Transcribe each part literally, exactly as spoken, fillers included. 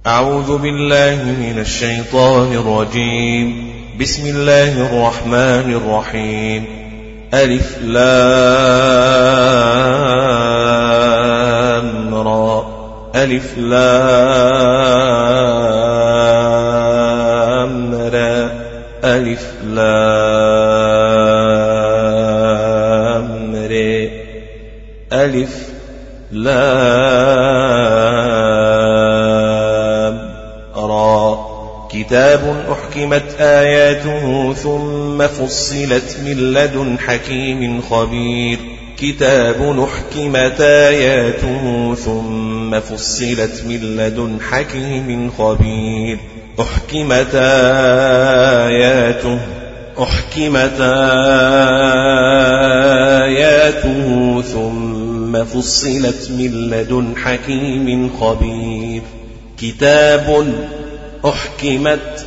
أعوذ بالله من الشيطان الرجيم. بسم الله الرحمن الرحيم. ألف لام را ألف لام را ألف لام را ألف لام را. كتاب أحكمت آياته ثم فصلت من لدن حكيم خبير. كتاب أحكمت آياته ثم فصلت من لدن حكيم خبير. أحكمت آياته أحكمت آياته ثم فصلت من لدن حكيم خبير. كتاب أحكمت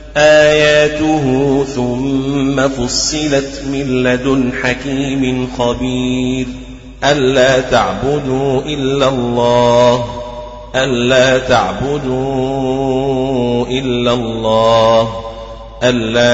آياته ثم فصلت من لدن حكيم خبير. ألا تعبدوا إلا الله ألا تعبدوا إلا الله ألا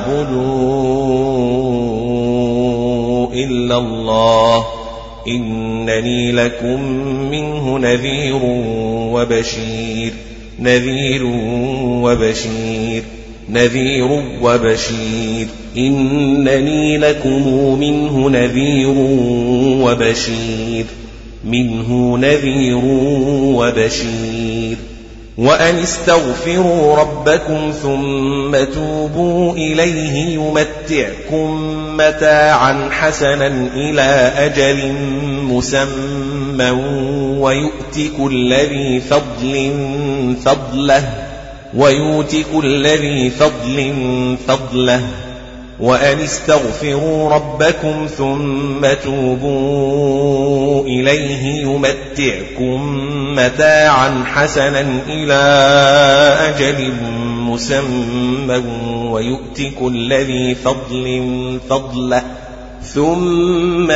تعبدوا إلا الله إنني لكم منه نذير وبشير. نذير وبشير نذير وبشير إنني لكم منه نذير وبشير منه نذير وبشير. وأن استغفروا ربكم ثم توبوا إليه يمتعكم متاعا حسنا إلى أجل مسمى ويؤت كل ذي فضل فضله ويؤت كل ذي فضل فضله. وأن استغفروا ربكم ثم توبوا إليه يمتعكم متاعا حسنا إلى أجل مسمى ويؤت كل ذي فضل فضله ثم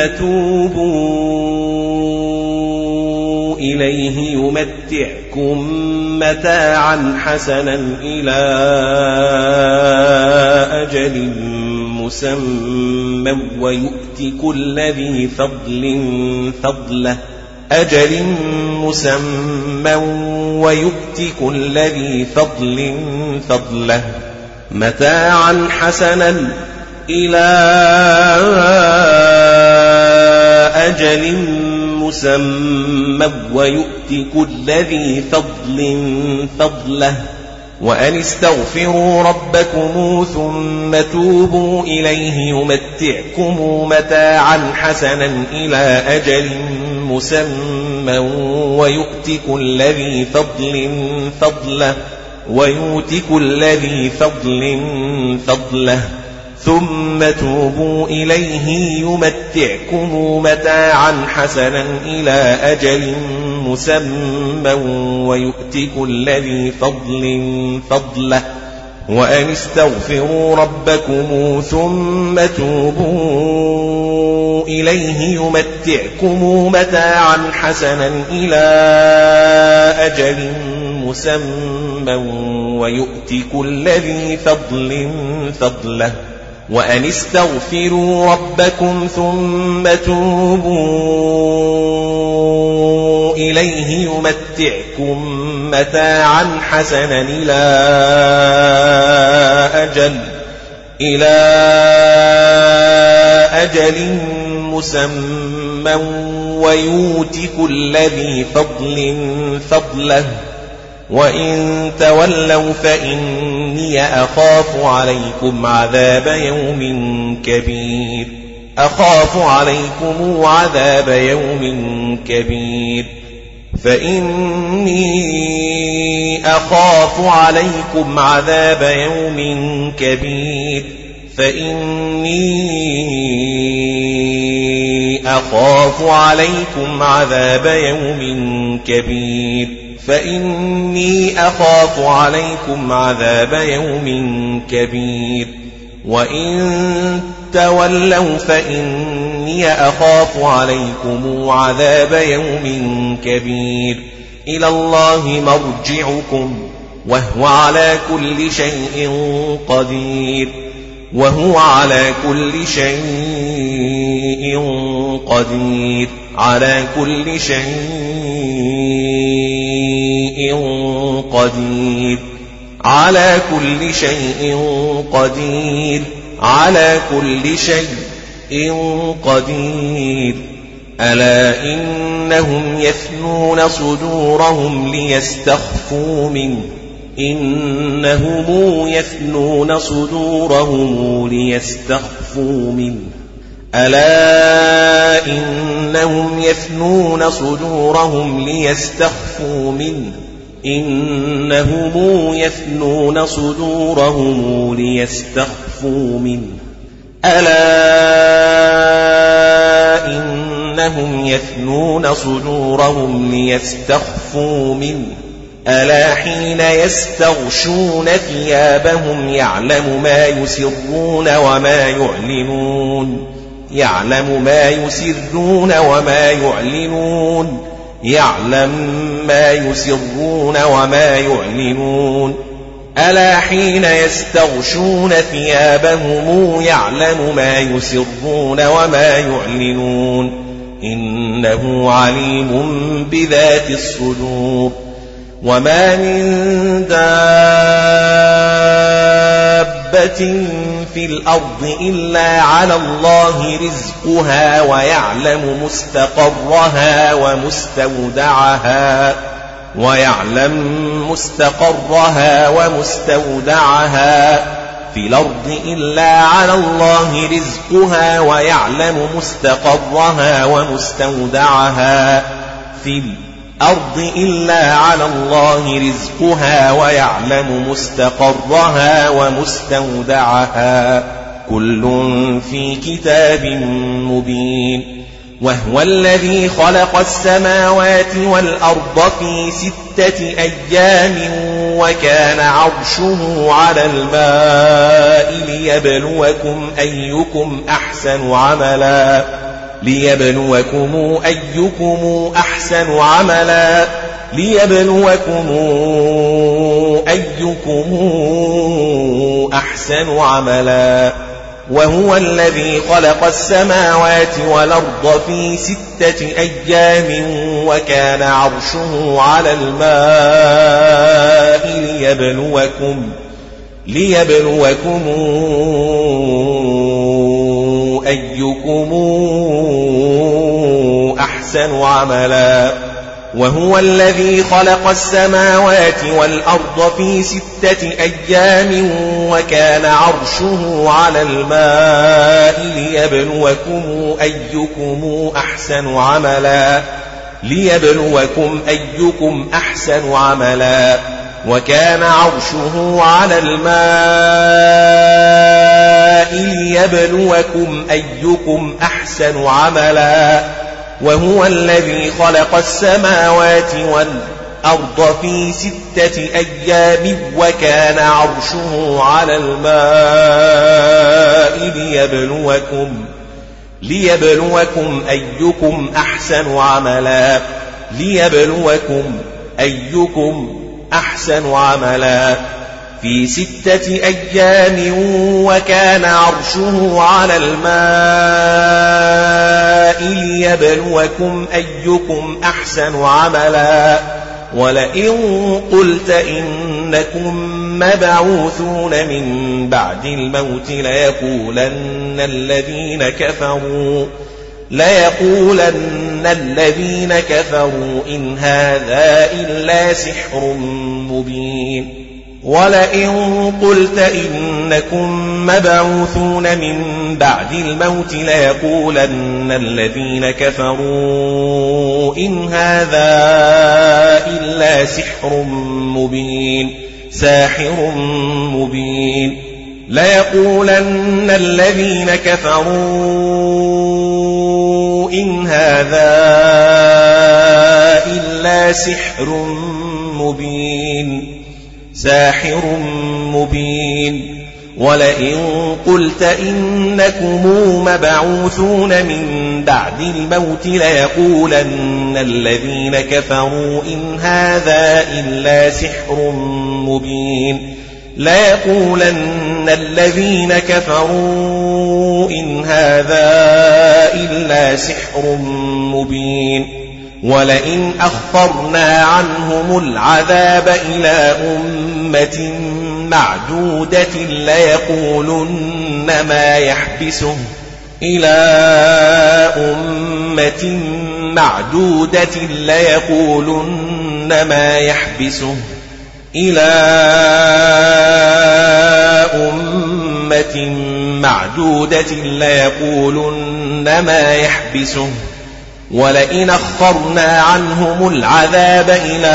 توبوا إليه يمتعكم متاعا حسنا إلى أجل مسمى ويؤت كل ذي فضل فضله أجل مسمى ويؤت كل ذي فضل فضله متاعا حسنا إلى أجل مسمى ويؤت كل ذي فضل فضله. وأن استغفروا ربكم ثم توبوا إليه يمتعكم متاعا حسنا إلى أجل مسمى ويؤت كل ذي فضل فضله ويؤت كل ذي فضل فضله ثم توبوا إليه يمتعكم متاعا حسنا إلى أجل مسمى ويؤت كل ذي فضل فضله. وأن استغفروا ربكم ثم توبوا إليه يمتعكم متاعا حسنا إلى أجل مسمى ويؤت كل ذي فضل فضله. وأن استغفروا ربكم ثم توبوا إليه يمتعكم متاعا حسنا إلى أجل إلى أجل مسمى ويؤت كل ذي فضل فضله. وإن تولوا فإني أخاف عليكم عذاب يوم كبير. أخاف عليكم عذاب يوم كبير. فإني أخاف عليكم عذاب يوم كبير. فإني أخاف عليكم عذاب يوم كبير. فإني أخاف عليكم عذاب يوم كبير. وإن تولوا فإني أخاف عليكم عذاب يوم كبير. إلى الله مرجعكم وهو على كل شيء قدير وهو على كل شيء قدير على كل شيء قدير على كل شيء قدير على كل شيء قدير ألا إنهم يثنون صدورهم ليستخفوا منه إنهم يثنون صدورهم ليستخفوا منه ألا إنهم يثنون صدورهم ليستخفوا منه إنهم يثنون صدورهم ليستخفوا منه ألا إنهم يثنون صدورهم ليستخفوا منه ألا حين يستغشون ثيابهم يعلم ما يسرون وما يعلنون يعلم ما يسرون وما يعلنون يعلم ما يسرون وما يعلنون ألا حين يستغشون ثيابهم يعلم ما يسرون وما يعلنون إنه عليم بذات الصدور وما من دابة في الأرض إلا على الله رزقها ويعلم مستقرها ومستودعها ويعلم مستقرها ومستودعها في الأرض إلا على الله رزقها ويعلم مستقرها ومستودعها في الأرض إلا على الله رزقها ويعلم مستقرها ومستودعها كل في كتاب مبين وهو الذي خلق السماوات والأرض في ستة أيام وكان عرشه على الماء ليبلوكم أيكم أحسن عملا ليبلوكم أيكم أحسن عملا ليبلوكم أيكم أحسن عملا وهو الذي خلق السماوات والأرض في ستة أيام وكان عرشه على الماء ليبلوكم ليبلوكم أيكم أحسن عملا وهو الذي خلق السماوات والأرض في ستة أيام وكان عرشه على الماء ليبلوكم أيكم أحسن عملا ليبلوكم أيكم أحسن عملا وكان عرشه على الماء ليبلوكم أيكم أحسن عملا وهو الذي خلق السماوات والأرض في ستة أيام وكان عرشه على الماء ليبلوكم ليبلوكم أيكم أحسن عملا ليبلوكم أيكم أحسن عملا في ستة أيام وكان عرشه على الماء ليبلوكم أيكم أحسن عملا ولئن قلت إنكم مبعوثون من بعد الموت ليقولن الذين كفروا ليقولن الذين كفروا إن هذا إلا سحر مبين ولئن قلت إنكم مبعوثون من بعد الموت ليقولن الذين كفروا إن هذا إلا سحر مبين ساحر مبين ليقولن الذين كفروا إن هذا إلا سحر مبين ساحر مبين ولئن قلت إنكم مبعوثون من بعد الموت ليقولن الذين كفروا إن هذا إلا سحر مبين ليقولن الذين كفروا إن هذا إلا سحر مبين ولئن أخرنا عنهم العذاب إلى أمة معدودة ليقولن ما يحبسه إلى أمة معدودة ليقولن ما يحبسه إلى أمة معدودة ليقولن ما يحبسه ولئن أخرنا عنهم العذاب إلى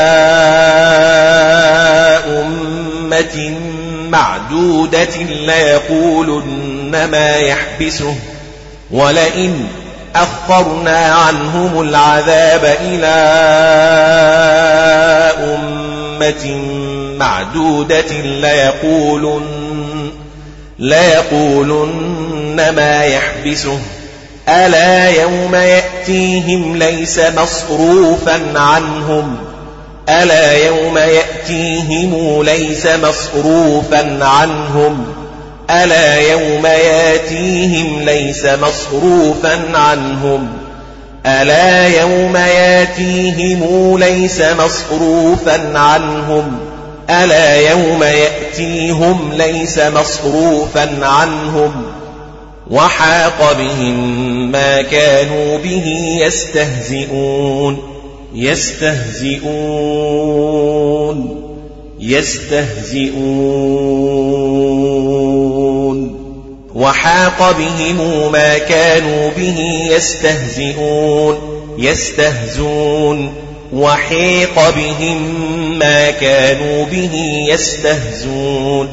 أمة معدودة ليقولن ما يحبسه ولئن أخرنا عنهم العذاب إلى أمة معدودة ليقولن ليقولن ما يحبسه ألا يوم يأتيهم ليس مصروفا عنهم ألا يوم يأتيهم ليس مصروفا عنهم ألا يوم يأتيهم ليس مصروفا عنهم ألا يوم يأتيهم ليس مصروفا عنهم ألا يوم يأتيهم ليس مصروفا عنهم وحاق بهم ما كانوا به يستهزئون يستهزئون يستهزئون وحاق بهم ما كانوا به يستهزئون يستهزون وحيق بهم ما كانوا به يستهزون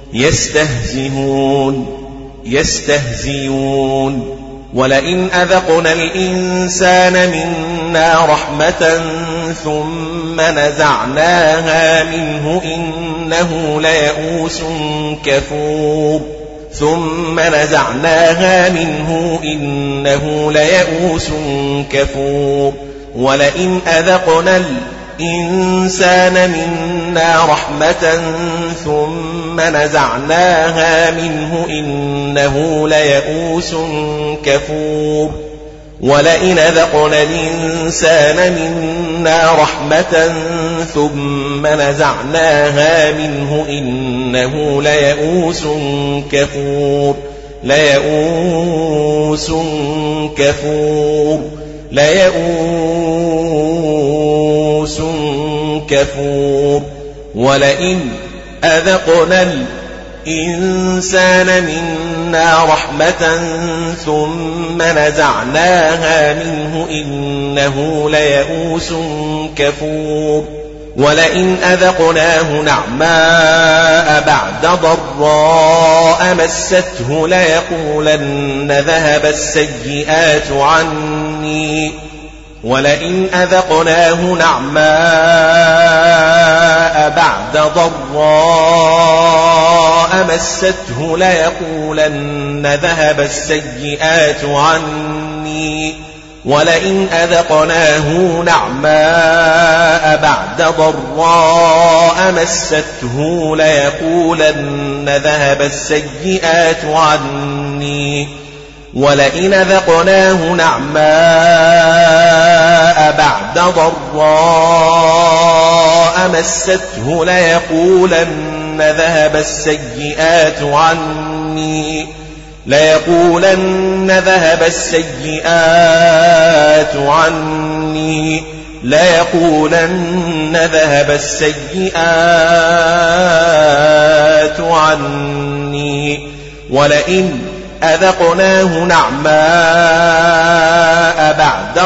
يستهزئون يستهزئون ولئن أذقنا الإنسان منا رحمة ثم نزعناها منه إنه ليئوس كفور ثم نزعناها منه إنه ليئوس كفور ولئن أذقنا الإنسان منا رحمة ثم نزعناها منه إنه ليئوس كفور ولئن أذقنا الإنسان منا رحمة ثم نزعناها منه إنه ليئوس كفور ليئوس كفور ليئوس كفور ولئن أذقنا الإنسان منا رحمة ثم نزعناها منه إنه ليئوس كفور ولئن أذقناه نعماء بعد ضراء مسته ليقولن ذهب السيئات عني ولئن أذقناه نعماء بعد ضراء مسته ليقولن ذهب السيئات عني ولئن أذقناه نعماء بعد ضراء مسته ليقولن ذهب السيئات عني ولئن أذقناه نعماء بعد ضراء مسته ليقولن ذهب السيئات عني ليقولن ذهب السيئات عني ليقولن ذهب السيئات عني ولئن أذقناه نعماء بعد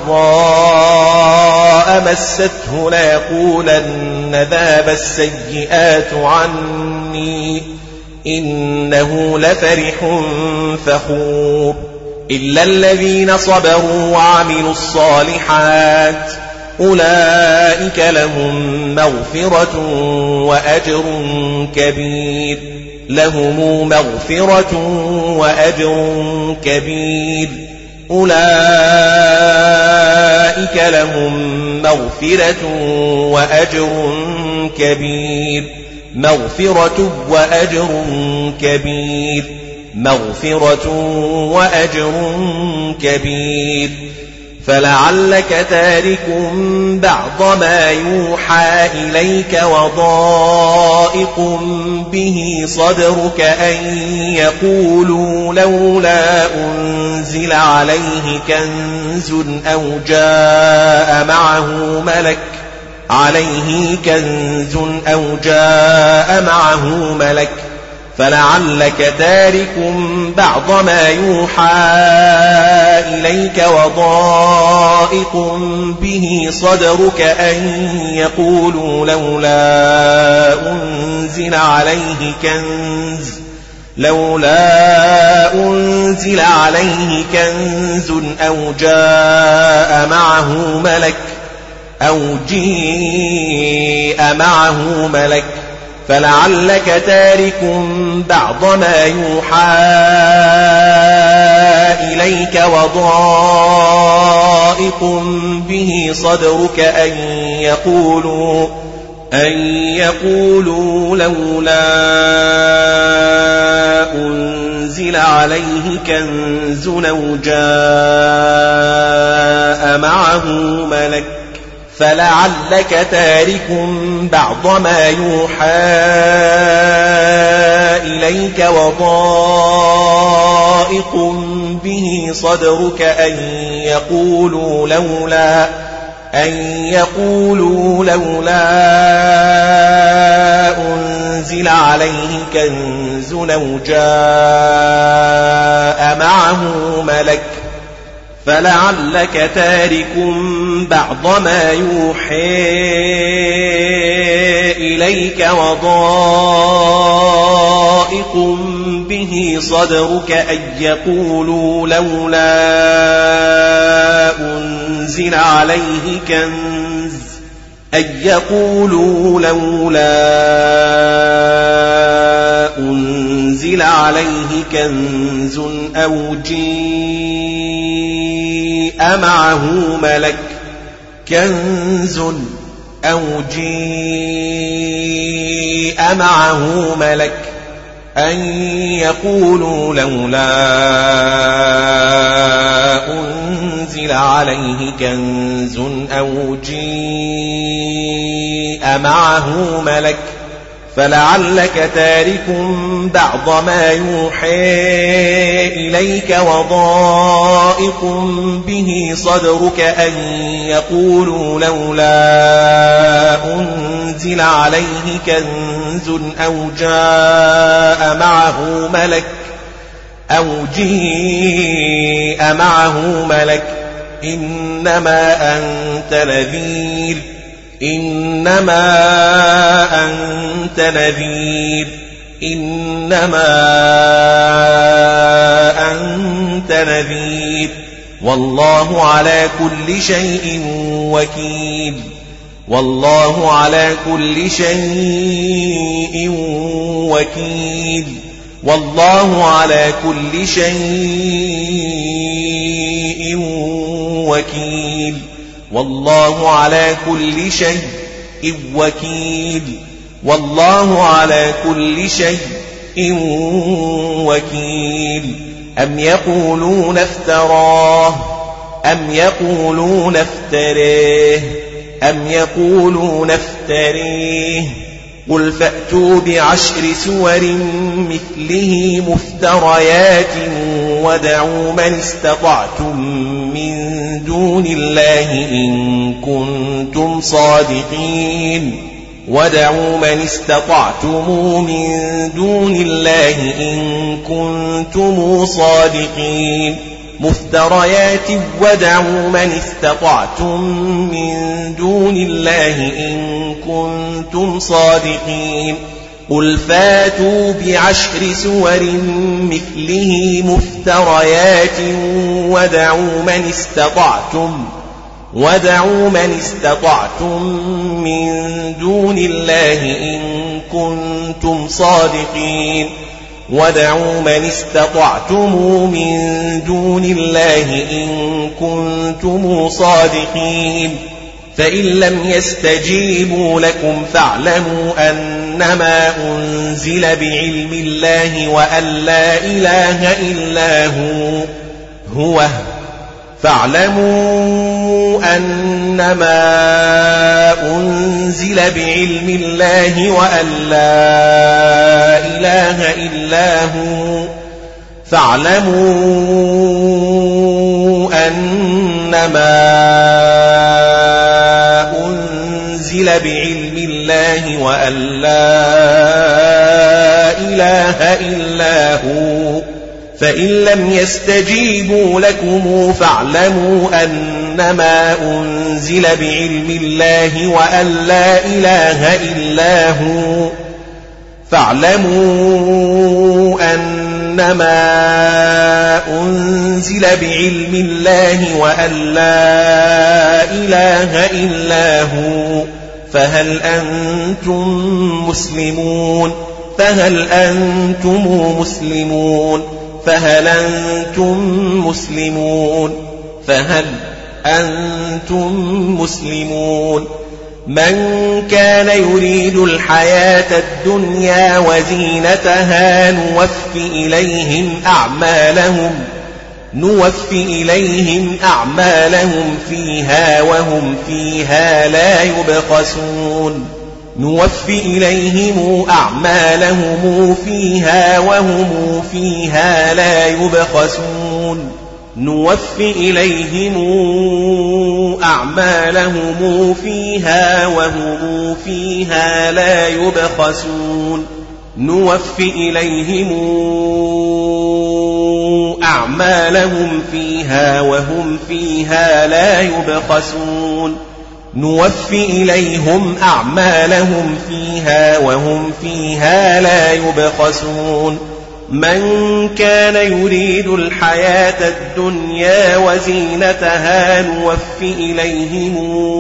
ضراء مسته ليقولن ذهب السيئات عني إنه لفرح فخور إلا الذين صبروا وعملوا الصالحات أولئك لهم مغفرة وأجر كبير لهم مغفرة وأجر كبير أولئك لهم مغفرة وأجر كبير مغفرة وأجر كبير مغفرة وأجر كبير فلعلك تارك بعض ما يوحى إليك وضائق به صدرك أن يقولوا لولا أنزل عليه كنز أو جاء معه ملك عليه كنز أو جاء معه ملك فلعلك تارك بعض ما يوحى إليك وضائق به صدرك أن يقولوا لولا أنزل عليه كنز لولا أنزل عليه كنز أو جاء معه ملك أو جيء معه ملك فلعلك تارك بعض ما يوحى إليك وضائق به صدرك أن يقولوا أن يقولوا لولا أنزل عليه كنز أو جاء معه ملك فلعلك تارك بعض ما يوحى إليك وضائق به صدرك أن يقولوا لولا أن يقولوا لولا أنزل عليه كنز أو جاء معه ملك فلعلك تارك بعض ما يوحى إليك وضائق به صدرك أن يقولوا لولا أنزل عليه كنز أن يقولوا لولا أنزل عليه كنز أو جيء معه ملك كنز أو جيء معه ملك أن يقولوا لولا أنزل عليه كنز أو جيء معه ملك فلعلك تارك بعض ما يوحى إليك وضائق به صدرك أن يقولوا لولا أنزل عليه كنز أو جاء معه ملك أو جيء معه ملك إنما أنت نذير إنما أنت نذير إنما أنت نذير والله على كل شيء وكيل والله على كل شيء وكيل والله على كل شيء وكيل والله على كل شيء وكيل والله على كل شيء وكيل أم يقولون افتراه أم يقولون افتريه أم يقولون افتريه قل فأتوا بعشر سور مثله مفتريات ودعوا من استطعتم من دون الله إن كنتم صادقين ودعوا من استطعتم من دون الله إن كنتم صادقين مفتريات ودعوا من استطعتم من دون الله إن كنتم صادقين قل فاتوا بعشر سور مثله مفتريات ودعوا من استطعتم وادعوا من استطعتم من دون الله إن كنتم صادقين وادعوا من استطعتم من دون الله إن كنتم صادقين فإن لم يستجيبوا لكم فاعلموا أنما أنزل بعلم الله وأن لا إله إلا هو هو فاعلموا أنما أنزل بعلم الله وأن لا إله إلا هو فاعلموا أنما أنزل بعلم الله وأن لا إله إلا هو فإن لم يستجيبوا لكم فاعلموا أنما أنزل بعلم الله وأن لا إله إلا هو فاعلموا أنما أنزل بعلم الله وأن لا إله إلا هو فهل أنتم مسلمون فهل أنتم مسلمون فهل أنتم مسلمون فهل أنتم مسلمون من كان يريد الحياة الدنيا وزينتها نوفي إليهم أعمالهم نوفي إليهم أعمالهم فيها وهم فيها لا يبخسون نوفي إليهم أعمالهم فيها وهم فيها لا يبخسون نوفي إليهم أعمالهم فيها وهم فيها لا يبخسون نوفي إليهم أعمالهم فيها وهم فيها لا يبخسون نوفي إليهم أعمالهم فيها وهم فيها لا يبخسون من كان يريد الحياة الدنيا وزينتها نوفي إليهم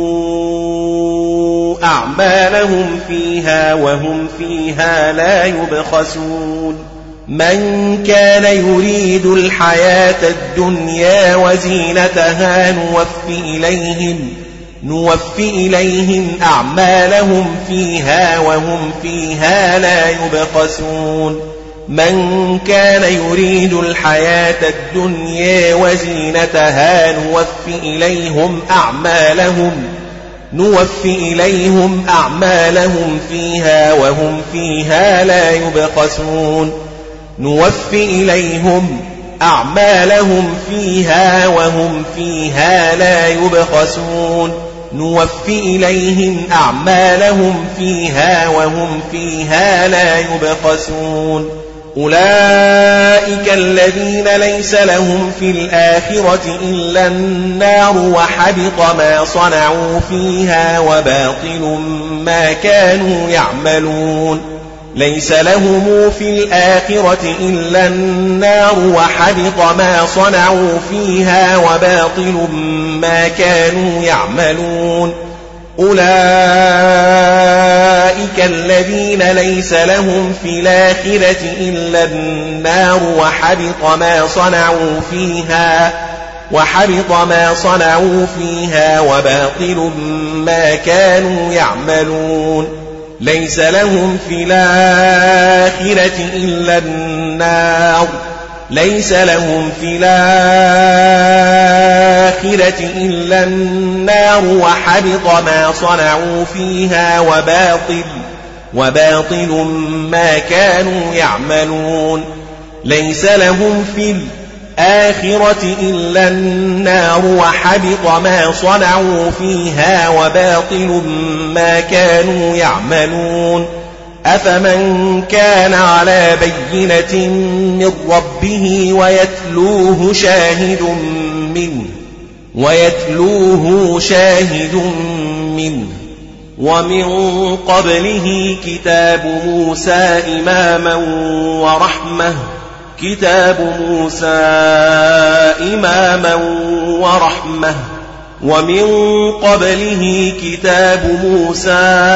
أعمالهم فيها وهم فيها لا يبخسون من كان يريد الحياة الدنيا وزينتها نوفي إليهم نوفي إليهم أعمالهم فيها وهم فيها لا يبخسون من كان يريد الحياة الدنيا وزينتها نوفي إليهم أعمالهم نوفي إليهم أعمالهم فيها وهم فيها لا يبخسون نوفي إليهم أعمالهم فيها وهم فيها لا يبخسون نوفي إليهم أعمالهم فيها وهم فيها لا يبخسون أولئك الذين ليس لهم في الآخرة إلا النار وحبط ما صنعوا فيها وباطل ما كانوا يعملون ليس لهم في الآخرة إلا النار وحبط ما صنعوا فيها وباطل ما كانوا يعملون أولئك الذين ليس لهم في الآخرة إلا النار وحبط ما صنعوا فيها وحبط ما صنعوا فيها وباطل ما كانوا يعملون ليس لهم في الآخرة إلا النار ليس لهم في الآخرة إلا النار وحبط ما صنعوا فيها وباطل وباطل ما كانوا يعملون ليس لهم في الآخرة إلا النار وحبط ما صنعوا فيها وباطل ما كانوا يعملون أفمن كان على بينة من ربه ويتلوه شاهد منه ويتلوه شاهد منه ومن قبله كتاب موسى إماما ورحمة كتاب موسى إماما ورحمة ومن قبله كتاب موسى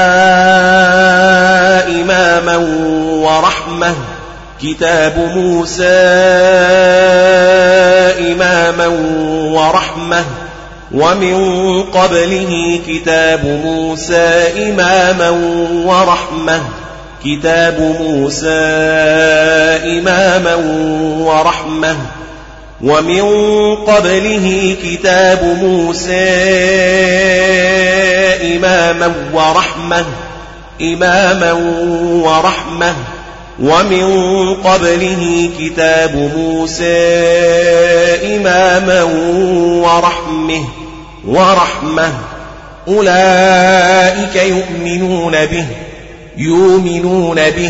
إماما ورحمة كتاب موسى إماما ورحمة ومن قبله كتاب موسى إماما ورحمة كتاب موسى إماما ورحمة ومن قبله كتاب موسى إماما ورحمة إماما ورحمة ومن قبله كتاب موسى إماما ورحمة ورحمة أولئك يؤمنون به يؤمنون به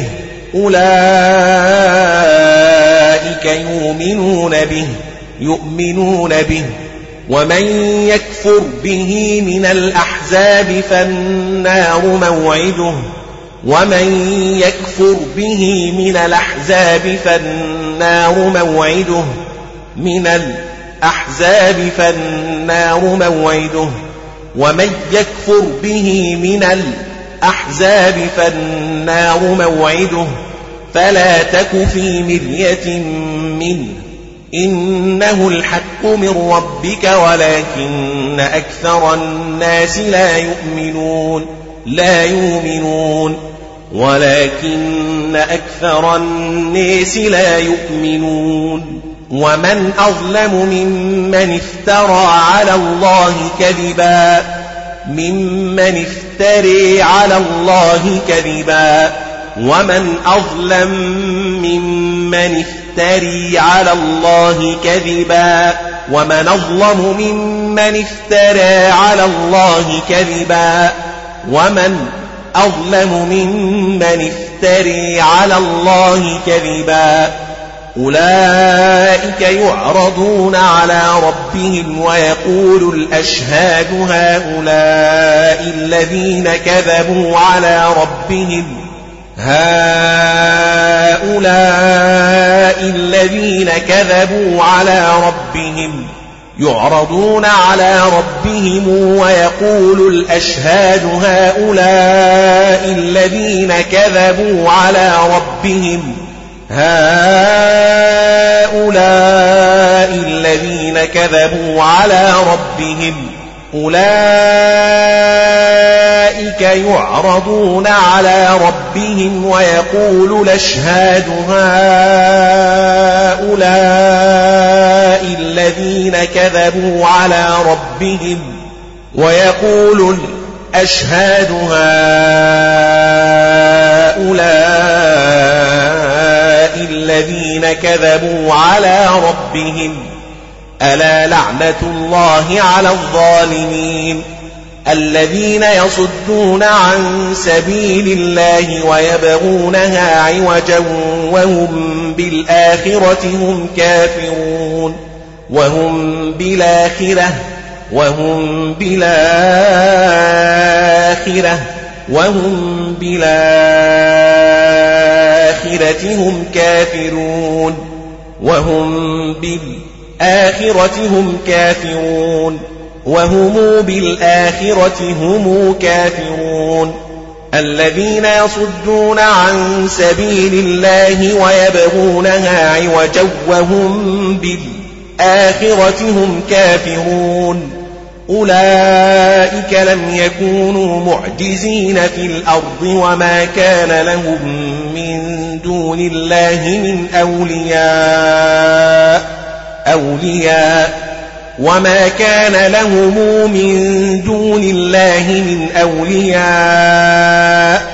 أولئك يؤمنون به يؤمنون به ومن يكفر به من الأحزاب فالنار موعده ومن يكفر به من الأحزاب فالنار موعده من الأحزاب فالنار موعده ومن يكفر به من الأحزاب فالنار موعده فلا تك في مرية منه إنه الحق من ربك ولكن أكثر الناس لا يؤمنون لا يؤمنون ولكن أكثر الناس لا يؤمنون ومن أظلم ممن افترى على الله كذبا ممن افتري على الله كذبا ومن أظلم ممن افتري على الله كذبا ومن أظلم ممن افترى على الله كذبا ومن أظلم ممن افتري على الله كذبا أولئك يعرضون على ربهم ويقول الأشهاد هؤلاء الذين كذبوا على ربهم هؤلاء الذين كذبوا على ربهم يعرضون على ربهم ويقول الأشهاد هؤلاء الذين كذبوا على ربهم هؤلاء الذين كذبوا على ربهم أولئك يعرضون على ربهم ويقول الأشهاد هؤلاء الذين كذبوا على ربهم ويقول الأشهاد هؤلاء الذين كذبوا على ربهم ألا لعنة الله على الظالمين الذين يصدون عن سبيل الله ويبغونها عوجا وهم بالآخرة هم كافرون وهم بالآخرة وهم بالآخرة وهم بالآخرة هم كافرون وهم بالآخرة هم كافرون وهم بالآخرة هم كافرون الذين يصدون عن سبيل الله ويبغونها عوجا وهم بالآخرة هم كافرون أولئك لم يكونوا معجزين في الأرض وما كان لهم من دون الله من أولياء أولياء وما كان لهم من دون الله من أولياء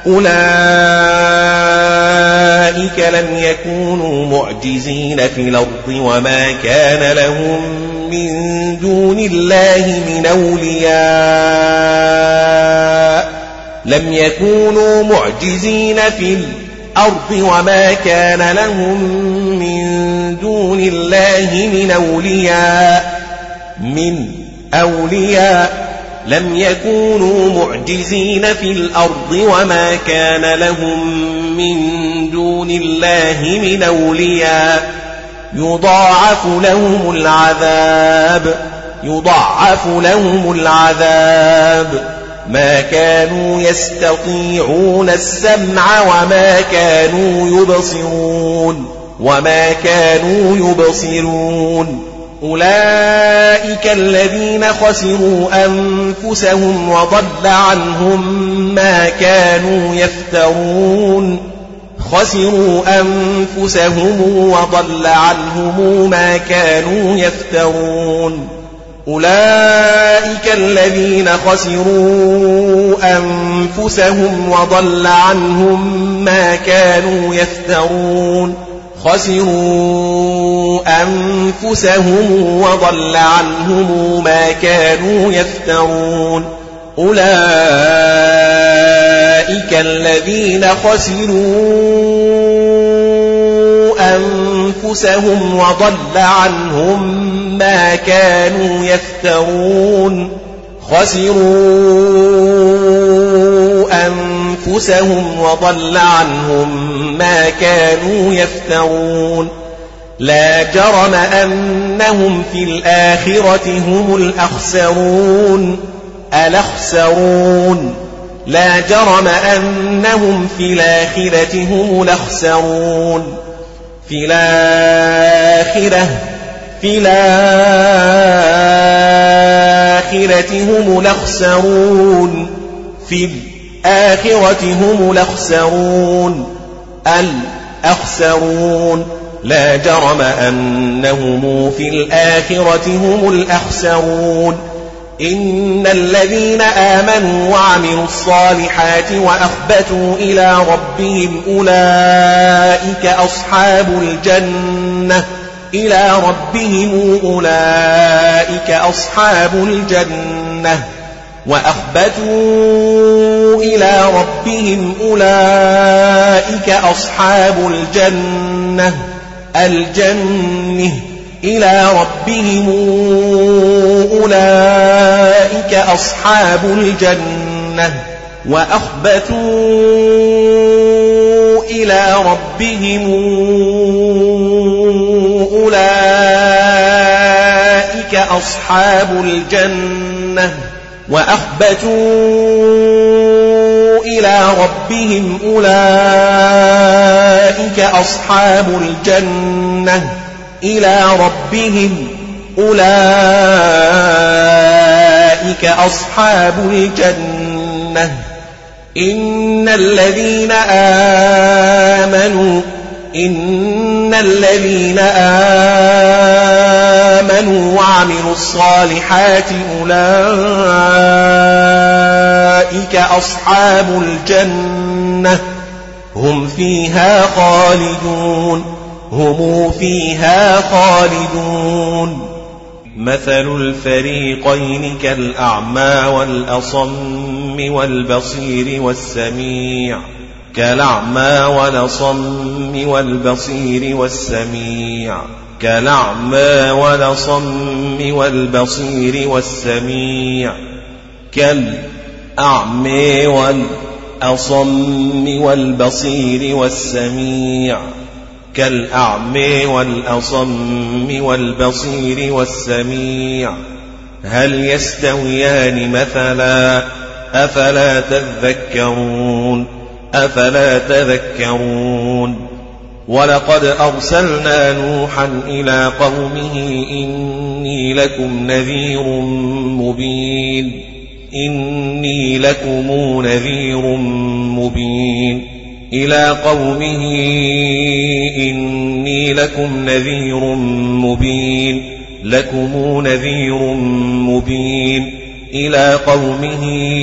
أولئك لم يكونوا معجزين في الأرض وما كان لهم من دون الله من أولياء لم يكونوا معجزين في الأرض وما كان لهم من دون الله من أولياء من أولياء لم يكونوا معجزين في الأرض وما كان لهم من دون الله من أولياء يضاعف لهم العذاب يضعف لهم العذاب ما كانوا يستطيعون السمع وما كانوا يبصرون وما كانوا يبصرون أولئك الذين خسروا أنفسهم وضل عنهم ما كانوا يفترون خسروا أنفسهم وضل عنهم ما كانوا يفترون أولئك الذين خسروا أنفسهم وضل عنهم ما كانوا يفترون خسروا أنفسهم وضل عنهم ما كانوا يفترون أولئك الذين خسروا أنفسهم وضل عنهم ما كانوا يفترون خسروا أنفسهم وضل عنهم ما كانوا يفترون لا جرم أنهم في الآخرة هم الأخسرون الأخسرون لا جرم أنهم في الآخرة هم الأخسرون في الآخرة في الآخرة هم الأخسرون في الآخرة هم الأخسرون الأخسرون لا جرم أنهم في الآخرة هم الأخسرون إن الذين آمنوا وعملوا الصالحات وأخبتوا إلى ربهم أولئك أصحاب الجنة إلى ربهم أولئك أصحاب الجنة وأخبتوا إلى ربهم أولئك أصحاب الجنة الجنة إلى ربهم أولئك أصحاب الجنة وأخبتوا إلى ربهم أولئك أصحاب الجنة وأخبتوا إلى ربهم أولئك أصحاب الجنة إلى ربهم أولئك أصحاب الجنة إن الذين آمنوا إن الذين آمنوا وعملوا الصالحات أولئك أصحاب الجنة هم فيها خالدون هم فيها خالدون مثل الفريقين كالأعمى والأصم والبصير والسميع كالأعمى والأصم والبصير والسميع كالأعمى والأصم والبصير والسميع كالأعمى والأصم والبصير والسميع كالأعمى والأصم والبصير والسميع هل يستويان مثلا أفلا تذكرون أفلا تذكرون ولقد أرسلنا نوحا إلى قومه إني لكم نذير مبين إني لكم نذير مبين إلى قومه إني لكم نذير مبين لكم نذير مبين إلى قومه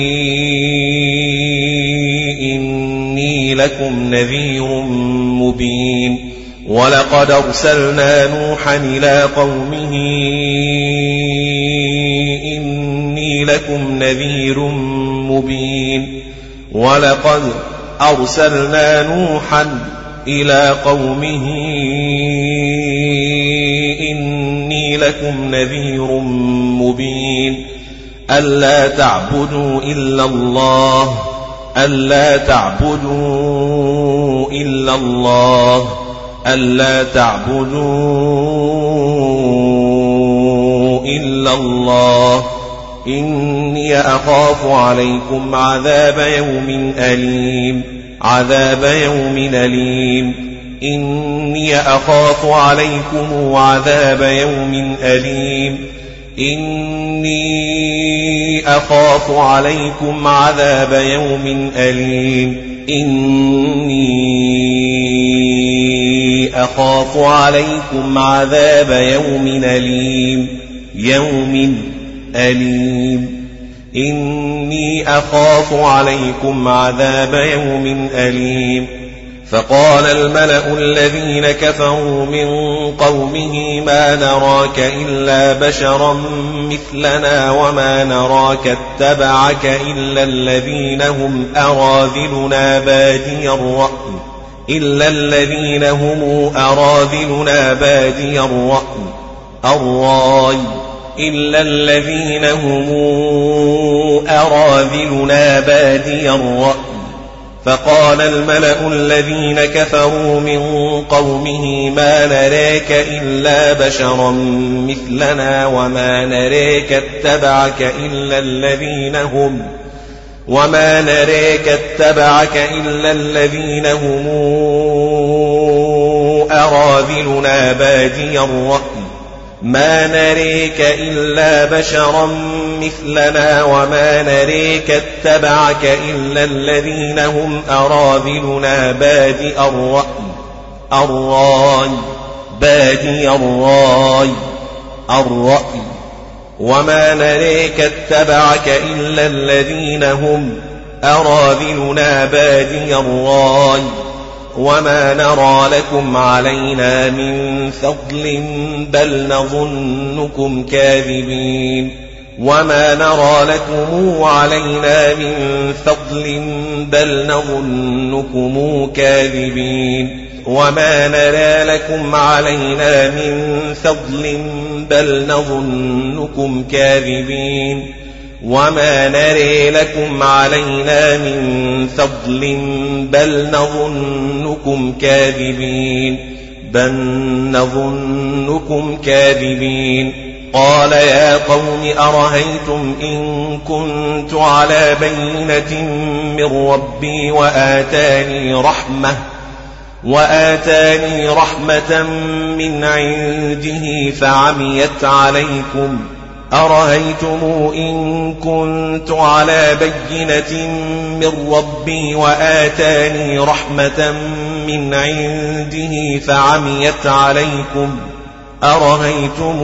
إني لكم نذير مبين ولقد أرسلنا نوحا إلى قومه إني لكم نذير مبين ولقد أرسلنا نوحا إلى قومه إني لكم نذير مبين ألا تعبدوا إلا الله ألا تعبدوا إلا الله ألا تعبدوا إلا إلا الله إني أخاف عليكم عذاب يوم أليم عذاب يوم أليم إني أخاف عليكم عذاب يوم أليم إني أخاف عليكم عذاب يوم أليم إني أخاف عليكم عذاب يوم أليم يوم أليم إني أخاف عليكم عذاب يوم أليم فقال الملأ الذين كفروا من قومه ما نراك إلا بشرا مثلنا وما نراك اتبعك إلا الذين هم أراذلنا بادي الرأي إلا الذين هم أراذلنا بادي الرأي الرأي إلا الذين هم أراذلنا بادي الرأي فقال الملأ الذين كفروا من قومه ما نراك إلا بشرا مثلنا وما نراك اتبعك إلا الذين هم وما نراك اتبعك إلا الذين هم أراذلنا بادي الرأي ما نريك إلا بشرا مثلنا وما نريك اتبعك إلا الذين هم أراذلنا بادي الرأي الرأي بادي الرأي الرأي وما نريك اتبعك إلا الذين هم أراذلنا بادي الرأي وما نرى لكم علينا من فضل بل نظنكم كاذبين وما نرى لكم علينا من فضل بل نظنكم كاذبين وما نرى لكم علينا من فضل بل نظنكم كاذبين وما نرى لكم علينا من فضل بل نظنكم كاذبين بل نظنكم كاذبين قال يا قوم أرهيتم إن كنت على بينة من ربي وآتاني رحمة وآتاني رحمة من عنده فعميت عليكم أرهيتم إن كنت على بينة من ربي وآتاني رحمة من عنده فعميت عليكم أرهيتم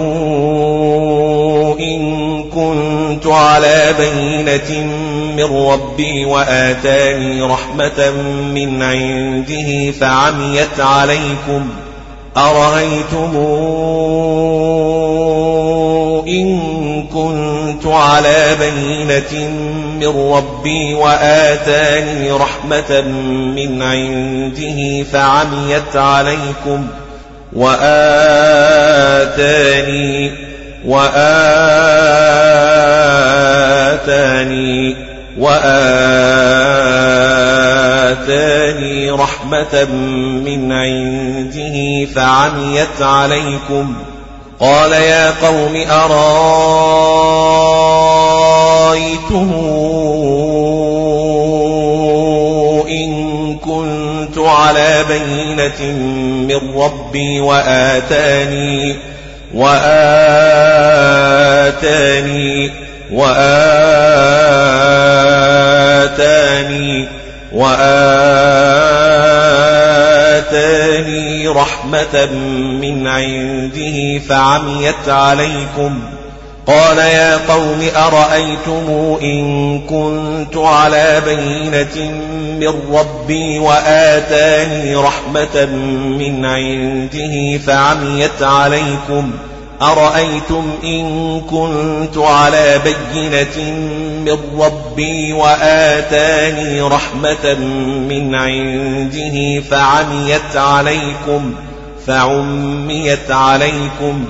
إن كنت على بينة من ربي وآتاني رحمة من عنده فعميت عليكم أرهيتم إن كنت على بينة من ربي وآتاني رحمة من عنده فعميت عليكم وآتاني وآتاني وآتاني رحمة من عنده فعميت عليكم قال يا قوم أرأيتم إن كنت على بينة من ربي وآتاني وآتاني وآتاني وآتاني رحمة من عنده فعميت عليكم قال يا قوم أرأيتم إن كنت على بينة من ربي وآتاني رحمة من عنده فعميت عليكم أرأيتم إن كنت على بينة من ربي وآتاني رحمة من عنده فعميت عليكم فعميت عليكم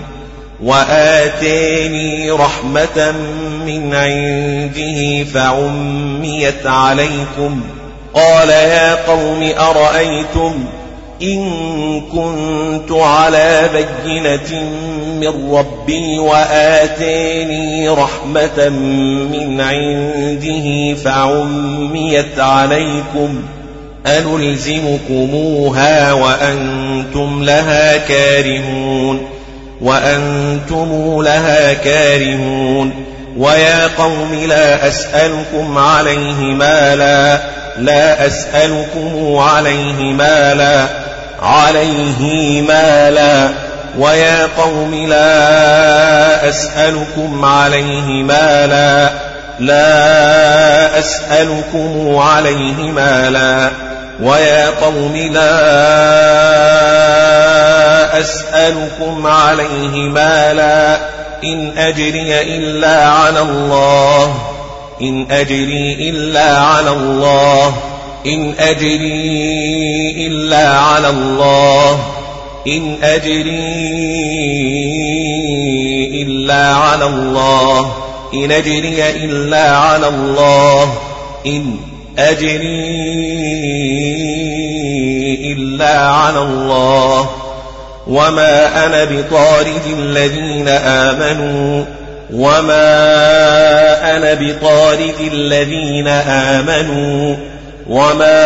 وآتاني رحمة من عنده فعميت عليكم قال يا قوم أرأيتم إن كنت على بينة من ربي وآتاني رحمة من عنده فعميت عليكم أنلزمكموها وأنتم لها كارهون وأنتم لها كارهون ويا قوم لا أسألكم عليه مالا لا أسألكم عليه مالا عليه مالا ويا قوم لا أسألكم عليه مالا لا أسألكم عليه مالا ويا قوم لا أسألكم عليه مالا إن أجري إلا على الله إن أجري إلا على الله إن أجري إلا على الله إن أجري إلا على الله إن أجري إلا على الله إن أجري إلا على الله وما أنا بطارد الذين آمنوا وما أنا بطارد الذين آمنوا وما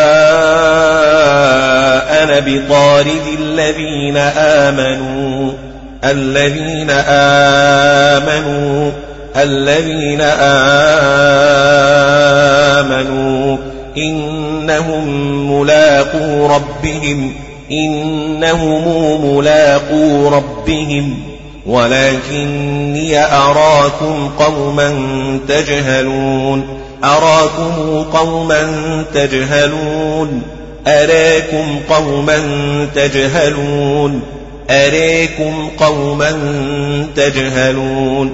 أنا بطارد الذين آمنوا الذين آمنوا الذين آمنوا إنهم ملاقو ربهم إنهم ملاقو ربهم ولكني أراكم قوما تجهلون أراكم قوما تجهلون أراكم قوما تجهلون أراكم قوما تجهلون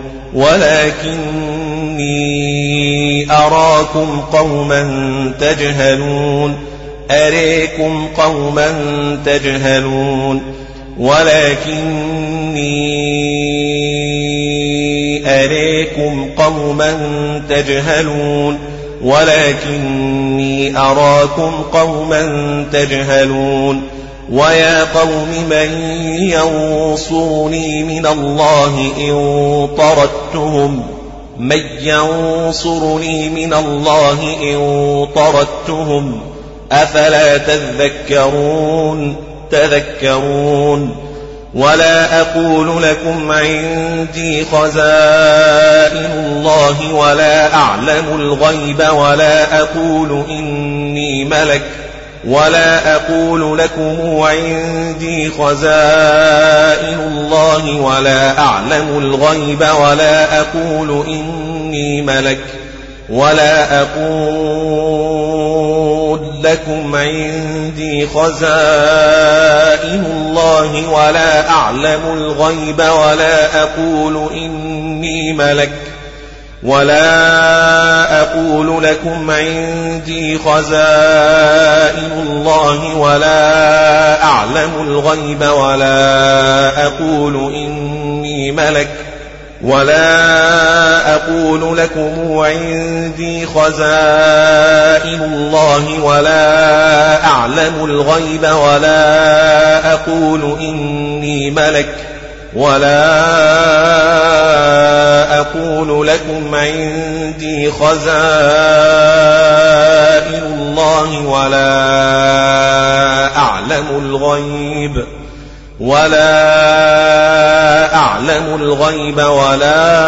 ولكني أراكم قوما تجهلون أراكم قوما تجهلون ولكني أراكم قوما تجهلون ولكني أراكم قوما تجهلون ويا قوم من ينصرني من الله إن طردتهم من ينصرني من الله إن طردتهم أفلا تذكرون تذكرون ولا أقول لكم عندي خزائن الله ولا أعلم الغيب ولا أقول إني ملك ولا أقول لكم عندي خزائن الله ولا أعلم الغيب ولا أقول إني ملك ولا أقول لكم عندي خزائن الله ولا أعلم الغيب ولا أقول إني ملك ولا أقول لكم عندي خزائن الله ولا أعلم الغيب ولا أقول إني ملك ولا أقول لكم عندي خزائن الله ولا أعلم الغيب ولا أقول إني ملك ولا أقول لكم عندي خزائن الله ولا أعلم الغيب ولا أعلم الغيب ولا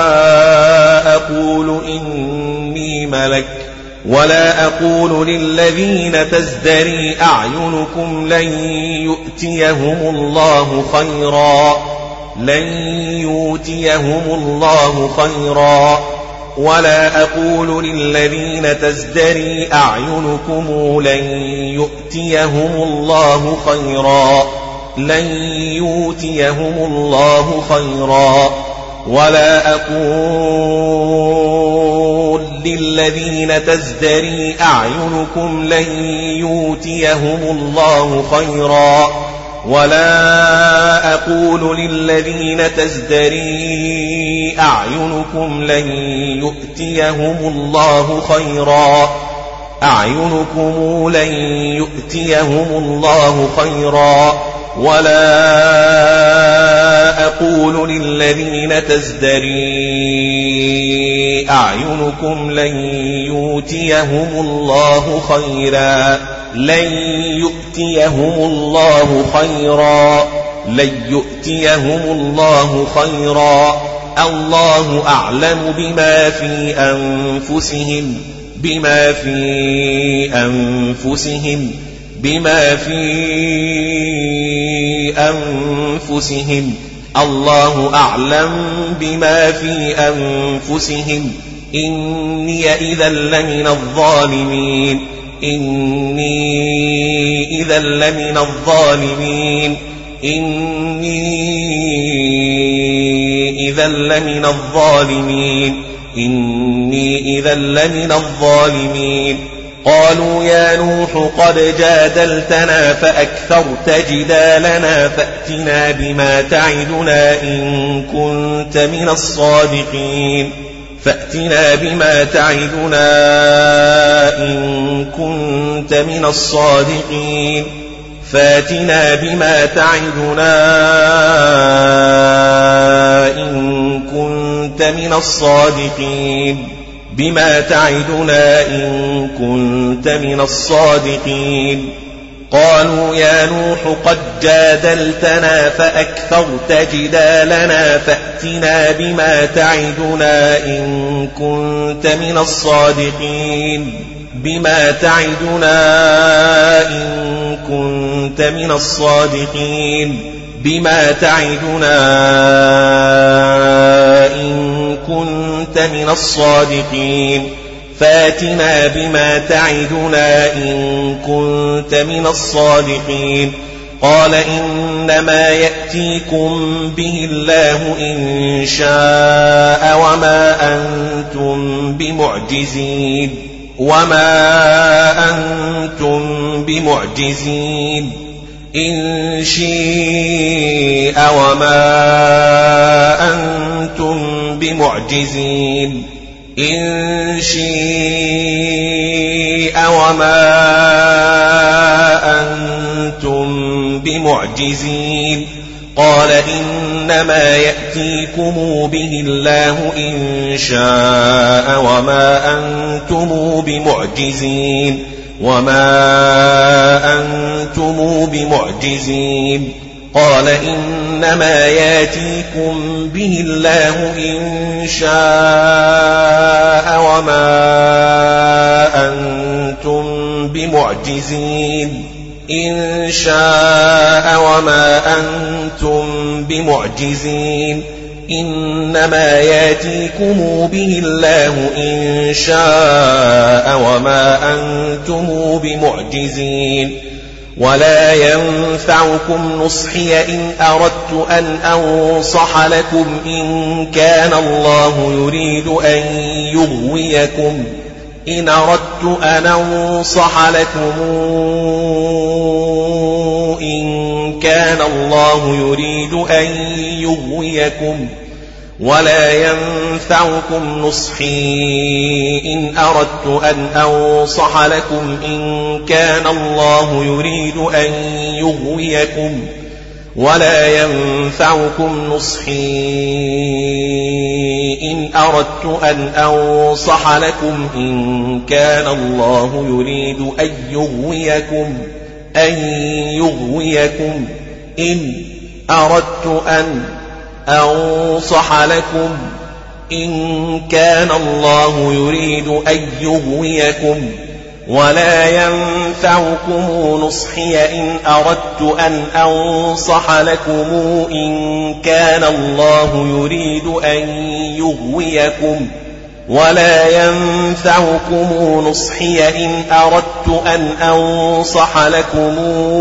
أقول إني ملك ولا أقول للذين تزدري أعينكم لن يؤتيهم الله خيرا لن يؤتيهم الله خيرا ولا أقول للذين تزدري أعينكم لن يؤتيهم الله خيرا لن يؤتيهم الله خيرا ولا أقول للذين تزدري أعينكم لن يؤتيهم الله خيرا ولا أقول للذين تزدري أعينكم لن يؤتيهم الله خيرا أعينكم لن يؤتيهم الله خيرا ولا أقول للذين تزدري أعينكم لن يؤتيهم الله خيرا لن يؤتيهم الله خيرا لن يؤتيهم الله خيرا الله أعلم بما في أنفسهم بما في أنفسهم بما في أنفسهم الله أعلم بما في أنفسهم إني إذا لمن الظالمين إني إذا لمن الظالمين إني إذا لمن الظالمين إني إذا لمن الظالمين قالوا يا نوح قد جادلتنا فأكثرت جدالنا فأتنا بما تعدنا إن كنت من الصادقين فأتنا بما تعدنا إن كنت من الصادقين فأتنا بما تعدنا إن كنت من الصادقين بما تعدنا إن كنت من الصادقين قالوا يا نوح قد جادلتنا فأكثرت جدالنا فأتنا بما تعدنا إن كنت من الصادقين بما تعدنا إن كنت من الصادقين بما تعدنا إن كنت من الصادقين فاتنا بما تعدنا إن كنت من الصادقين قال إنما يأتيكم به الله إن شاء وما أنتم بمعجزين وما أنتم بمعجزين إن شاء وما أنتم بمعجزين إن شاء وما أنتم بمعجزين قال إنما يأتيكم به الله إن شاء وما أنتم بمعجزين وما أنتم بمعجزين قال إنما يأتيكم به الله إن شاء وما أنتم بمعجزين إن شاء وما أنتم بمعجزين إنما يأتيكم به الله إن شاء وما أنتم بمعجزين ولا ينفعكم نصحي إن أردت أن أنصح لكم إن كان الله يريد أن يغويكم إن أردت أن أنصح لكم إن كان الله يريد أن يغويكم ولا ينفعكم نصحي إن أردت أن أنصح لكم إن كان الله يريد أن يغويكم ولا ينفعكم نصحي إن أردت أن أنصح لكم إن كان الله يريد أن يغويكم أن يغويكم إن أردت أن أنصح لكم إن كان الله يريد أن يغويكم ولا ينفعكم نصحي إن أردت أن أنصح لكم إن كان الله يريد أن يغويكم ولا ينفعكم نصحي إن أردت أن أنصح لكم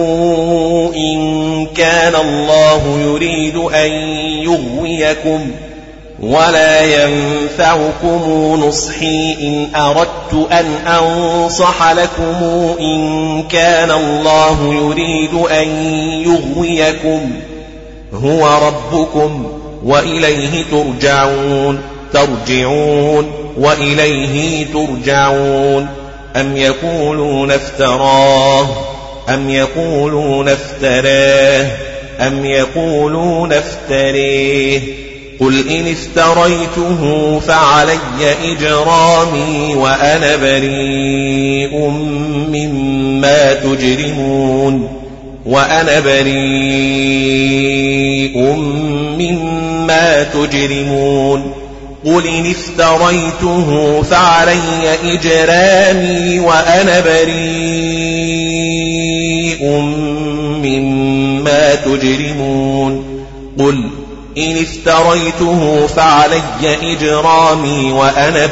إن كان الله يريد أن يغويكم ولا ينفعكم نصحي إن أردت أن أنصح لكم إن كان الله يريد أن يغويكم هو ربكم وإليه ترجعون ترجعون وإليه ترجعون أم يقولون افتراه أم يقولون افتراه أم يقولون افتريه قل إن افتريته فعلي إجرامي وأنا بريء مما تجرمون وأنا بريء مما تجرمون قل إن افتريته فعلي إجرامي وأنا بريء مما تجرمون قل إن افتريته فعلي إجرامي وأنا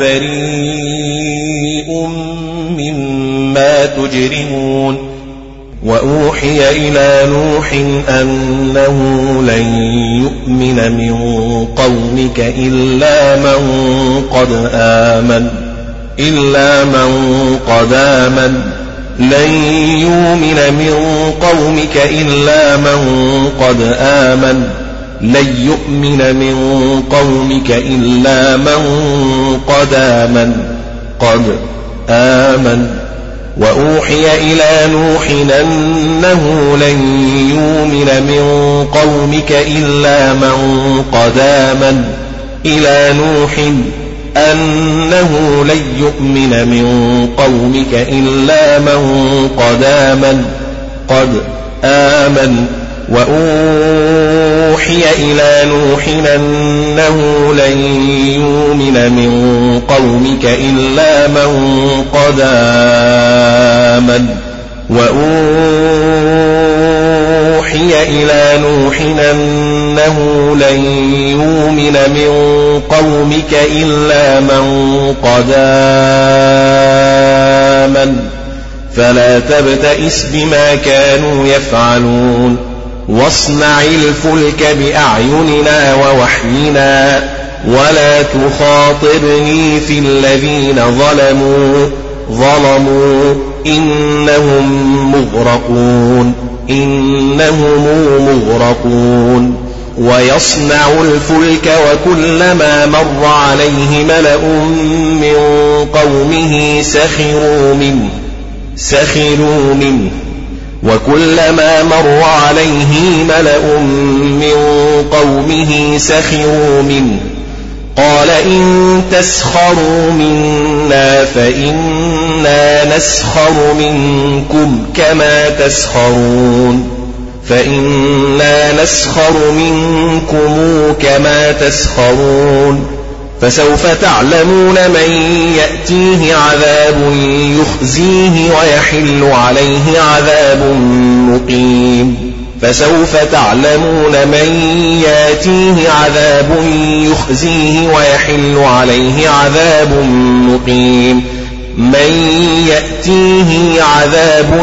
بريء مما تجرمون وأوحي إلى نوح أنه لن يؤمن من قومك إلا من قد آمن إلا من قد آمن لن يؤمن من قومك إلا من قد آمن لن يؤمن من قومك إلا من قد آمن قد آمن وأوحي إلى نوح أنه لن يؤمن من قومك إلا من قد آمن إلى نوح أنه لن يؤمن من قومك إلا من قد آمن قد آمن وأوحي إلى نوح أنه لن يؤمن من قومك إلا من قد آمن وأوحي إلى نوح أنه لن يؤمن من قومك إلا من قد آمن فلا تبتئس بما كانوا يفعلون واصنع الفلك بأعيننا ووحينا ولا تخاطبني في الذين ظلموا ظلموا إنهم مغرقون إنهم مغرقون ويصنع الفلك وكلما مر عليه ملأ من قومه سخروا منه سخروا منه وكلما مر عليه ملأ من قومه سخروا منه قال إن تسخروا منا فإنا نسخر منكم كما تسخرون فإنا نسخر منكم كما تسخرون فسوف تعلمون من يأتيه عذاب يخزيه ويحل عليه عذاب مقيم فسوف تعلمون من يأتيه عذاب يخزيه ويحل عليه عذاب مقيم من يأتيه عذاب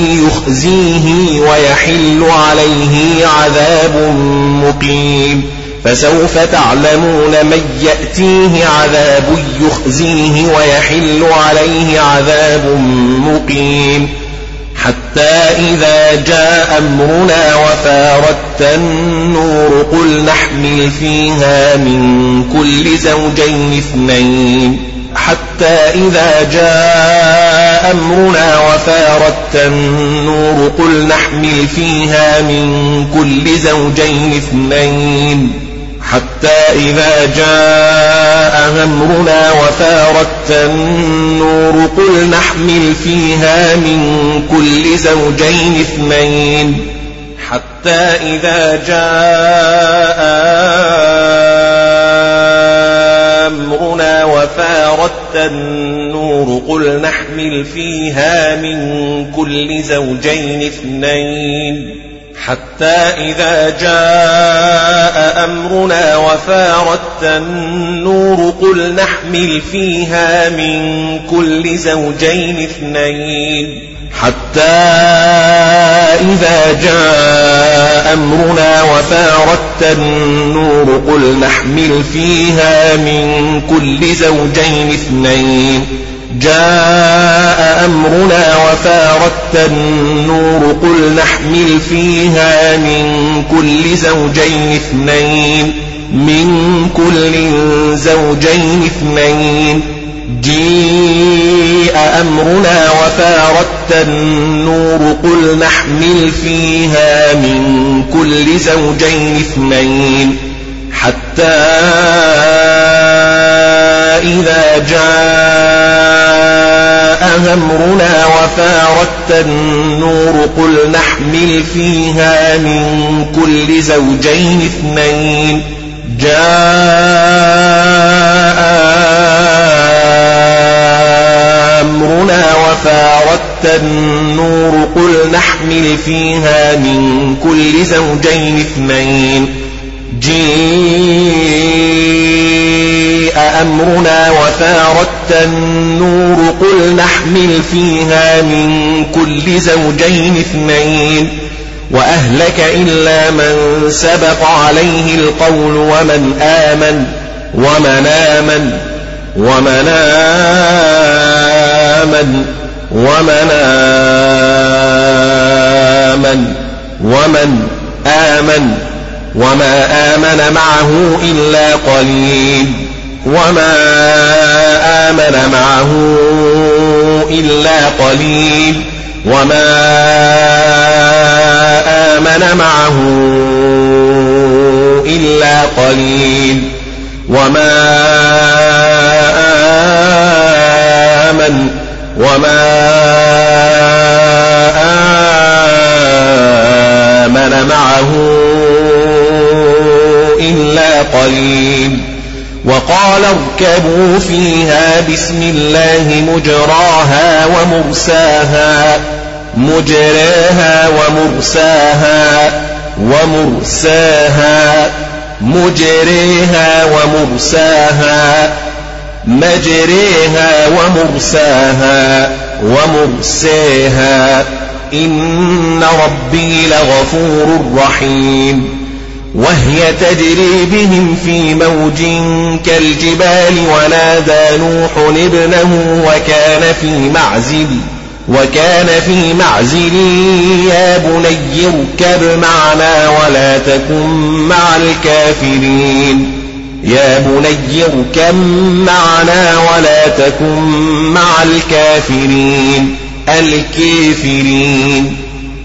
يخزيه ويحل عليه عذاب مقيم فسوف تعلمون من يأتيه عذاب يخزيه ويحل عليه عذاب مقيم حتى إذا جاء أمرنا وفارت النور قل نحمل فيها من كل زوجين اثنين حتى إذا جاء أمرنا وفارت النور قل نحمل فيها من كل زوجين اثنين حتى إذا جاء أمرنا وفارت النور قل نحمل فيها من كل زوجين اثنين حتى إذا جاء أمرنا وفارت النور قل نحمل فيها من كل زوجين اثنين حتى إذا جاء أمرنا وفارت النور قل نحمل فيها من كل زوجين اثنين حتى إذا جاء أمرنا وفارت النور قل نحمل فيها من كل زوجين اثنين جاء أمرنا وفارت النور قل نحمل فيها من كل زوجين اثنين من كل زوجين اثنين جيء أمرنا وفارت النور قل نحمل فيها من كل زوجين اثنين حتى إذا جاء أمرنا وفارت النور قل نحمل فيها من كل زوجين اثنين جاء أمرنا وفارت النور قل نحمل فيها من كل زوجين اثنين جيء أمرنا وفارت النور قل نحمل فيها من كل زوجين اثنين وأهلك إلا من سبق عليه القول ومن آمن ومن آمن ومن آمن ومن آمن ومن آمن وما آمن معه إلا قليل وما آمن معه إلا قليل وما آمن معه إلا قليل وما آمن وما آمن معه إلا قليل وقال اركبوا فيها بسم الله مجراها ومرساها مجراها ومرساها ومرساها مجريها ومرساها مجريها ومرساها ومرسيها إن ربي لغفور رحيم وهي تجري بهم في موج كالجبال ونادى نوح ابنه وكان في معزل وكان في معزل يا بني اركب معنا ولا تكن مع الكافرين يا بني اركب معنا ولا تكن مع الكافرين الكافرين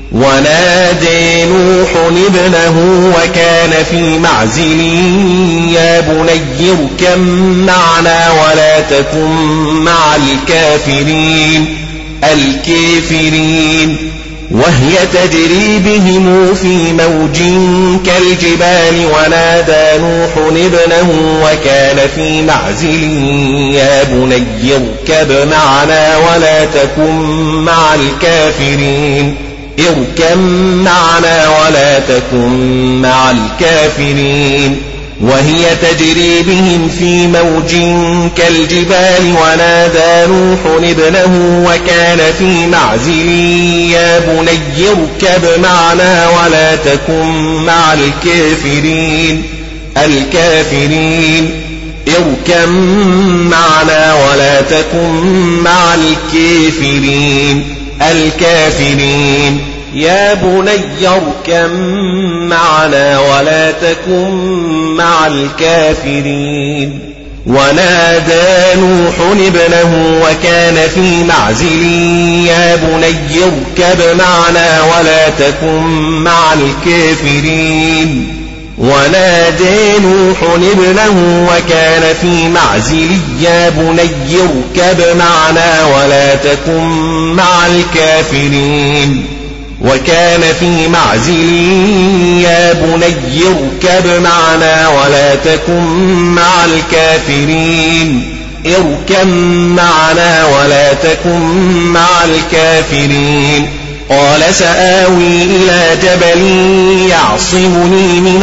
ونادى نوح ابنه وكان في معزل يا بني اركب معنا ولا تكن مع الكافرين الكافرين وهي تجري بهم في موج كالجبال ونادى نوح ابنه وكان في معزل يا بني اركب معنا ولا تكن مع الكافرين اركب معنا ولا تكن مع الكافرين وهي تجري بهم في موج كالجبال ونادى نوح ابنه وكان في معزل يا بني اركب معنا ولا تكن مع الكافرين الكافرين اركب معنا ولا تكن مع الكافرين الكافرين يا بني اركب معنا ولا تكن مع الكافرين ونادى نوح ابنه وكان في معزل يا بني اركب معنا ولا تكن مع الكافرين ونادى نوح ابنه وكان في معزل يا بني اركب معنا ولا تكن مع الكافرين وكان في معزل يا بني اركب معنا ولا تكن مع الكافرين اركب معنا ولا تكن مع الكافرين قال سآوي إلى جبل يعصمني من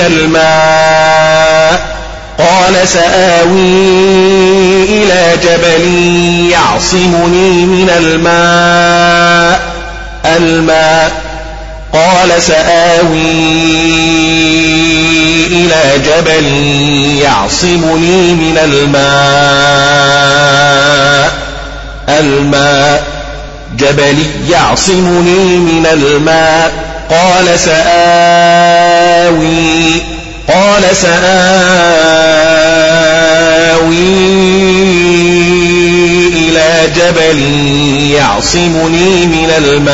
الماء قال سآوي إلى جبل يعصمني من الماء الماء قال سآوي إلى جبل يعصمني من الماء الماء جبل يعصمني من الماء قال سآوي قال سآوي إلى جبل يعصمني من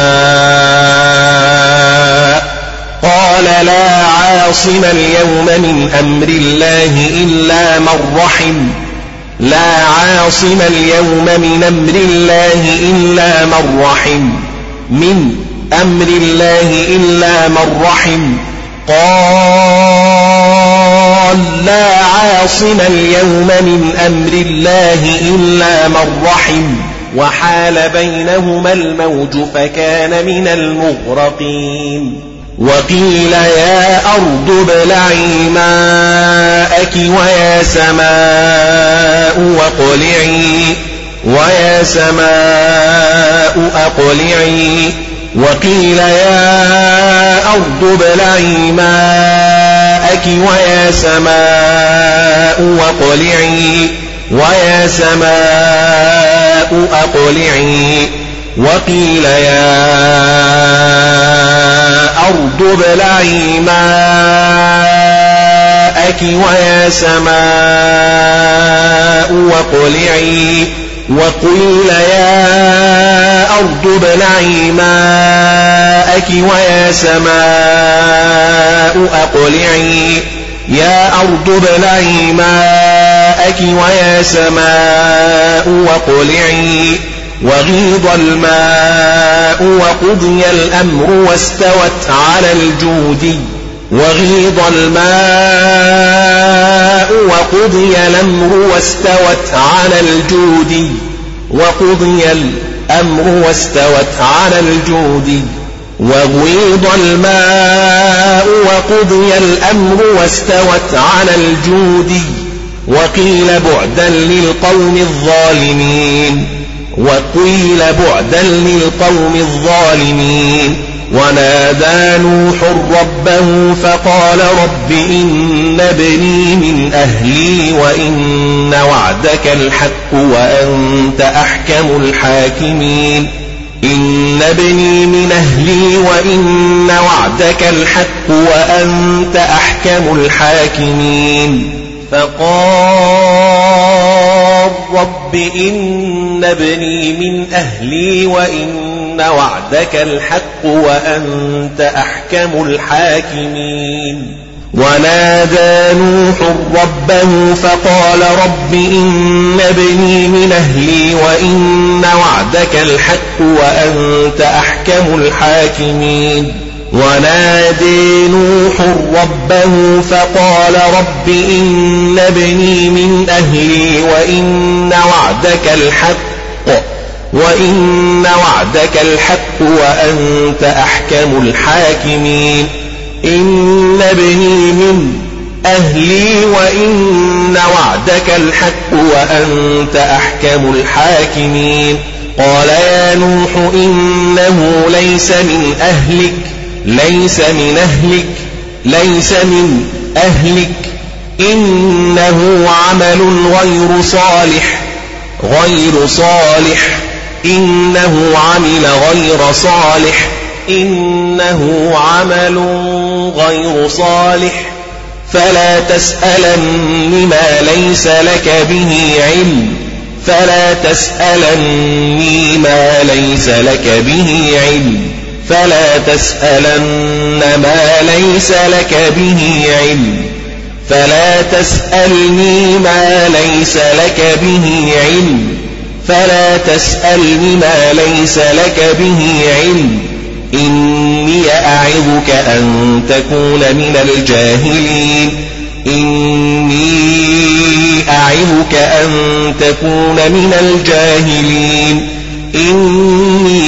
الماء قال لا عاصم اليوم من أمر الله إلا من رحم لا عاصم اليوم من أمر الله إلا من رحم من أمر الله إلا من رحم قال لا عاصم اليوم من أمر الله إلا من رحم وحال بينهما الموج فكان من المغرقين وقيل يا أرض ابلعي ماءك ويا سماء واقلعي ويا سماء أقلعي وقيل يا أرض ابلعي ماءك ويا سماء واقلعي ويا سماء أقلعي وقيل يا أرض ابلعي ماءك ويا سماء واقلعي وقيل يا أرض ابلعي ماءك ويا سماء أقلعي يا أرض ابلعي ماءك ويا سماء واقلعي وغيض الماء وقضي الأمر واستوت على الجودي وغيض الماء وقضي الأمر واستوت على الجودي وقضي الأمر واستوت على الجودي وغيض الماء وقضي الأمر واستوت على الجودي وقيل بعدا للقوم الظالمين وقيل بعدا للقوم الظالمين ونادى نوح ربه فقال رب إن ابني من أهلي وإن وعدك الحق وأنت أحكم الحاكمين إن ابني من أهلي وإن وعدك الحق وأنت أحكم الحاكمين فقال رب إن ابني من أهلي وإن وعدك الحق وأنت أحكم الحاكمين ونادى نوح ربه فقال رب إن ابني من أهلي وإن وعدك الحق وأنت أحكم الحاكمين ونادى نوح ربه فقال رب إن ابني من أهلي وإن وعدك الحق وإن وعدك الحق وأنت أحكم الحاكمين إن ابني من أهلي وإن وعدك الحق وأنت أحكم الحاكمين قال يا نوح إنه ليس من أهلك ليس من أهلك ليس من أهلك إنه عمل غير صالح غير صالح إنه عمل غير صالح إنه عمل غير صالح فلا تسألني ما ليس لك به علم فلا تسألني ما ليس لك به علم فلا تسألن ما ليس لك به علم فلا تسألني ما ليس لك به علم فلا تسألني ما ليس لك به علم إني أعظك أن تكون من الجاهلين إني أعظك أن تكون من الجاهلين إني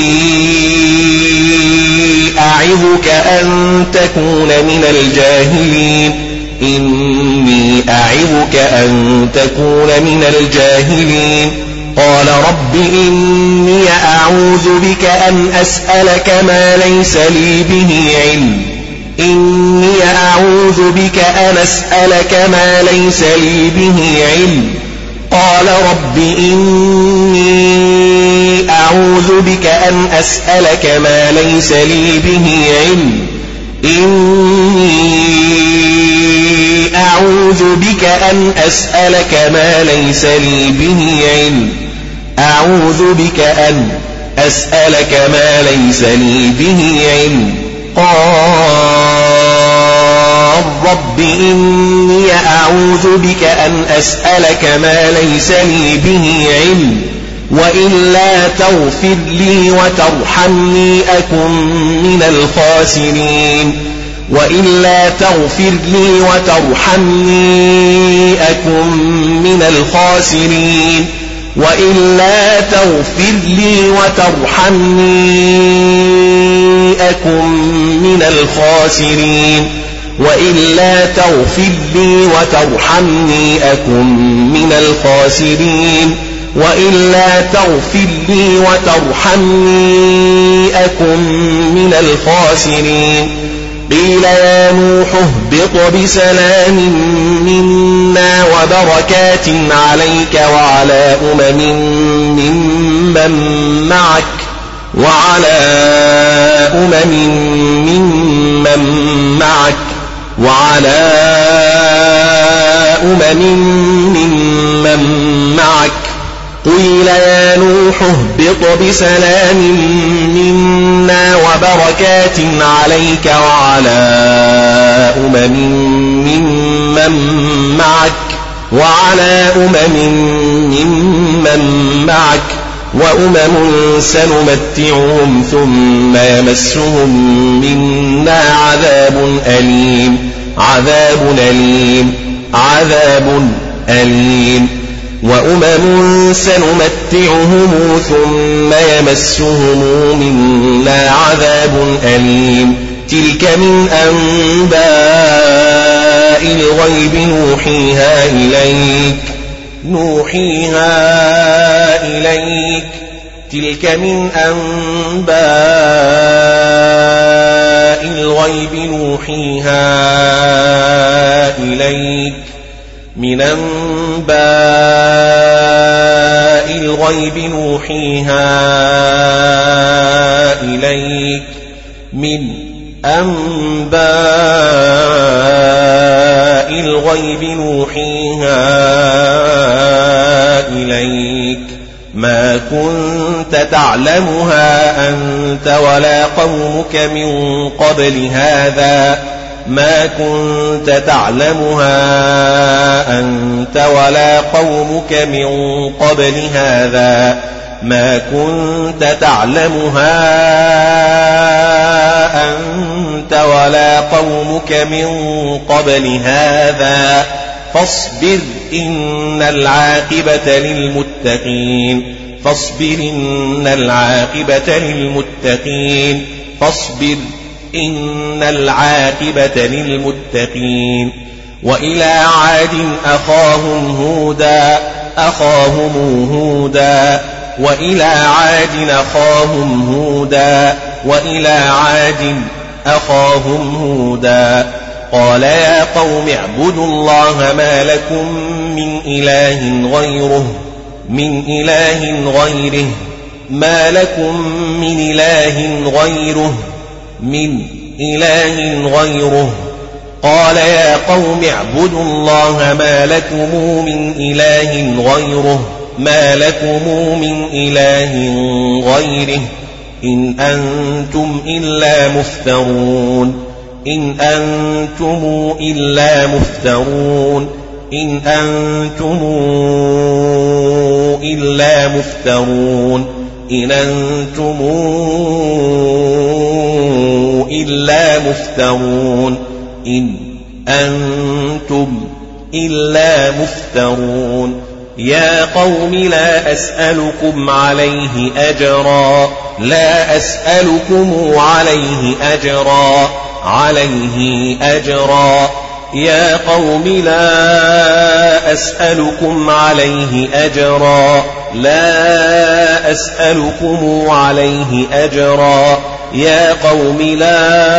أعظك أن تكون من الجاهلين إني أعظك أن تكون من الجاهلين قال رب إني أعوذ بك أن أسألك ما ليس لي به علم إني أعوذ بك أن أسألك ما ليس لي به علم قال رب إني أعوذ بك أن أسألك ما ليس لي به علم إني أعوذ بك أن أسألك ما ليس لي به علم أعوذ بك أن أسألك ما ليس لي به علم. قال رب إني أعوذ بك أن أسألك ما ليس لي به علم وإلا تغفر لي وترحمني أكن من الخاسرين وإلا تغفر لي وترحمني أكن من الخاسرين وإلا تغفر لي وترحمني أكن من الخاسرين وإلا تغفر لي وترحمني أكن من الخاسرين وإلا تغفر لي وترحمني أكن من الخاسرين. قيل يا نوح اهبط بسلام منا وبركات عليك وعلى أمم ممن معك وعلى أمم ممن معك وعلى أمم ممن معك. قيل يا نوح اهبط بسلام منا وبركات عليك وعلى أمم ممن معك وعلى أمم ممن معك وأمم سنمتعهم ثم يمسهم منا عذاب أليم عذاب أليم عذاب أليم وأمم سنمتعهم ثم يمسهم منا عذاب أليم. تلك من أنباء الغيب نوحيها إليك نوحيها إليك تلك من أنباء الغيب نوحيها إليك من أنباء الغيب نوحيها إليك من أنباء الغيب نوحيها إليك ما كنت تعلمها أنت ولا قومك من قبل هذا ما كنت تعلمها أنت ولا قومك من قبل هذا ما كنت تعلمها أنت ولا قومك من قبل هذا فاصبر إن العاقبة للمتقين فاصبر إن العاقبة للمتقين فاصبر إن العاقبة للمتقين. وإلى عاد أخاهم هودا أخاهم هودا وإلى عاد أخاهم هودا وإلى عاد أخاهم هودا قال يا قوم اعبدوا الله ما لكم من إله غيره من إله غيره ما لكم من إله غيره من إله غيره قال يا قوم اعبدوا الله ما لكم من إله غيره ما لكم من إله غيره إن أنتم إلا مفترون إن أنتم إلا مفترون إن أنتم إلا مفترون إن أنتم إلا مفترون إن أنتم إلا مفترون. يا قوم لا أسألكم عليه أجرا لا أسألكم عليه أجرا عليه أجرا يا قوم لا أسألكم عليه أجرا لا أسألكم عليه أجرا يا قوم لا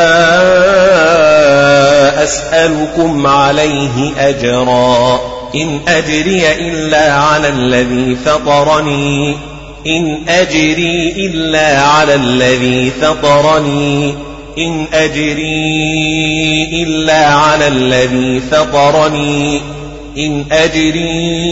أسألكم عليه أجرا إن أجري إلا على الذي فطرني إن أجري إلا على الذي فطرني إن أجري إلا على الذي فطرني إن أجري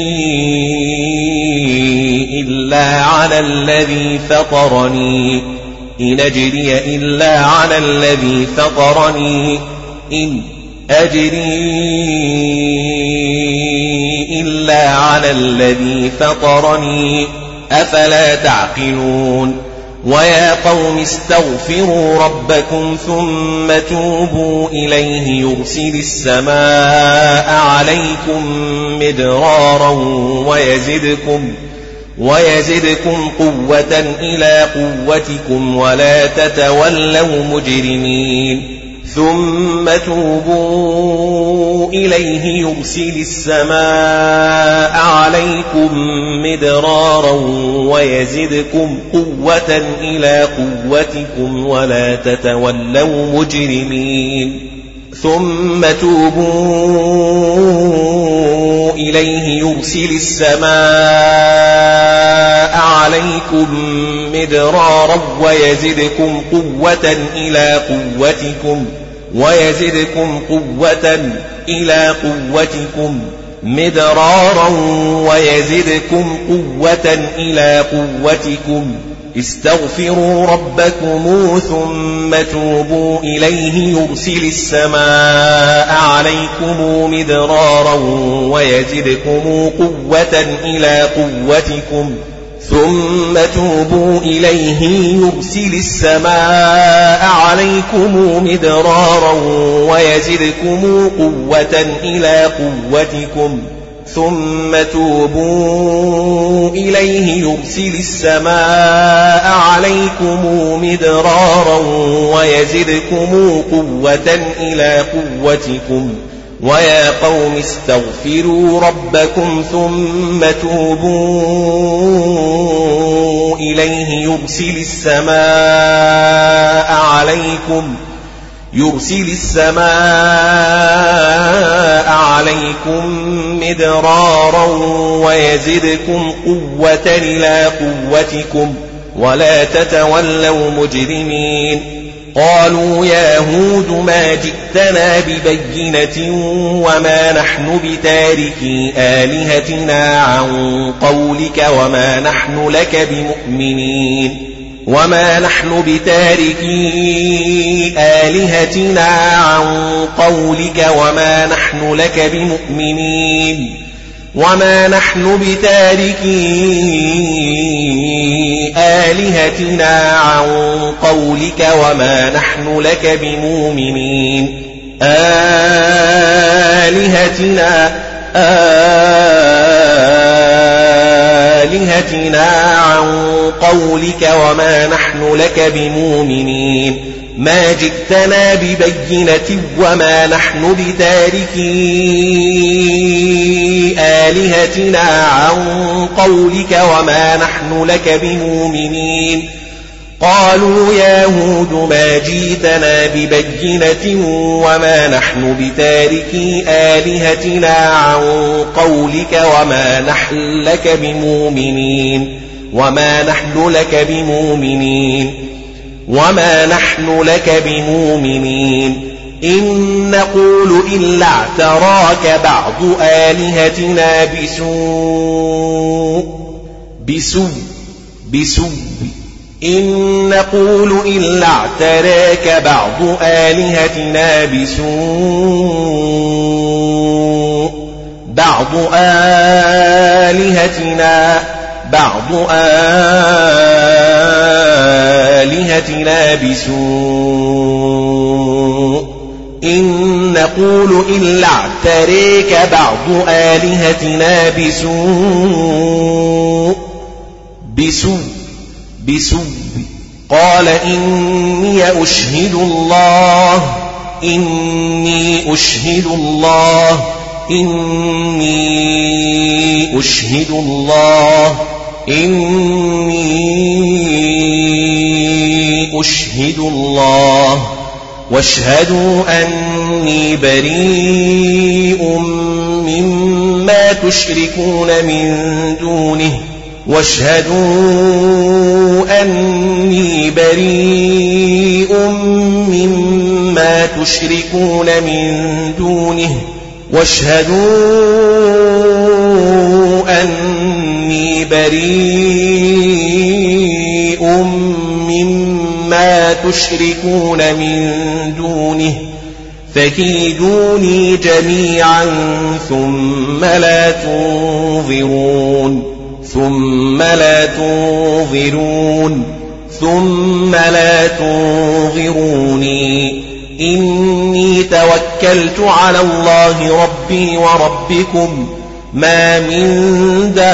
إلا على الذي فطرني إن أجري إلا على الذي فطرني إن أجري إلا على الذي فطرني أفلا تعقلون ويا قوم استغفروا ربكم ثم توبوا إليه يرسل السماء عليكم مدرارا ويزدكم ويزدكم قوة إلى قوتكم ولا تتولوا مجرمين ثم توبوا إليه يرسل السماء عليكم مدرارا ويزدكم قوة إلى قوتكم ولا تتولوا مجرمين ثم توبوا إليه يرسل السماء عليكم مدرارا ويزدكم قوة إلى قوتكم ويزدكم قوة إلى قوتكم مدرارا ويزدكم قوة إلى قوتكم استغفروا ربكم ثم توبوا إليه يرسل السماء عليكم مدرارا ويزدكم قوة إلى قوتكم ثم توبوا إليه يرسل السماء عليكم مدرارا ويزدكم قوة إلى قوتكم ثم توبوا إليه يرسل السماء عليكم مدرارا ويزدكم قوة إلى قوتكم ويا قوم استغفروا ربكم ثم توبوا إليه يرسل السماء عليكم يرسل السماء عليكم مدرارا ويزدكم قوة إلى قوتكم ولا تتولوا مجرمين قالوا يا هود ما جئتنا ببينة وما نحن بتاركي آلهتنا عن قولك وما نحن لك بمؤمنين وما نحن بتاركي آلهتنا عن قولك وما نحن لك بمؤمنين وما نحن بتاركي آلهتنا عن قولك وما نحن لك بمؤمنين آلهتنا آلهتنا عن قولك وما نحن لك بمؤمنين ما جئتنا ببينة وما نحن بتاركي آلهتنا عن قولك وما نحن لك بمؤمنين قالوا يا هود ما جئتنا ببينة وما نحن بتاركي آلهتنا عن قولك وما نحن لك بمؤمنين وما نحن لك بمؤمنين وما نحن لك بمؤمنين إن نقول إلا اعتراك بعض آلهتنا بسوء بسوء بسوء إن نقول إلا اعتراك بعض آلهتنا بسوء بعض آلهتنا بعض آلهتنا بسوء إن نقول إلا اعتريك بعض آلهتنا بسوء بسوء بسوء قال إني أشهد الله إني أشهد الله إني أشهد الله إني أشهد الله واشهدوا أني بريء مما تشركون من دونه واشهدوا أني بريء مما تشركون من دونه واشهدوا أني بريء مما تشركون من دونه فكيدوني جميعا ثم لا تنظرون ثم لا تنظرون ثم لا تنظروني إني توكلت على الله ربي وربكم ما من دابة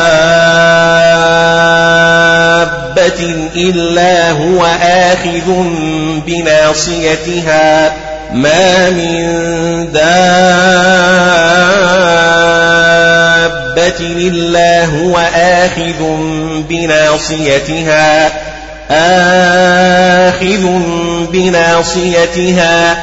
إلا هو آخذ بناصيتها ما من دابة إلا هو آخذ بناصيتها آخذ بناصيتها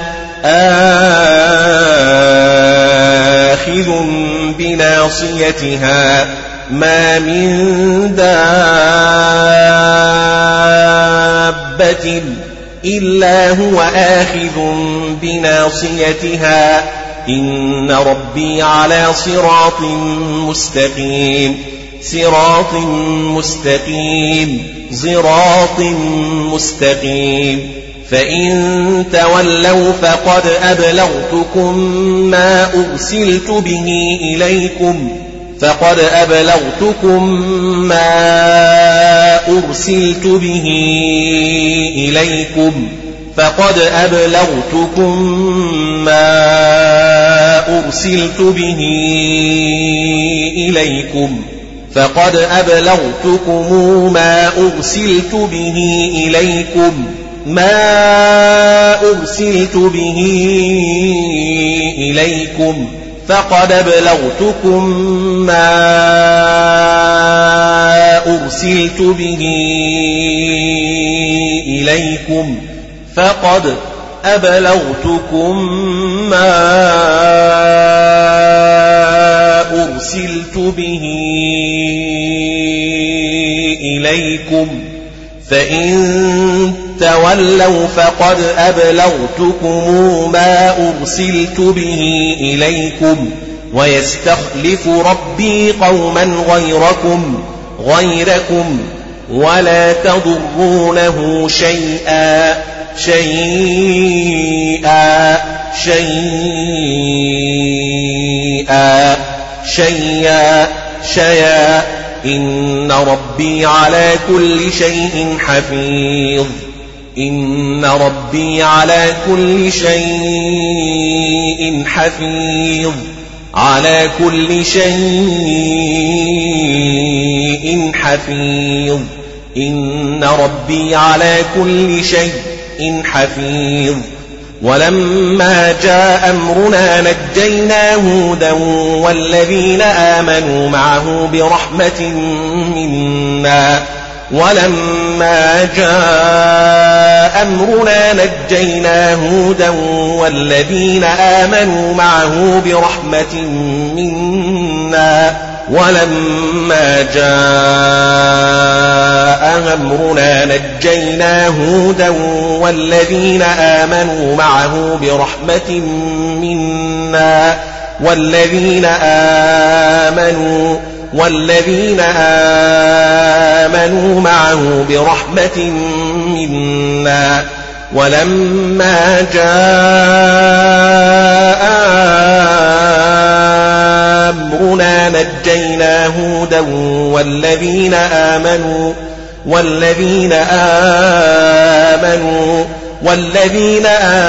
آخذ بناصيتها ما من دابة إلا هو آخذ بناصيتها إن ربي على صراط مستقيم صراط مستقيم صراط مستقيم فإن تولوا فقد أبلغتكم ما أرسلت به إليكم فقد أبلغتكم ما أرسلت به إليكم فقد أبلغتكم ما أرسلت به إليكم فقد أبلغتكم ما أرسلت به إليكم ما أرسلت به إليكم فقد أبلغتكم ما أرسلت به إليكم فقد أبلغتكم ما أرسلت به إليكم فإن تولوا فقد أبلغتكم ما أرسلت به إليكم ويستخلف ربي قوما غيركم غيركم ولا تضرونه شيئا شيئا شيئا شيئا شيئا إن ربي على كل شيء حفيظ إن ربي على كل شيء حفيظ على كل شيء حفيظ إن ربي على كل شيء حفيظ ولما جاء أمرنا نجينا هودا والذين آمنوا معه برحمة منا ولما جاء أمرنا نجينا هودا والذين آمنوا معه برحمة منا ولما جاء أمرنا نجينا هودا والذين آمنوا معه برحمة منا والذين آمنوا والذين آمنوا معه برحمة منا ولما جاء أمرنا نجينا هودا والذين آمنوا والذين آمنوا والذين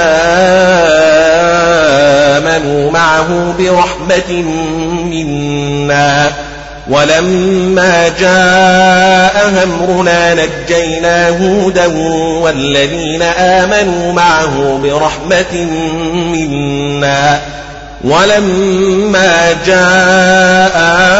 آمنوا معه برحمة منا ولما جاء أمرنا نجينا هودا والذين آمنوا معه برحمة منا ولما جاء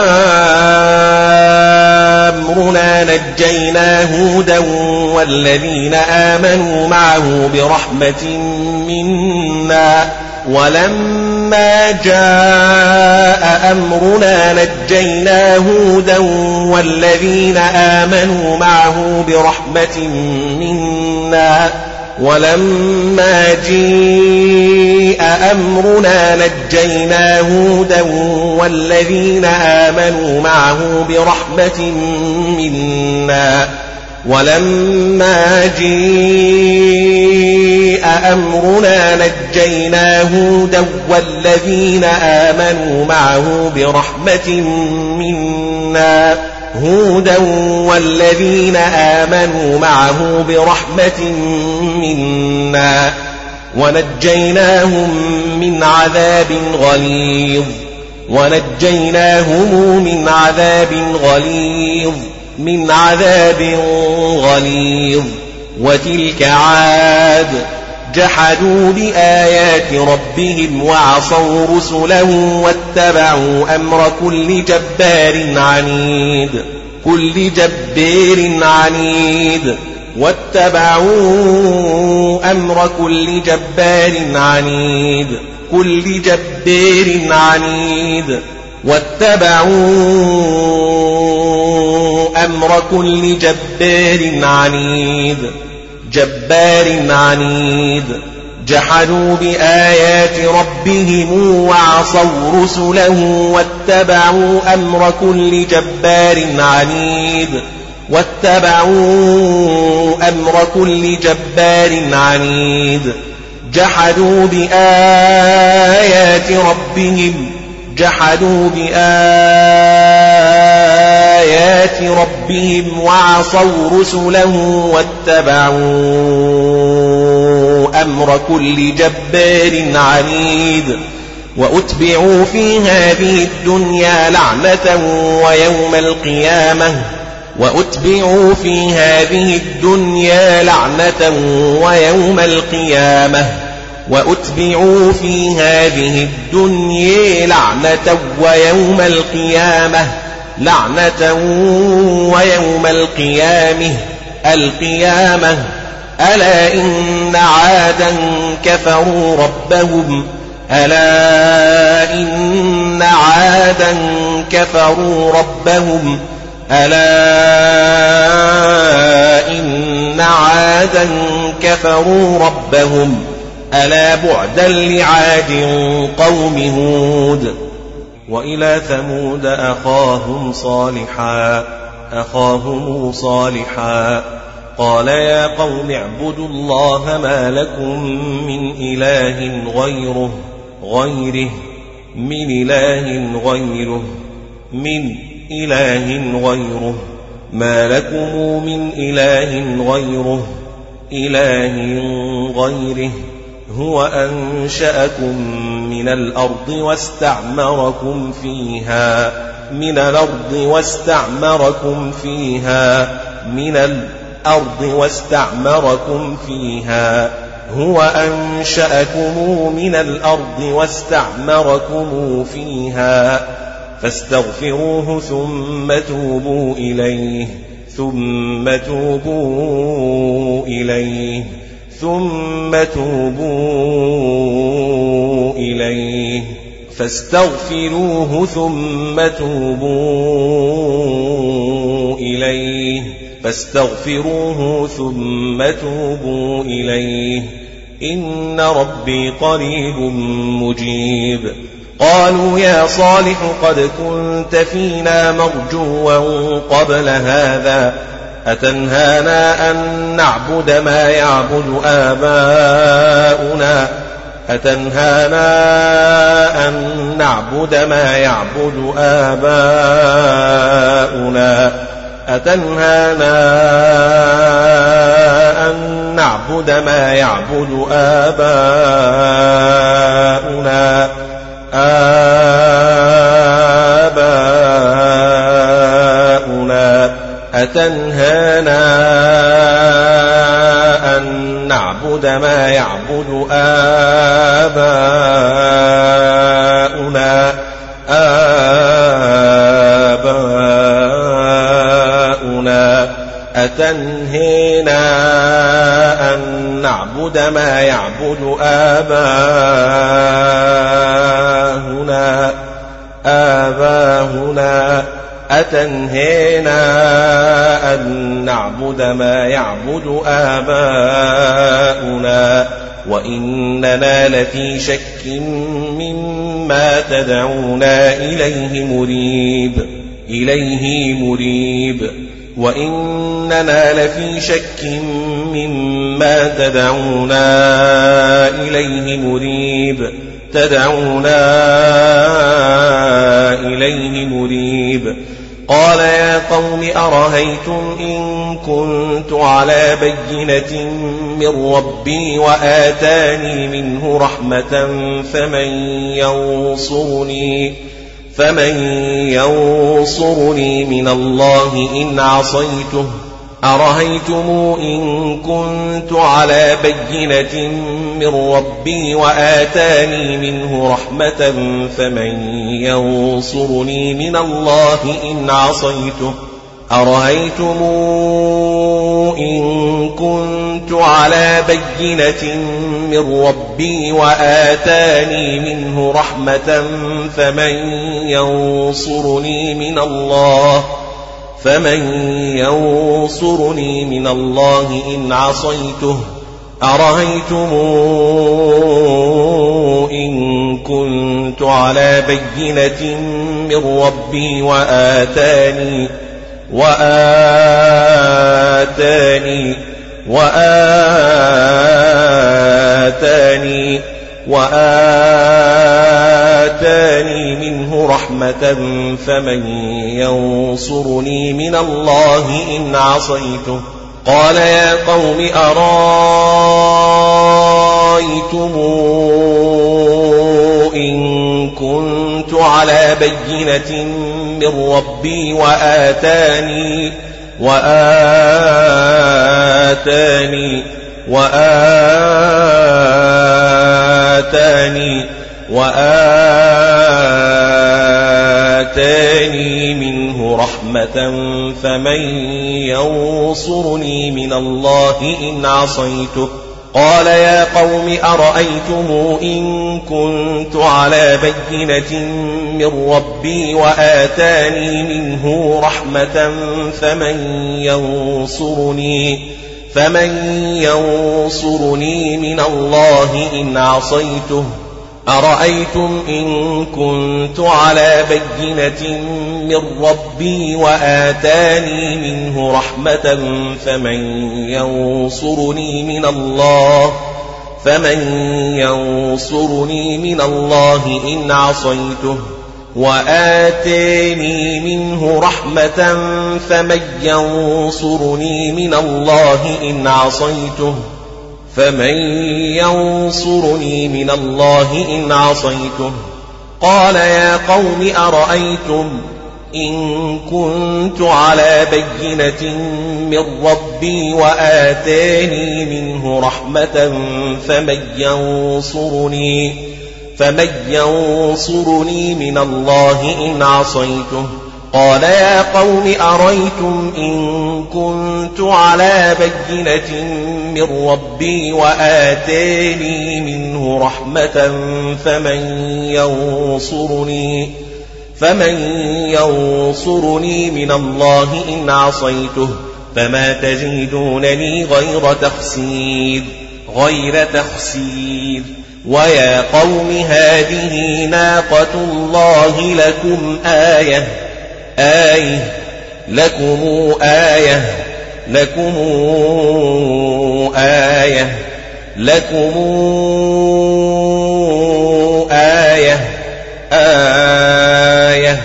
أمرنا نجينا هودا والذين آمنوا معه برحمة منا ولما جاء أمرنا نجينا هودا والذين آمنوا معه برحمة منا ولما جيء أمرنا نجينا هودا والذين آمنوا معه برحمة منا ولما جيء أمرنا نجينا هودا والذين آمنوا معه برحمة منا هودا والذين آمنوا معه برحمة منا ونجيناهم من عذاب غليظ ونجيناهم من عذاب غليظ من عذاب غليظ وتلك عاد جحدوا بآيات ربهم وعصوا رسله واتبعوا أمر كل جبار عنيد كل جبار عنيد واتبعوا أمر كل جبار عنيد كل جبار عنيد واتبعوا أمر كل جبار عنيد جبار عنيد جحدوا بآيات ربهم وعصوا رسله واتبعوا أمر كل جبار عنيد واتبعوا أمر كل جبار عنيد جحدوا بآيات ربهم جحدوا بآيات ربهم وعصوا رسله واتبعوا أمر كل جبار عنيد وأتبعوا في هذه الدنيا لعنة ويوم القيامة وأتبعوا في هذه الدنيا لعنة ويوم القيامة وأتبعوا في هذه الدنيا لعنة ويوم القيامة لعنة ويوم القيامة القيامة ألا إن عادا كفروا ربهم ألا إن عادا كفروا ربهم ألا إن عادا كفروا ربهم ألا بعدا لعاد قوم هود وإلى ثمود أخاهم صالحا أخاهم صالحا قال يا قوم اعبدوا الله ما لكم من إله غيره غيره من إله غيره من إله غيره ما لكم من إله غيره إله غيره هو أنشأكم من الأرض واستعمركم فيها من الأرض واستعمركم فيها من الأرض واستعمركم فيها هو أنشأكم من الأرض واستعمركم فيها فاستغفروه ثم توبوا إليه ثم توبوا إليه ثم توبوا إليه فاستغفروه ثم توبوا إليه فاستغفروه ثم توبوا إليه إن ربي قريب مجيب قالوا يا صالح قد كنت فينا مرجوا قبل هذا أتنهانا أن نعبد ما يعبد آباؤنا أتنهانا أن نعبد ما يعبد آباؤنا أتنهانا أن نعبد ما يعبد آباؤنا آباؤنا أتنهانا أن نعبد ما يعبد آباؤنا آباؤنا أتنهينا أن نعبد ما يعبد آباؤنا آباؤنا أتنهينا أن نعبد ما يعبد آباؤنا وإننا لفي شك مما تدعونا إليه مريب إليه مريب وإننا لفي شك مما تدعونا إليه مريب تدعونا إليه مريب قال يا قوم أرهيتم إن كنت على بينة من ربي وآتاني منه رحمة فمن ينصرني فمن ينصرني من الله إن عصيته أرهيتم إن كنت على بينة من ربي وآتاني منه رحمة فمن ينصرني من الله إن عصيته أرهيتم إن كنت على بينة من ربي وآتاني منه رحمة فمن ينصرني من الله فمن ينصرني من الله إن عصيته أرهيتم إن كنت على بينة من ربي وآتاني وآتاني وآتاني وآتاني منه رحمة فمن ينصرني من الله إن عصيته قال يا قوم أرأيتم إن كنت على بينة من ربي وآتاني وآتاني وآتاني وآتاني منه رحمة فمن ينصرني من الله إن عصيته قال يا قوم أرأيتم إن كنت على بينة من ربي وآتاني منه رحمة فمن ينصرني فمن ينصرني من الله إن عصيته أرأيتم إن كنت على بينة من ربي وآتاني منه رحمة فمن ينصرني من الله فمن ينصرني من الله إن عصيته وآتاني منه رحمة فمن ينصرني من الله إن عصيته فمن ينصرني من الله إن عصيته قال يا قوم أرأيتم إن كنت على بينة من ربي وآتاني منه رحمة فمن ينصرني فمن ينصرني من الله إن عصيته قال يا قوم أرأيتم إن كنت على بينة من ربي وآتاني منه رحمة فمن ينصرني فمن ينصرني من الله إن عصيته فما تزيدونني غير تخسير غير تخسير ويا قوم هذه ناقة الله لكم آية آية لكم آية لكم آية لكم آية آية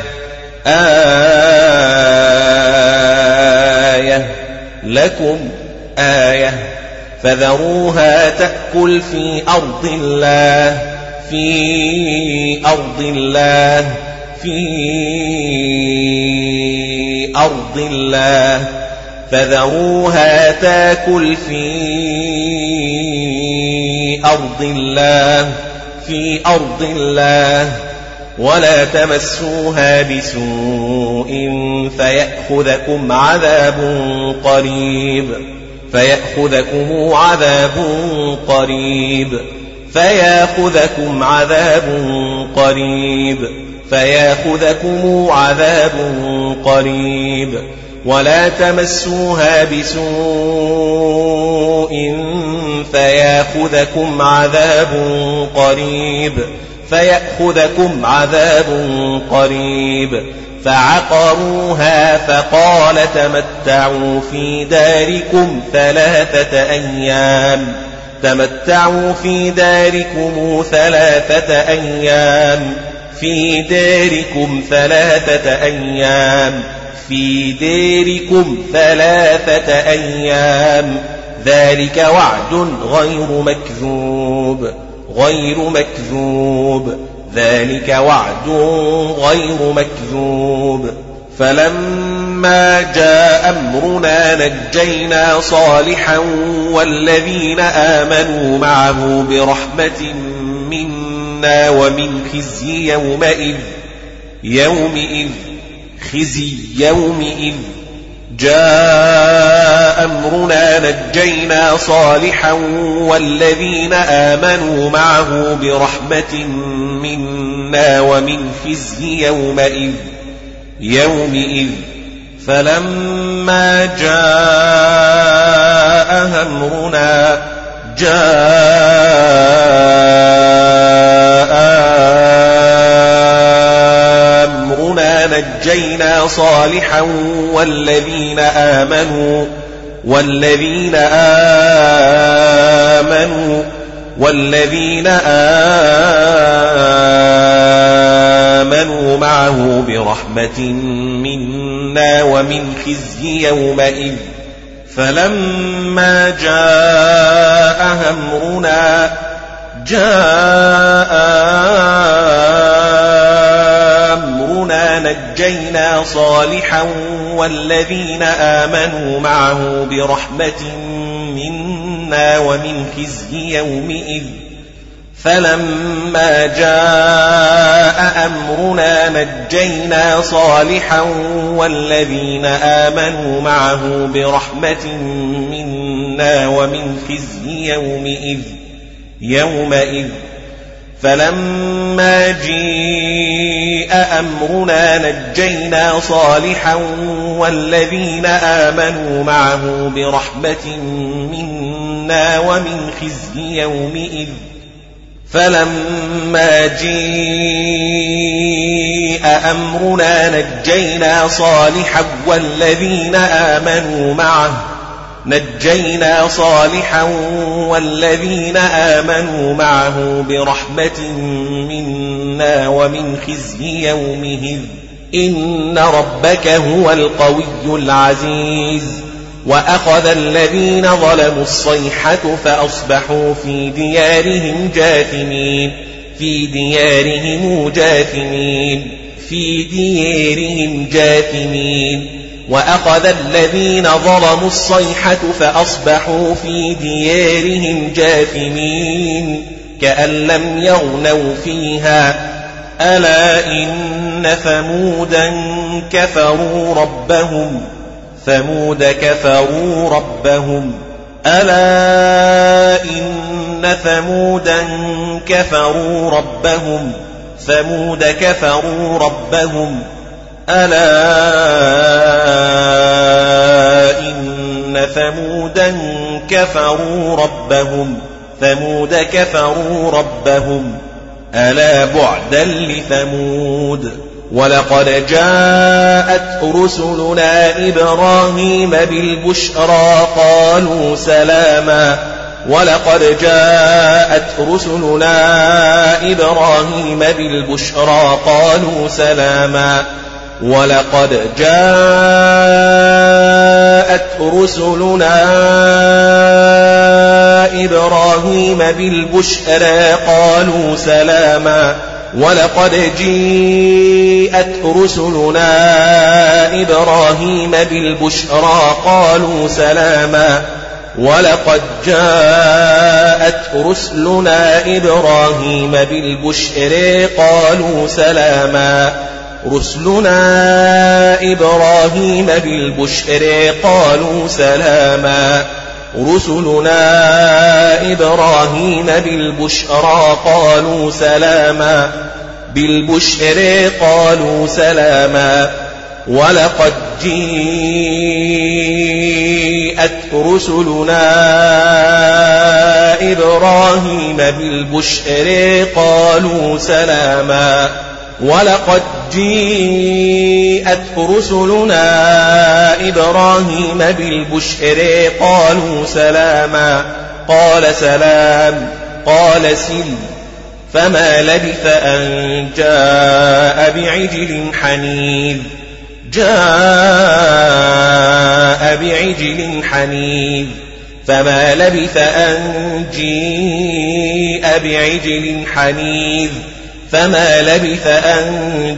آية لكم آية فذروها تأكل في أرض الله في أرض الله في أرض الله فذروها تأكل في أرض الله في أرض الله ولا تمسوها بسوء فيأخذكم عذاب قريب فيأخذكم عذاب قريب فيأخذكم عذاب قريب فيأخذكم عذاب قريب ولا تمسوها بسوء فيأخذكم عذاب قريب فيأخذكم عذاب قريب فعقروها فقال تمتعوا في داركم ثلاثة أيام تمتعوا في داركم ثلاثة أيام في داركم ثلاثة أيام في داركم ثلاثة أيام ذلك وعد غير مكذوب غير مكذوب ذلك وعد غير مكذوب فلما جاء أمرنا نجينا صالحا والذين آمنوا معه برحمة منا ومن خزي يومئذ يومئذ خزي يومئذ جاء أمرنا نجينا صالحا والذين آمنوا معه برحمة منا ومن خزي يومئذ يومئذ فلما جاء أمرنا جاء أمرنا نجينا صالحا والذين آمنوا والذين آمنوا والذين آمنوا معه برحمة منا ومن خزي يومئذ فلما جاء أمرنا جاء أمرنا نجينا صالحا والذين آمنوا معه برحمة منا ومن خزي يومئذ فلما جاء أمرنا نجينا صالحا والذين آمنوا معه برحمة منا ومن خزي يومئذ يومئذ فلما جاء أمرنا نجينا صالحا والذين آمنوا معه برحمة منا ومن خزي يومئذ فلما جاء أمرنا نجينا صالحا والذين آمنوا معه نجينا صالحا والذين آمنوا معه برحمة منا ومن خزي يومئذ إن ربك هو القوي العزيز وأخذ الذين ظلموا الصيحة فأصبحوا في ديارهم جاثمين في ديارهم جاثمين في ديارهم جاثمين وأخذ الذين ظلموا الصيحة فأصبحوا في ديارهم جاثمين كأن لم يغنوا فيها ألا إن ثمودا كفروا ربهم ثمود كفروا ربهم ألا إن ثمودا كفروا ربهم ثمود كفروا ربهم ألا إن ثمودا كفروا ربهم ثمود كفروا ربهم ألا بعدا لثمود ولقد جاءت رسلنا إبراهيم بالبشرى قالوا سلاما ولقد جاءت رسلنا إبراهيم بالبشرى قالوا سلاما ولقد جاءت رسلنا إبراهيم بالبشرى قالوا سلاما ولقد جاءت رسلنا إبراهيم بالبشرى قالوا سلاما ولقد جاءت رسلنا إبراهيم بالبشرى قالوا سلاما رسلنا إبراهيم بالبشرى قالوا سلاما رسلنا إبراهيم بالبشرى قالوا سلاما بالبشر قالوا سلاما ولقد جيءت رسلنا إبراهيم بالبشر قالوا سلاما ولقد جيءت رسلنا إبراهيم بالبشر قالوا سلاما قال سلام قال سل فما لبث أن جاء بعجل حنيذ جاء بعجل حنيذ فما لبث أن جيء بعجل حنيذ فما لبث أن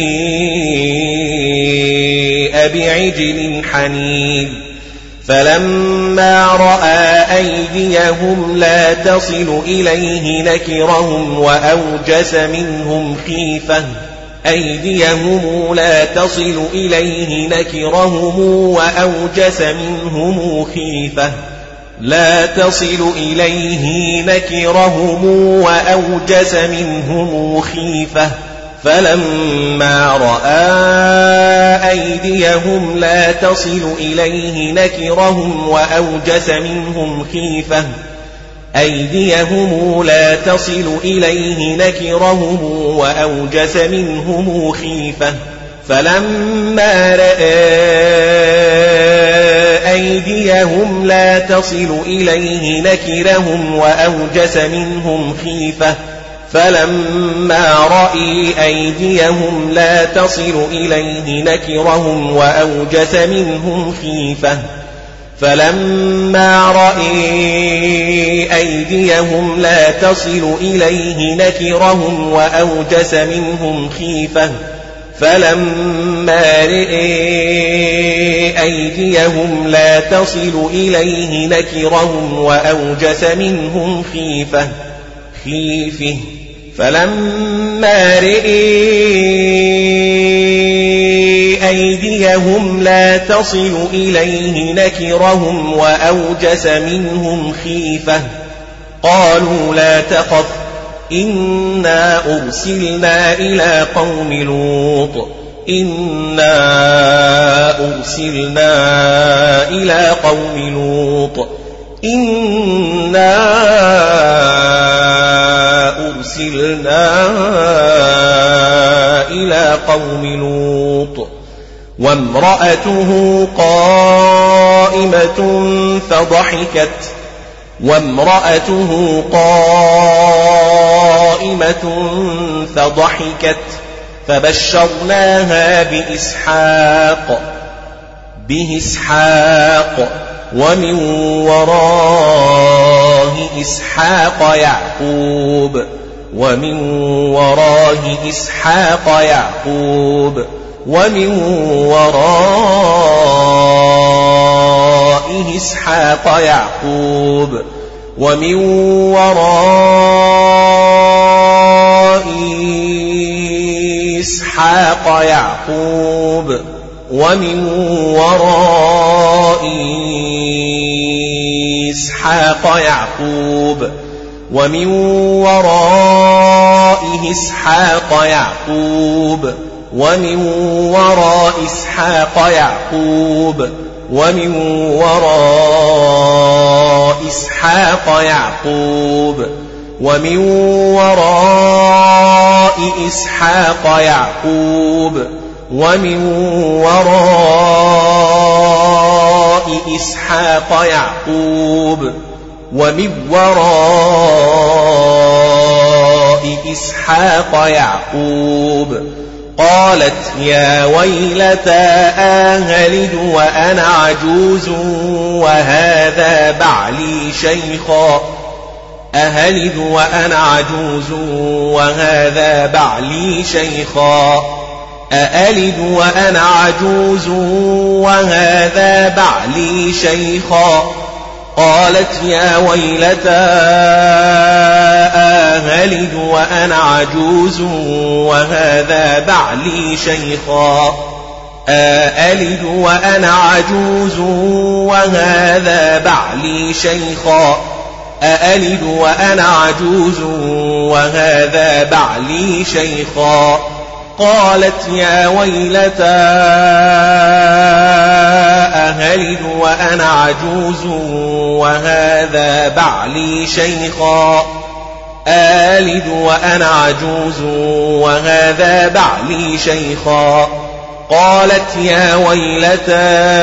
جيء بعجل حنيذ فلما رأى أيديهم لا تصل إليه نكرهم وأوجس منهم خيفة أيديهم لا تصل إليه نكرهم وأوجس منهم خيفة لا تصل إليه نكرهم وأوجس منهم خيفة فلما رأى أيديهم لا تصل إليه نكرهم وأوجس منهم خيفة أيديهم لا تصل إليه نكرهم وأوجس منهم خيفة فلما رأى أيديهم لا تصل إليه نكرهم وأوجس منهم خيفة فلما رأى أيديهم لا تصل إليه نكرهم وأوجس منهم خيفة فلما رأى أيديهم لا تصل إليه نكرهم وأوجس منهم خيفة فلما رأى أيديهم لا تصل إليه نكرهم وأوجس منهم خيفة خيفة فلما رأى أيديهم لا تصل إليه نكرهم وأوجس منهم خيفة قالوا لا تخف إنا أرسلنا إلى قوم لوط إنا أرسلنا إلى قوم لوط إنا أرسلنا إلى قوم لوط وامرأته قائمة فضحكت وامرأته قائمة فضحكت فبشرناها بإسحاق بإسحاق ومن وراء إسحاق يعقوب ومن وراء إسحاق يعقوب ومن وراء إسحاق يعقوب ومن وراء إسحاق يعقوب ومن وراء إسحاق يعقوب ومن وراء إسحاق يعقوب ومن وراء إسحاق يعقوب ومن وراء إسحاق يعقوب ومن وراء إسحاق يعقوب ومن وراء إسحاق يعقوب ومن وراء إسحاق يعقوب قالت يا ويلتى أهلد وأنا عجوز وهذا بعلي شيخا أهلد وأنا عجوز وهذا بعلي شيخا أألد وأنا عجوز وهذا بعلي شيخا قالت يا ويلتى أهلد وأنا عجوز وهذا بعلي شيخا أألد وأنا عجوز وهذا بعلي شيخا أألد وأنا عجوز وهذا بعلي شيخا قالت يا ويلتى أهلد وأنا عجوز وهذا بعلي شيخا آلد وأنا عجوز وهذا بعلي شيخا قالت يا ويلتى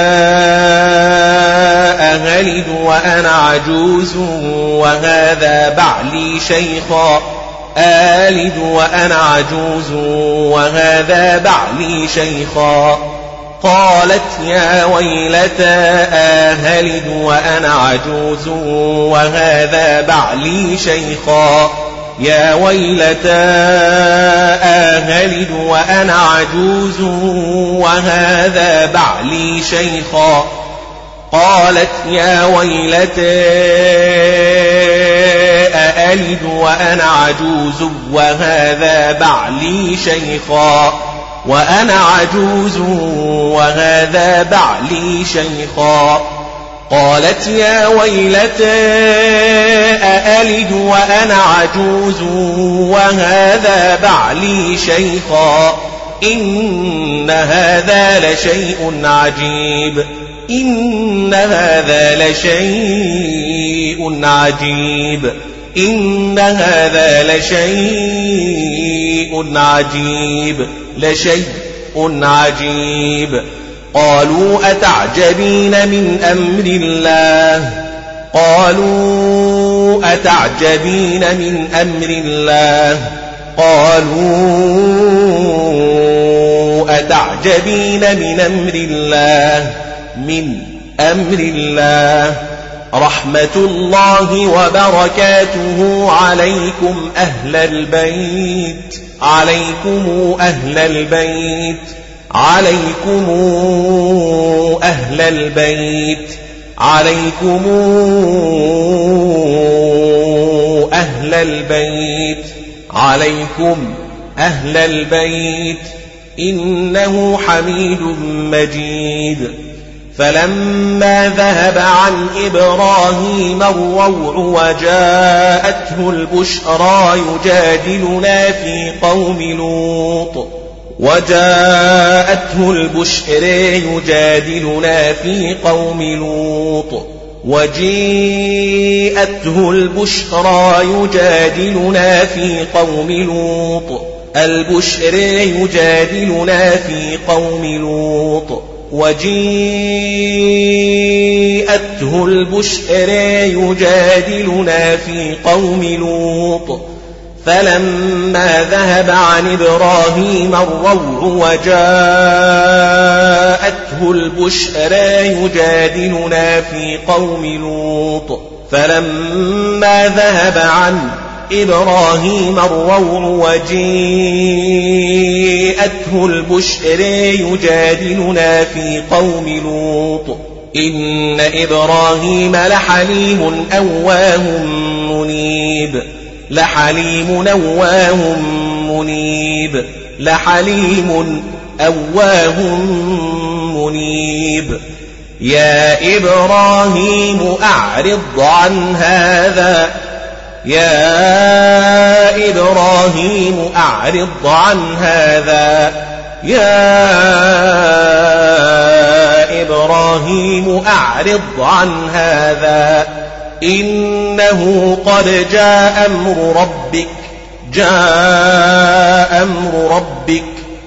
أهلد وأنا عجوز وهذا بعلي شيخا آلد وأنا عجوز وهذا بعلي شيخا قالت يا ويلتى أهلد وأنا عجوز وهذا بعلي شيخا يا ويلتى أهلد وأنا عجوز وهذا بعلي شيخا قالت يا ويلتى أألد وأنا عجوز وهذا بعلي شيخا وأنا عجوز وهذا بعلي شيخا قالت يا ويلتى أألد وأنا عجوز وهذا بعلي شيخا إن هذا لشيء عجيب إن هذا لشيء عجيب إن هذا لشيء عجيب لشيء عجيب قالوا أتعجبين من أمر الله قالوا أتعجبين من أمر الله قالوا أتعجبين من أمر الله من أمر الله رحمة الله وبركاته عليكم أهل البيت عليكم أهل البيت عليكم أهل البيت عليكم أهل البيت عليكم أهل البيت إنه حميد مجيد فلما ذهب عن إبراهيم الروع وجاءته البشرى يجادلنا في قوم لوط وجاءته البشر يجادلنا في قوم لوط وجيءته البشرى يجادلنا في قوم لوط البشر يجادلنا في قوم لوط وجيءته البشر يجادلنا في قوم لوط فلما ذهب عن إبراهيم الروع وجاءته البشر يجادلنا في قوم لوط فلما ذهب عن إبراهيم الروع وجيءته البشر يجادلنا في قوم لوط إن إبراهيم لحليم أواه منيب لحليم أواه منيب لحليم أواه منيب يا إبراهيم أعرض عن هذا يا إبراهيم أعرض عن هذا يا إبراهيم أعرض عن هذا إنه قد جاء أمر ربك جاء أمر ربك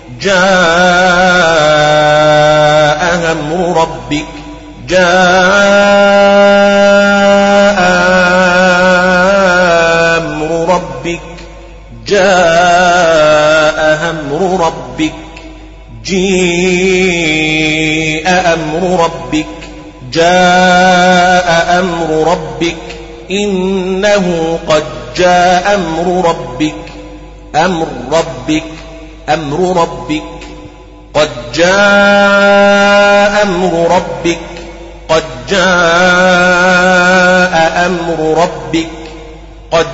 جاء أمر ربك جاء أمر ربك جاء أمر ربك جيء أمر ربك جاء أمر ربك إنه قد جاء أمر ربك أمر ربك أمر ربك قد جاء أمر ربك قد جاء أمر ربك قد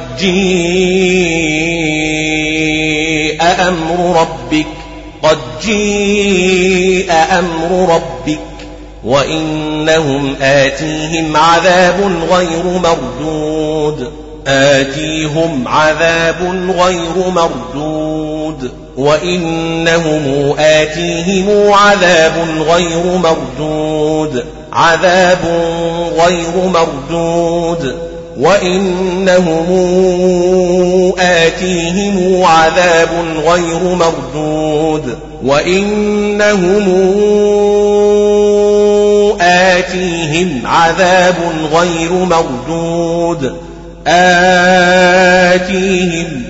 جيء أمر ربك قد جيء أمر ربك وإنهم آتيهم عذاب غير مردود آتيهم عذاب غير مردود وإنهم آتيهم عذاب غير مردود عذاب غير مردود وإنهم آتيهم عذاب غير مردود وإنهم آتيهم عذاب غير مردود آتيهم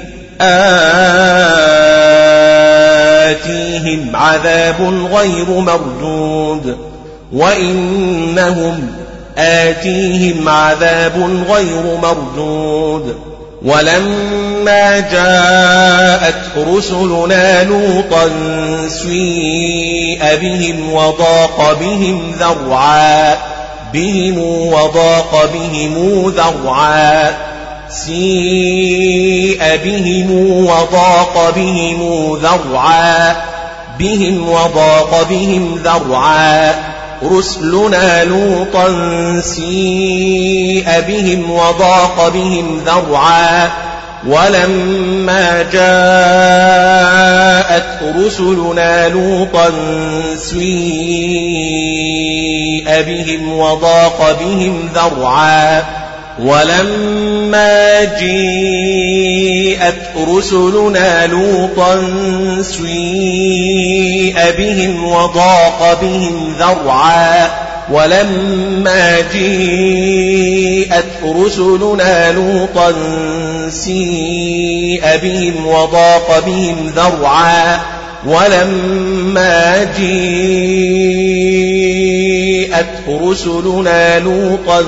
آتيهم عذاب غير مردود وإنهم آتيهم عذاب غير مردود ولما جاءت رسلنا لوطا سيء بهم وضاق بهم ذرعا بهم وضاق بهم ذرعا سيء بهم وضاق بهم ذرعا بهم وضاق بهم ذرعا رسلنا لوطا سيء بهم وضاق بهم ذرعا ولما جاءت رسلنا لوطا سيء بهم وضاق بهم ذرعا ولما جاءت رسلنا لوطا سيء بهم وضاق بهم ذرعا ولما جاءت رسلنا لوطا سيء بهم وضاق بهم ذرعا ولما جاءت رسلنا لوطا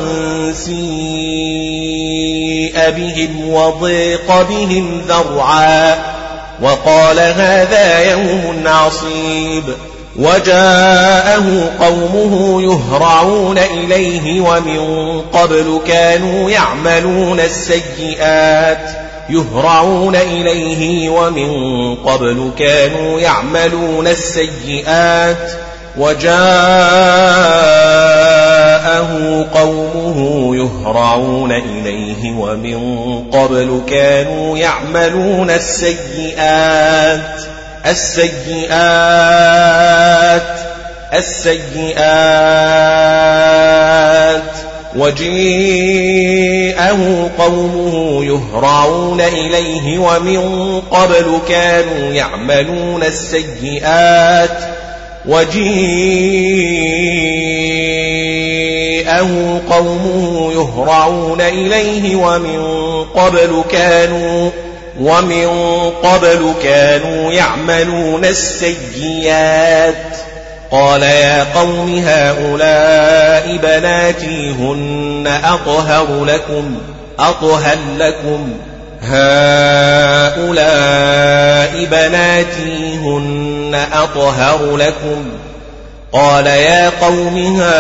سيء بهم وضاق بهم ذرعا وقال هذا يوم عصيب وجاءه قومه يهرعون إليه ومن قبل كانوا يعملون السيئات يهرعون إليه ومن قبل كانوا يعملون السيئات وجاءه قومه يهرعون إليه ومن قبل كانوا يعملون السيئات السيئات السيئات وجاءه قومه يهرعون إليه ومن قبل كانوا يعملون السيئات وجاءه قومه يهرعون إليه ومن قبل كانوا ومن قبل كانوا يعملون السيئات قال يا قوم هؤلاء بناتي هن أطهر لكم أطهر لكم هؤلاء بناتي هن أطهر لكم قال يا قوم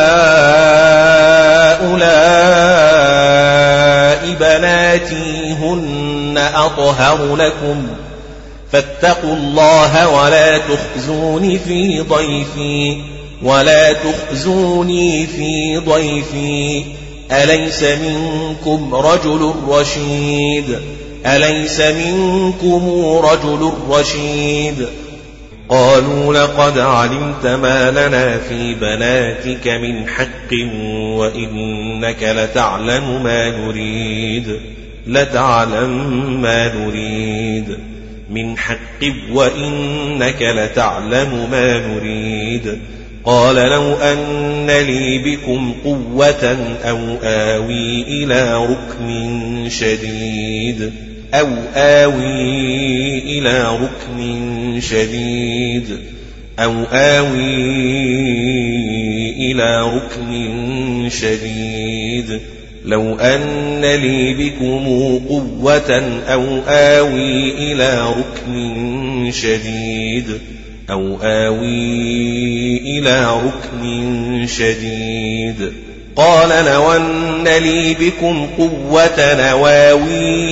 هؤلاء بناتي هن أطهر لكم فاتقوا الله ولا تخزوني في ضيفي ولا تخزوني في ضيفي أليس منكم رجل رشيد أليس منكم رجل رشيد قالوا لقد علمت ما لنا في بناتك من حق وإنك لتعلم ما نريد لتعلم ما نريد من حق وإنك لتعلم ما نريد قال لو أن لي بكم قوة أو آوي إلى ركن شديد أو آوي إلى ركن شديد أو آوي إلى ركن شديد لو أن لي بكم قوة أو آوي إلى ركن شديد أو آوي إلى ركن شديد قال لو أن لي بكم قوة نواوي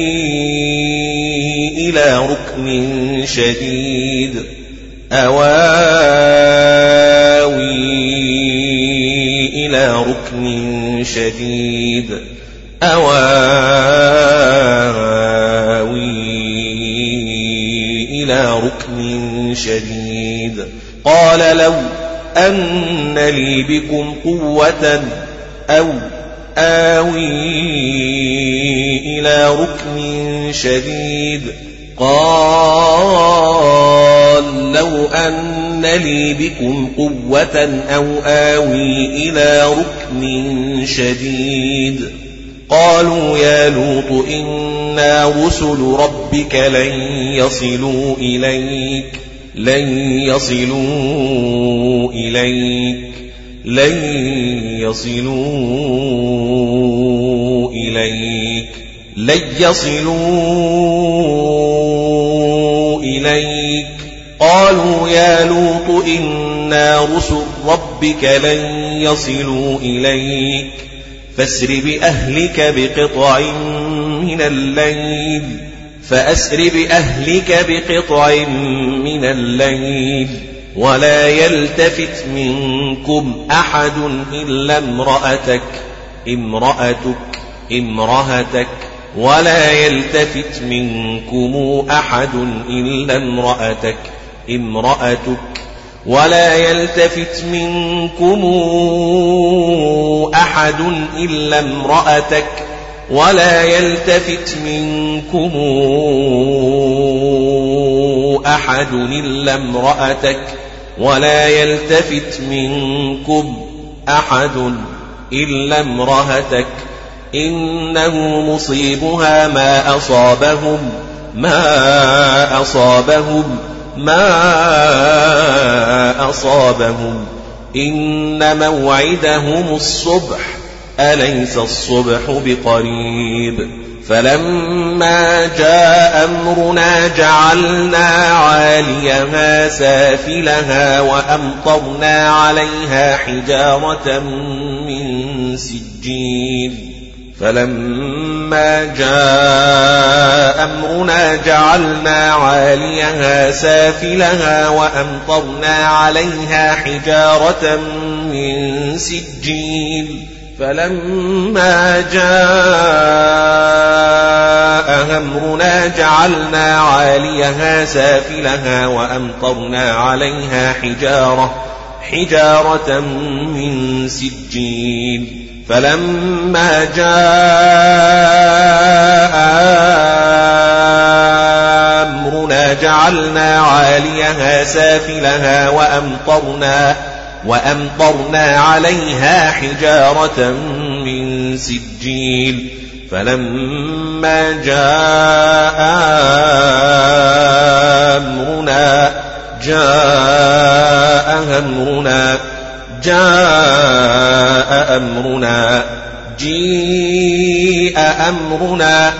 إلى ركن شديد أواوي إلى ركن شديد أواوي إلى ركن شديد قال لو أن لي بكم قوة أو آوي إلى ركن شديد قال لو أن لي بكم قوة أو آوي إلى ركن شديد قالوا يا لوط إنا رسل ربك لن يصلوا إليك لن يصلوا إليك لن يصلوا إليك لن يصلوا إليك قالوا يا لوط إنا رسل ربك لن يصلوا إليك فاسر بأهلك بقطع من الليل فأسر بأهلك بقطع من الليل ولا يلتفت منكم أحد إلا امرأتك امرأتك امرأتك ولا يلتفت منكم أحد إلا امرأتك امرأتك ولا يلتفت منكم أحد إلا امرأتك ولا يلتفت منكم أحد إلا امرأتك ولا يلتفت منكم أحد إلا امرأتك إنه مصيبها ما أصابهم ما أصابهم ما أصابهم إن موعدهم الصبح أليس الصبح بقريب فلما جاء أمرنا جعلنا عاليها سافلها وأمطرنا عليها حجارة من سجيل فلما جاء أمرنا جعلنا عاليها سافلها وأمطرنا عليها حجارة من سجيل فلما جاء أمرنا جعلنا عاليها سافلها وأمطرنا عليها حجارة حجارة من سجيل فلما جاء أمرنا جعلنا عاليها سافلها وأمطرنا وأمطرنا عليها حجارة من سجيل فلما جاء أمرنا جاء أمرنا جاء أمرنا جيء أمرنا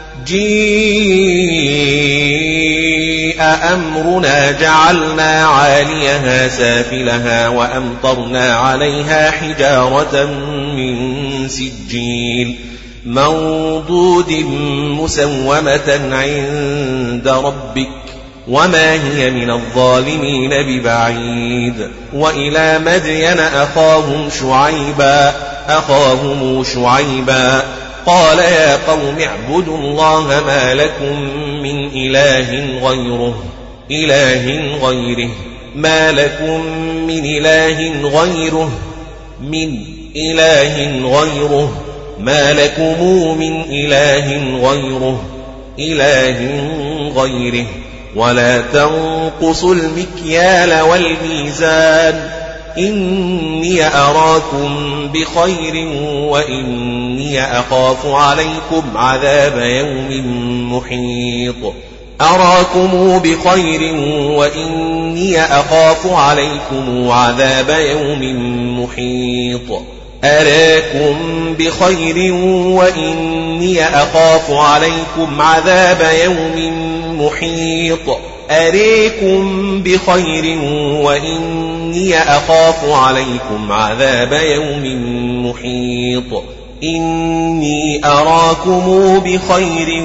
جيء أمرنا جعلنا عاليها سافلها وأمطرنا عليها حجارة من سجيل منضود مسومة عند ربك وما هي من الظالمين ببعيد وإلى مدين أخاهم شعيبا أخاهم شعيبا قال يا قوم اعبدوا الله ما لكم من إله غيره إله غيره ما لكم من إله غيره من إله غيره ما لكم من إله غيره إله غيره ولا تنقصوا المكيال والميزان إني أراكم بخير وإني أخاف عليكم عذاب يوم محيط أراكم بخير وإني أخاف عليكم عذاب يوم محيط أراكم بخير وإني أخاف عليكم عذاب يوم محيط أريكم بخير وإني أخاف عليكم عذاب يوم محيط إني أراكم بخير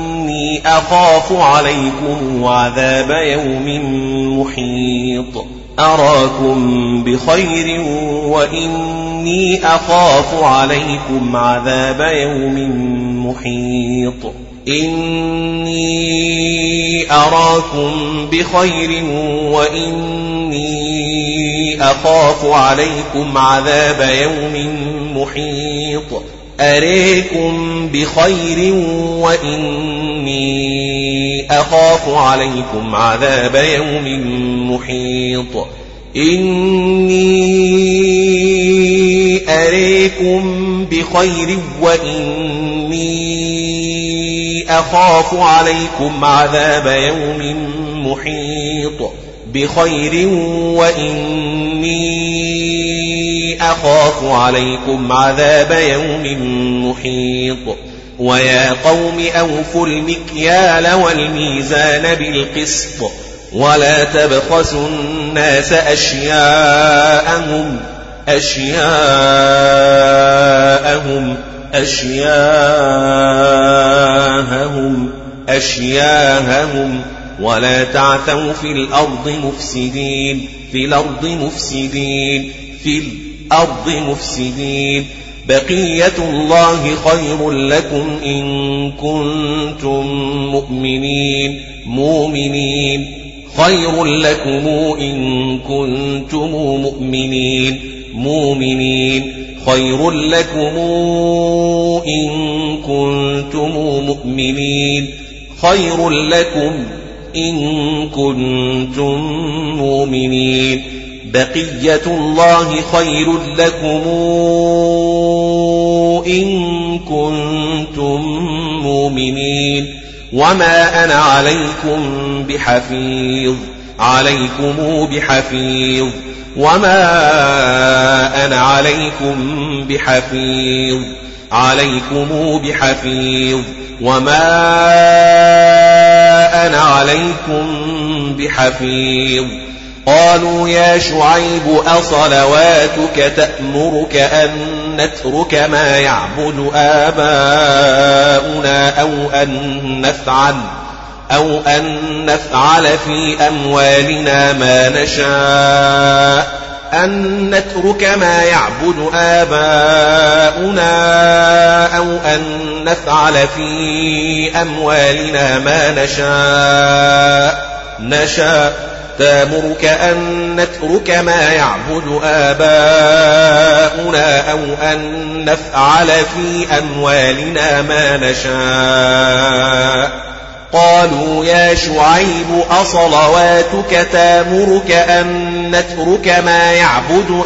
وإني أخاف عليكم عذاب يوم محيط أراكم بخير وإني أخاف عليكم عذاب يوم محيط إني أراكم بخير وإني أخاف عليكم عذاب يوم محيط أريكم بخير وإني أخاف عليكم عذاب يوم محيط إني أريكم بخير وإني أخاف عليكم عذاب يوم محيط بخير وإني أخاف عليكم عذاب يوم محيط ويا قوم أوفوا المكيال والميزان بالقسط ولا تبخسوا الناس أشياءهم أشياءهم أشياءهم أشياءهم ولا تعثوا في الأرض مفسدين في الأرض مفسدين في الأرض مفسدين بقية الله خير لكم إن كنتم مؤمنين مؤمنين خير لكم إن كنتم مؤمنين مؤمنين خير لكم إن كنتم مؤمنين خير لكم إن كنتم مؤمنين بقية الله خير لكم إن كنتم مؤمنين وما أنا عليكم بحفيظ عليكم بحفيظ وما أنا عليكم بحفيظ عليكم بحفيظ وما أنا عليكم بحفيظ قالوا يا شعيب أصلواتك تأمرك أن نترك ما يعبد آباؤنا أو أن نفعل أو أن نفعل في أموالنا ما نشاء أن نترك ما يعبد آباؤنا أو أن نفعل في أموالنا ما نشاء نشاء تأمرك أن نترك ما يعبد آباؤنا أو أن نفعل في أموالنا ما نشاء قالوا يا شعيب أصلواتك تأمرك أن نترك ما يعبد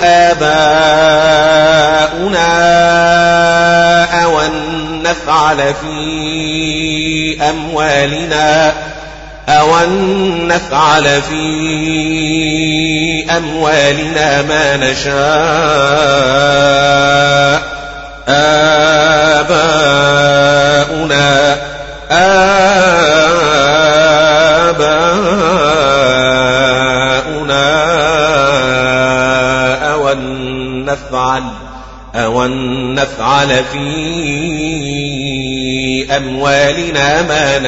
آباؤنا أو أن نفعل في أموالنا أو أن نفعل في أموالنا ما نشاء آباؤنا آباؤنا أو أن نفعل أو أن نفعل في أموالنا ما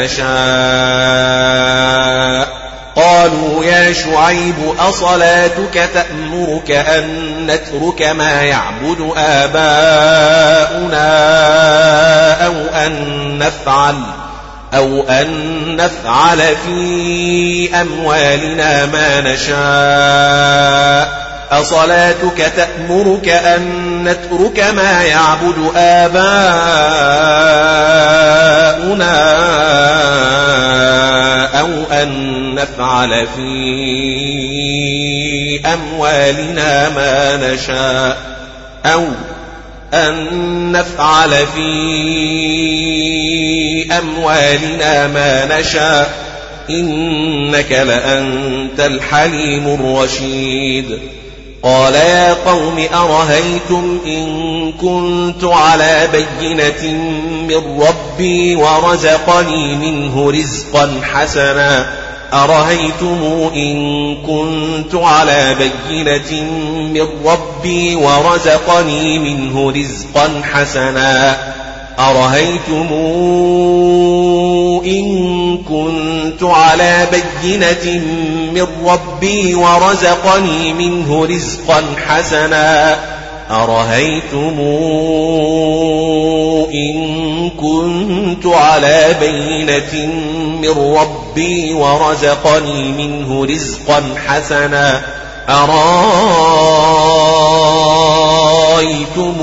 نشاء قالوا يا شعيب أصلاتك تأمرك أن نترك ما يعبد آباؤنا أو أن نفعل أو أن نفعل في أموالنا ما نشاء أصلاتك تأمرك أن نترك ما يعبد آباؤنا أو أن نفعل في أموالنا ما نشاء أو أن نفعل في أموالنا ما نشاء إنك لأنت الحليم الرشيد قال يا قوم أرهيتم إن كنت على بينة من ربي ورزقني منه رزقا حسنا أرهيتم إن كنت على بينة من ربي ورزقني منه رزقا حسنا أرهيتم إن كنت على بينة من ربي ورزقني منه رزقا حسنا أرهيتم إن كنت على بينة من ربي ورزقني منه رزقا حسنا أرأيتم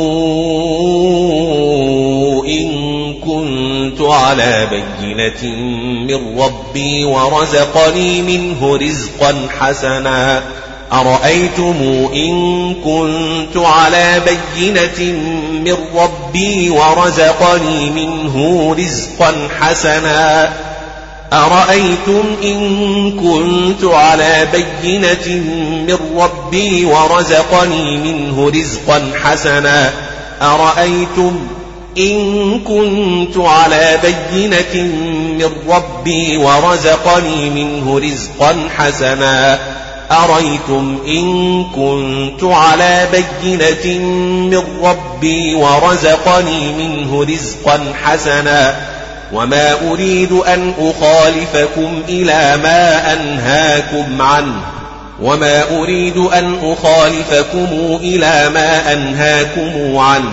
إن كنت على بينة من ربي ورزقني منه رزقا حسنا أرأيتم إن كنت على بينة من ربي ورزقني منه رزقا حسنا أرأيتم إن كنت على بينة من ربي ورزقني منه رزقا حسنا أرأيتم إن كنت على بينة من ربي ورزقني منه رزقا حسنا أرأيتم إن كنت على بينة من ربي ورزقني منه رزقا حسنا وما أريد أن أخالفكم إلى ما أنهاكم عنه وما أريد أن أخالفكم إلى ما أنهاكم عنه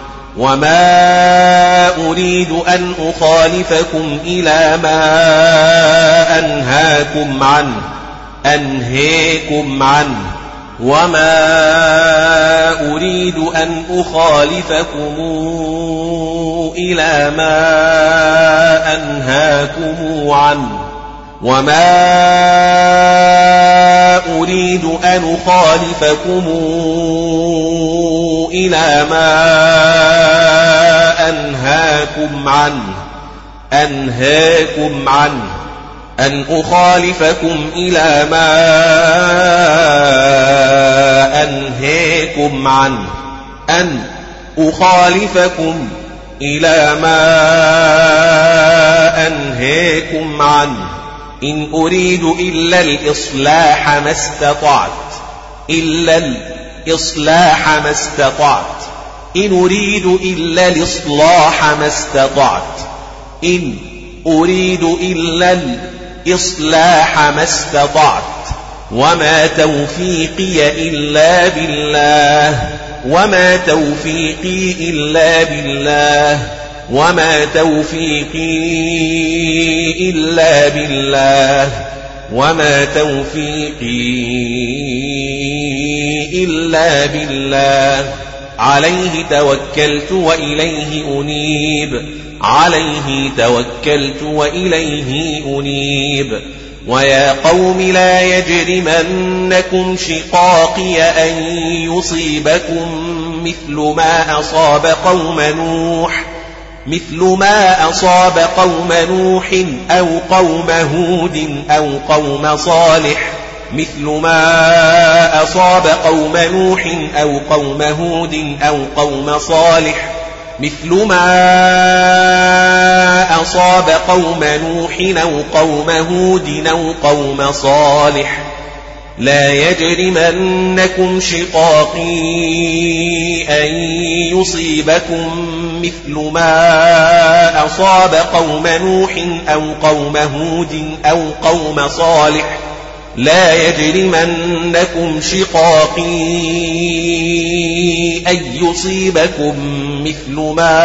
وما أريد أن أخالفكم إلى ما أنهاكم عنه أنهيكم عنه وما أريد أن أخالفكم إلى ما أنهاكم عنه وما أريد أن أخالفكم إلى ما أنهاكم عنه أنهاكم عنه أن أخالفكم إلى ما أنهاكم عنه أن أخالفكم إلى ما أنهاكم عنه إن أريد إلا الإصلاح ما استطعت إلا الإصلاح ما استطعت إن أريد إلا الإصلاح ما استطعت إن أريد إلا الإصلاح ما استطعت وما توفيقي إلا بالله وما توفيقي إلا بالله وما توفيقي إلا بالله وما توفيقي إلا بالله عليه توكلت وإليه أنيب عليه توكلت وإليه أنيب ويا قوم لا يجرمنكم شقاقي أن يصيبكم مثل ما أصاب قوم نوح مثل ما أصاب قوم نوح أو قوم هود أو قوم صالح مثل ما أصاب قوم نوح أو قوم هود أو قوم صالح مثل ما أصاب قوم نوح أو قوم هود أو قوم صالح لا يجرمنكم شقاقي أن يصيبكم مثل ما أصاب قوم نوح أو قوم هود أو قوم صالح لا يجرمنكم شقاقي أن يصيبكم مثل ما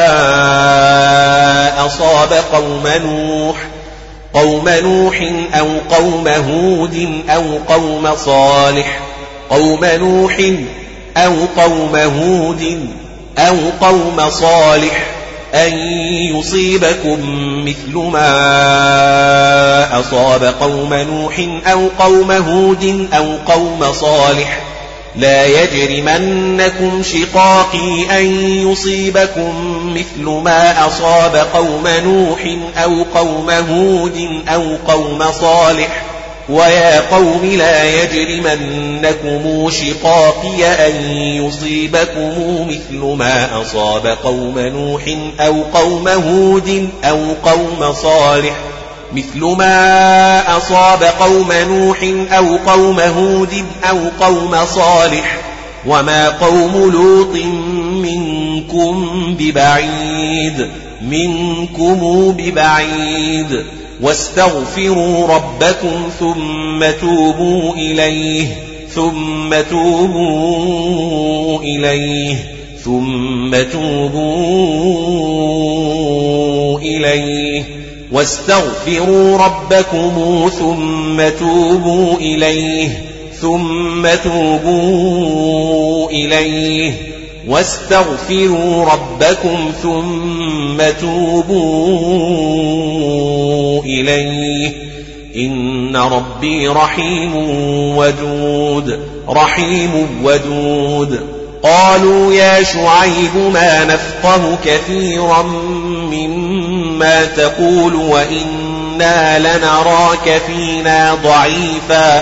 أصاب قوم نوح قوم نوح أو قوم هود أو قوم صالح قوم نوح أو قوم هود أو قوم صالح أن يصيبكم مثل ما أصاب قوم نوح أو قوم هود أو قوم صالح لا يجرمنكم شقاقي أن يصيبكم مثل ما أصاب قوم نوح أو قوم هود أو قوم صالح ويا قوم لا يجرمنكم شقاقي أن يصيبكم مثل ما أصاب قوم نوح أو قوم هود أو قوم صالح مثل ما أصاب قوم نوح أو قوم هود أو قوم صالح وما قوم لوط منكم منكم ببعيد منكم ببعيد واستغفروا ربكم ثم توبوا إليه ثم توبوا إليه ثم توبوا إليه واستغفروا ربكم ثم توبوا إليه ثم توبوا إليه واستغفروا ربكم ثم توبوا إليه إن ربي رحيم ودود رحيم ودود قالوا يا شعيب ما نفقه كثيرا مما تقول وإنا لنراك فينا ضعيفا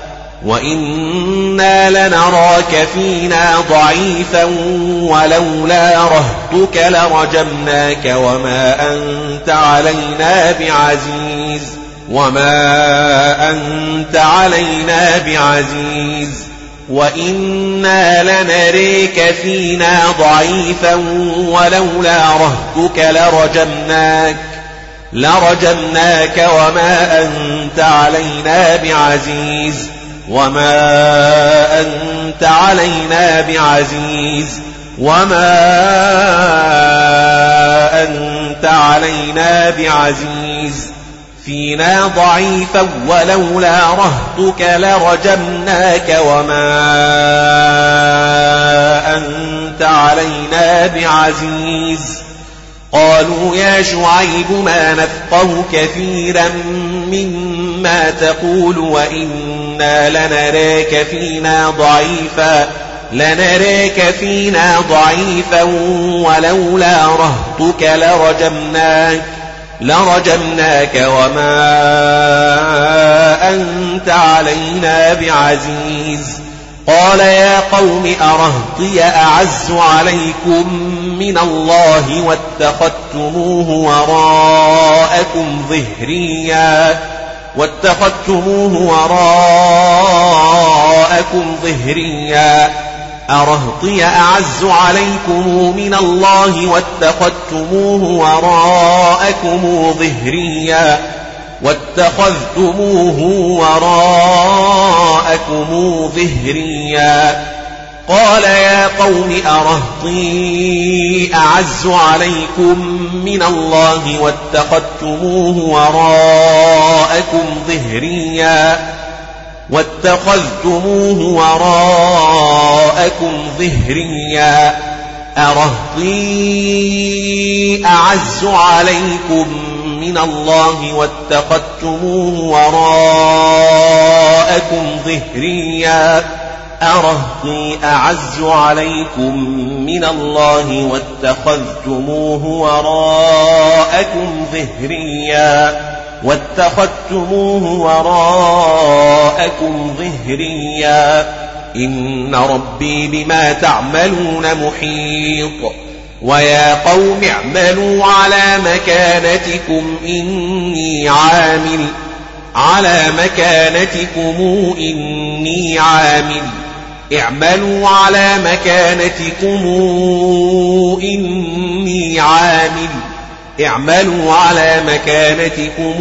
وإنا لنراك فينا ضعيفا ولولا رهطك لرجمناك وما أنت علينا بعزيز وما أنت علينا بعزيز وإنا لنريك فينا ضعيفا ولولا رهطك لرجمناك لرجمناك وما أنت علينا بعزيز وما أنت علينا بعزيز وما أنت علينا بعزيز فينا ضعيفا ولولا رهطك لرجمناك وما أنت علينا بعزيز قالوا يا شعيب ما نفقه كثيرا مما تقول وإنا لنراك فينا ضعيفا لنراك فينا ضعيفا ولولا رهطك لرجمناك لرجمناك وما أنت علينا بعزيز قال يا قوم أرهطي أعز عليكم من الله واتخذتموه وراءكم ظهريا واتخذتموه وراءكم ظهريا أرهطي أعز عليكم من الله واتخذتموه وراءكم ظهريا واتخذتموه وراءكم ظهريا قال يا قوم أرهطي أعز عليكم من الله واتخذتموه وراءكم ظهريا واتخذتموه وراءكم ظهريا أرهطي أعز عليكم من الله واتخذتموه وراءكم ظهريا أرهطي أعز عليكم من الله واتخذتموه وراءكم ظهريا واتخذتموه وراءكم ظهريا إن ربي بما تعملون محيط ويا قوم اعملوا على مكانتكم إني عامل على مكانتكم إني عامل اعملوا على مكانتكم إني عامل اعملوا على مكانتكم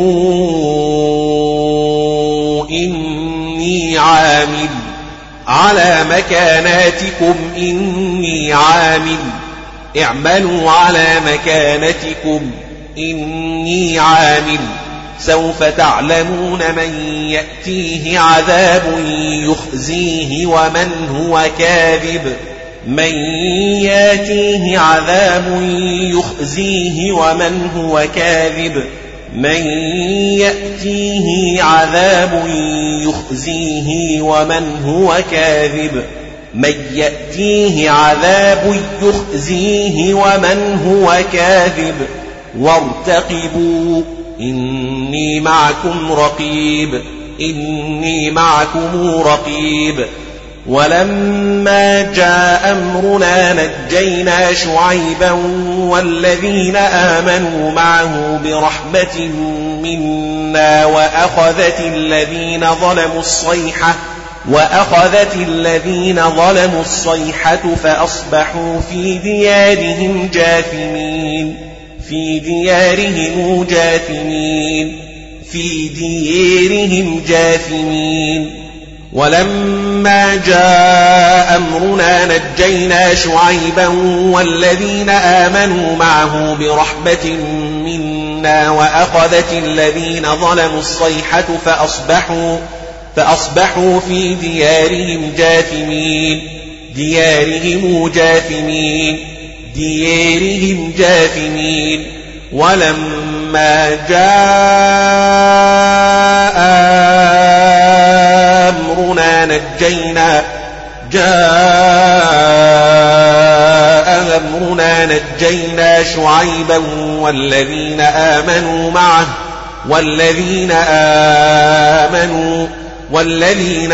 إني عامل على مكاناتكم إني عامل اعملوا على مكانتكم إني عامل سوف تعلمون من يأتيه عذاب يخزيه ومن هو كاذب من يأتيه عذاب يخزيه ومن هو كاذب من يأتيه عذاب يخزيه ومن هو كاذب من يأتيه عذاب يخزيه ومن هو كاذب وارتقبوا إني معكم رقيب إني معكم رقيب ولما جاء أمرنا نجينا شعيبا والذين آمنوا معه برحمة منا وأخذت الذين ظلموا الصيحة وأخذت الذين ظلموا الصيحة فأصبحوا في ديارهم جاثمين في ديارهم جاثمين في ديارهم جاثمين ولما جاء أمرنا نجينا شعيبا والذين آمنوا معه برحمة منا وأخذت الذين ظلموا الصيحة فأصبحوا فأصبحوا في ديارهم جاثمين ديارهم جاثمين ديارهم جاثمين ولما جاء أمرنا نجينا جاء أمرنا نجينا شعيبا والذين آمنوا معه والذين آمنوا والذين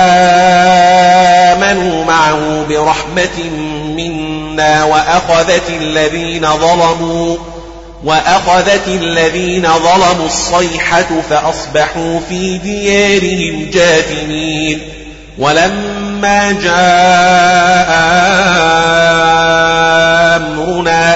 آمنوا معه برحمة منا وأخذت الذين ظلموا وأخذت الذين ظلموا الصيحة فأصبحوا في ديارهم جاثمين ولما جاء أمرنا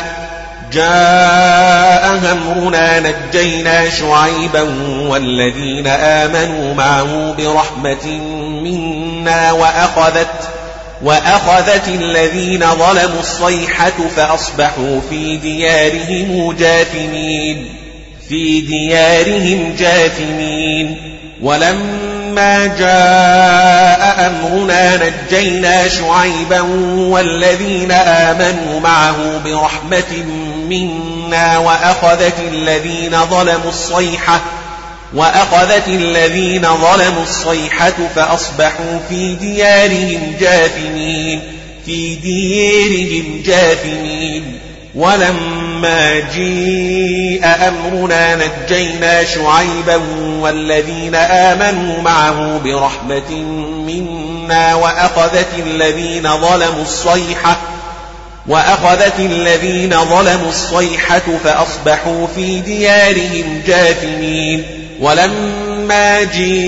جاء أمرنا نجينا شعيبا والذين آمنوا معه برحمة منا وأخذت وأخذت الذين ظلموا الصيحة فأصبحوا في ديارهم جاثمين في ديارهم جاثمين ولما جاء أمرنا نجينا شعيبا والذين آمنوا معه برحمة منا وأخذت الذين ظلموا الصيحة وأخذت الذين ظلموا الصيحة فأصبحوا في ديارهم جاثمين في ديارهم جاثمين ولما جيء أمرنا نجينا شعيبا والذين آمنوا معه برحمة منا وأخذت الذين ظلموا الصيحة وأخذت الذين ظلموا الصيحة فأصبحوا في ديارهم جاثمين ولما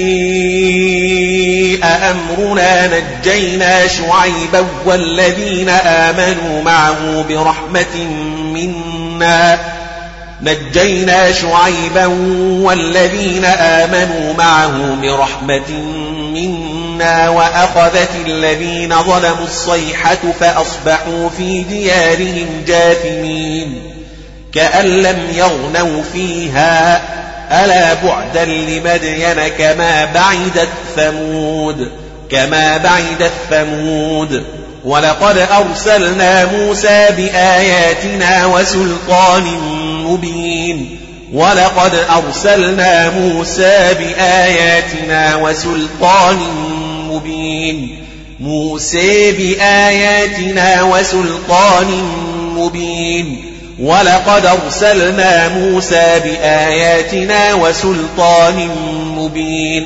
جيء أمرنا نجينا شعيبا والذين آمنوا معه برحمة منا نجينا شعيبا والذين آمنوا معه برحمة منا وأخذت الذين ظلموا الصيحة فأصبحوا في ديارهم جاثمين كأن لم يغنوا فيها ألا بعدا لمدين كما بعدت ثمود كما بعدت ثمود ولقد أرسلنا موسى بآياتنا وسلطان مبين ولقد أرسلنا موسى بآياتنا وسلطان مبين موسى بآياتنا وسلطان مبين ولقد أرسلنا موسى بآياتنا وسلطان مبين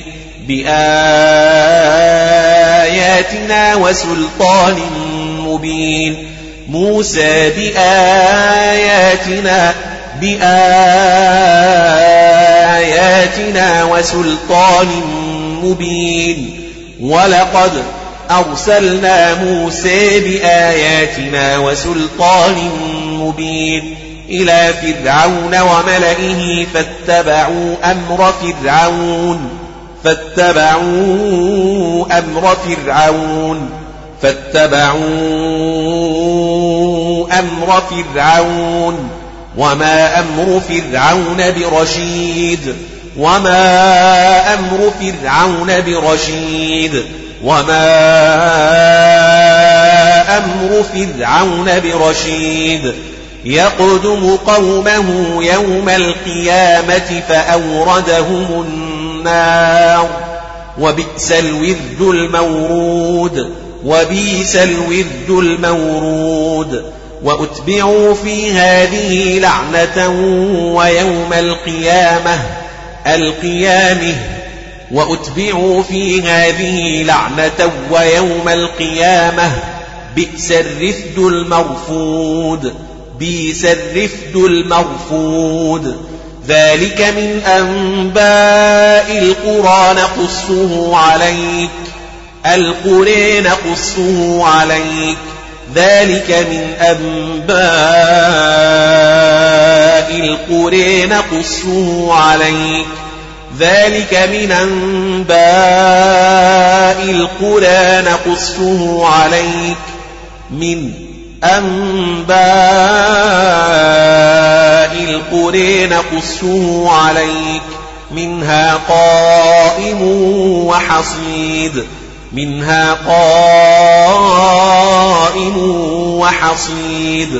بآياتنا وسلطان مبين موسى بآياتنا بآياتنا وسلطان مبين ولقد أرسلنا موسى بآياتنا وسلطان مبين إلى فرعون وملئه فاتبعوا أمر فرعون فاتبعوا أمر فرعون فاتبعوا أمر فرعون وما أمر فرعون برشيد وما أمر فرعون برشيد وما أمر فرعون برشيد يقدم قومه يوم القيامة فأوردهم النار وبئس الورد المورود وبئس الورد المورود وأتبعوا في هذه لعنة ويوم القيامة القيامة وأتبعوا في هذه لعنة ويوم القيامة بئس الرفد المرفود بئس الرفد المرفود ذلك من أنباء القرى نقصه عليك القرى نقصه عليك ذلك من أنباء القرى نقصه عليك ذلك من أنباء القرى نقصه عليك من أنباء القرى نقصه عليك منها قائم وحصيد منها قائم وحصيد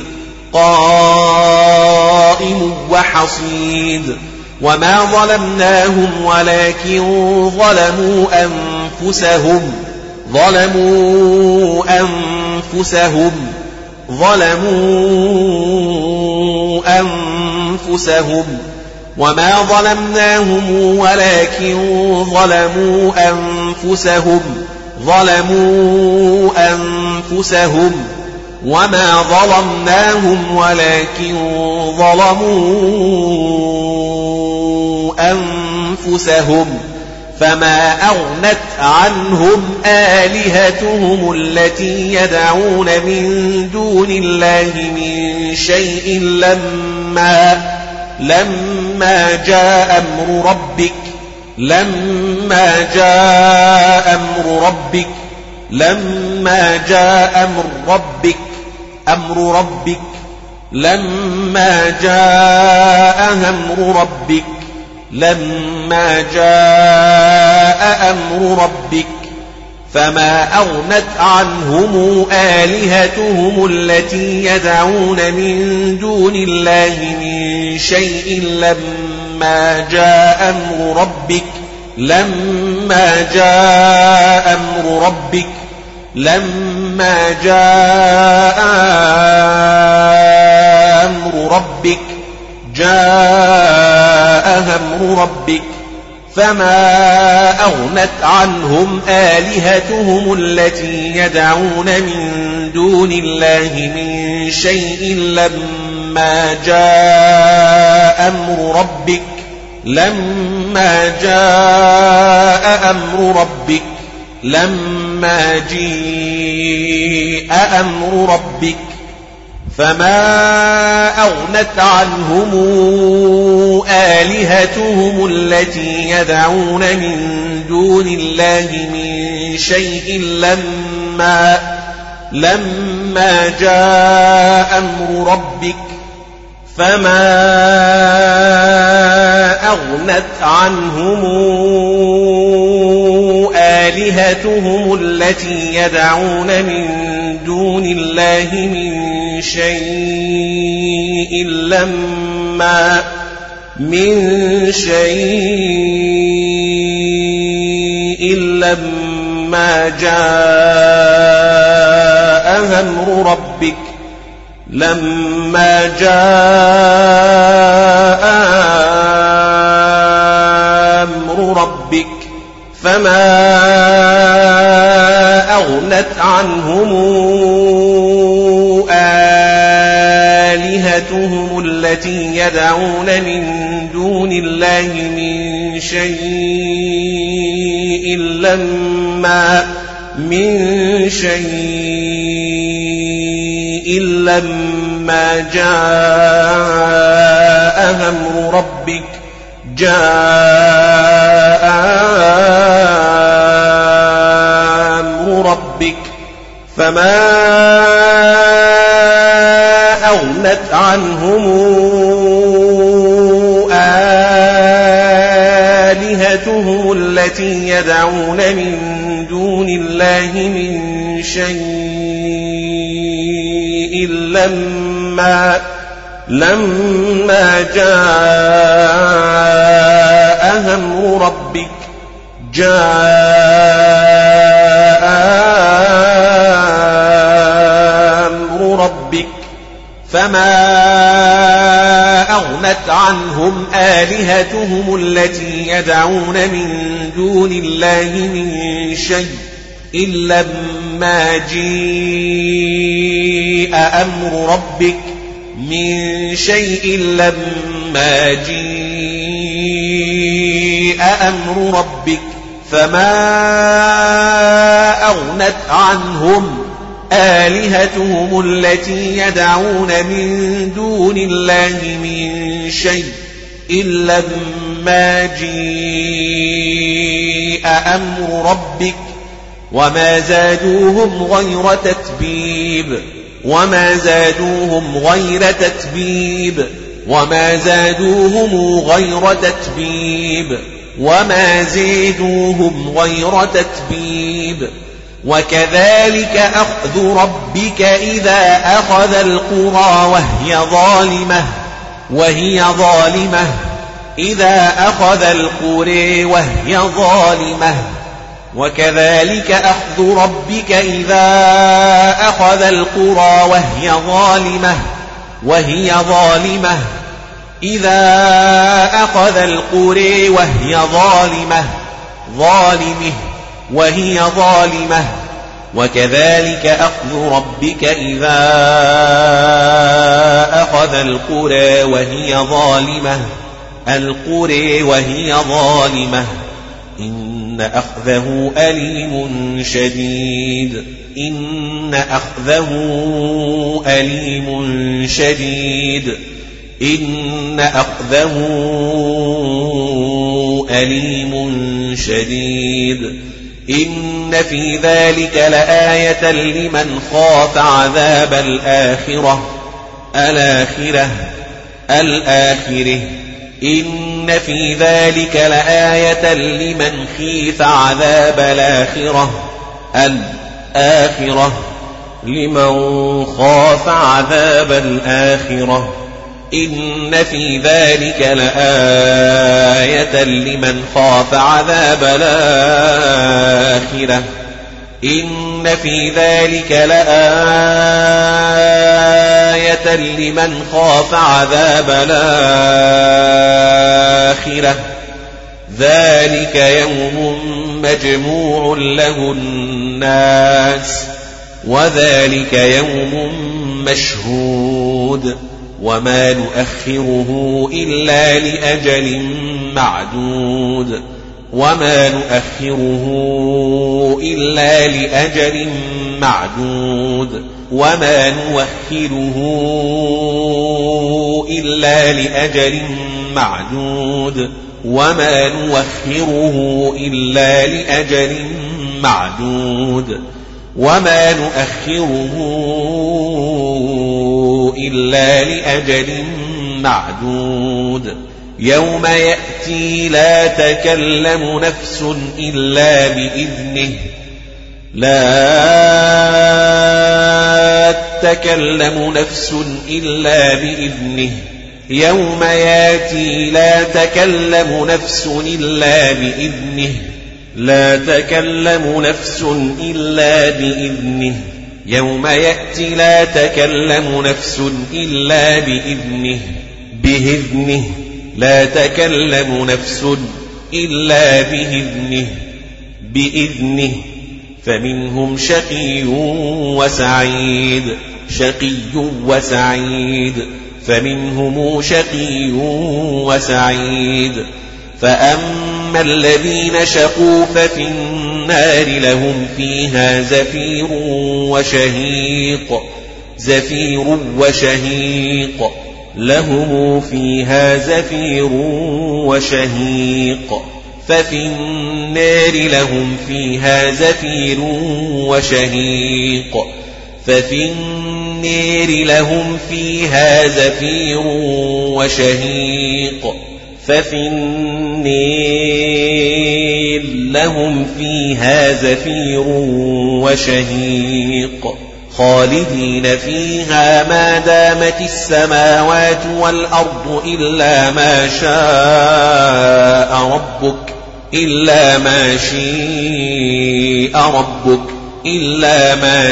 قائم وحصيد وما ظلمناهم ولكن ظلموا أنفسهم ظلموا أنفسهم ظلموا أنفسهم وما ظلمناهم ولكن ظلموا أنفسهم ظلموا أنفسهم وما ظلمناهم ولكن ظلموا أنفسهم فما أغنت عنهم آلهتهم التي يدعون من دون الله من شيء لما لما جاء أمر ربك لما جاء أمر ربك لما جاء أمر ربك أمر ربك لما جاء أمر ربك لما جاء أمر ربك فما أغنت عنهم آلهتهم التي يدعون من دون الله من شيء لما جاء أمر ربك لما جاء أمر ربك لما جاء أمر ربك جاء أمر ربك فما أغنت عنهم آلهتهم التي يدعون من دون الله من شيء لما جاء أمر ربك لما جاء أمر ربك لما جاء أمر ربك فما أغنت عنهم آلهتهم التي يدعون من دون الله من شيء لما لما جاء أمر ربك فما أغنت عنهم آلهتهم التي يدعون من دون الله من شيء لما من شيء لما جاء أمر ربك لما جاء أمر ربك فما أغنت عنهم آلهتهم التي يدعون من دون الله من شيء لما من شيء لما جاء أمر ربك جاء أمر ربك فما أغنت عنهم آلهتهم التي يدعون من دون الله من شيء لما لما جاء أمر ربك جاء أمر ربك فما أغنت عنهم آلهتهم التي يدعون من دون الله من شيء إلا لما جاء أمر ربك من شيء لما جاء أمر ربك فما أغنت عنهم آلهتهم التي يدعون من دون الله من شيء إلا ما جيء أمر ربك وما زادوهم غير تتبيب وما زادوهم غير تتبيب وما زادوهم غير تتبيب وما زادوهم غير تتبيب وكذلك أخذ ربك إذا أخذ القرى وهي ظالمة وهي ظالمة إذا أخذ القرى وهي ظالمة وكذلك أخذ ربك إذا أخذ القرى وهي ظالمة وهي ظالمة إذا أخذ القرى وهي ظالمة ظالمه وهي ظالمة وكذلك أخذ ربك إذا أخذ القرى وهي ظالمة القرى وهي ظالمة إن أخذه أليم شديد إن أخذه أليم شديد إن أخذه أليم شديد إن في ذلك لآية لمن خاف عذاب الآخرة الآخرة الآخرة إن في ذلك لآية لمن خيف عذاب الآخرة الآخرة لمن خاف عذاب الآخرة إن في ذلك لآية لمن خاف عذاب الآخرة إن في ذلك لآية لمن خاف عذاب الآخرة ذلك يوم مجموع له الناس وذلك يوم مشهود وما نؤخره إلا لأجل معدود وما نؤخره إلا لأجل معدود وما نؤخره إلا لأجل معدود وما نؤخره إلا لأجل معدود وما نؤخره إلا لأجل معدود يوم يأتي لا تكلم نفس إلا بإذنه لا تكلم نفس إلا بإذنه يوم يأتي لا تكلم نفس إلا بإذنه لا تكلم نفس إلا بإذنه يوم يأتي لا تكلم نفس إلا بإذنه بإذنه لا تكلم نفس إلا بإذنه بإذنه فمنهم شقي وسعيد شقي وسعيد فمنهم شقي وسعيد فأما الذين شقوا ففي النار لهم فيها زفير وشهيق زفير وشهيق لهم فيها زفير وشهيق ففي النار لهم فيها زفير وشهيق ففي النار لهم فيها زفير وشهيق ففي النار لهم فيها زفير وشهيق خالدين فيها ما دامت السماوات والأرض إلا ما شاء ربك إلا ما شاء ربك إلا ما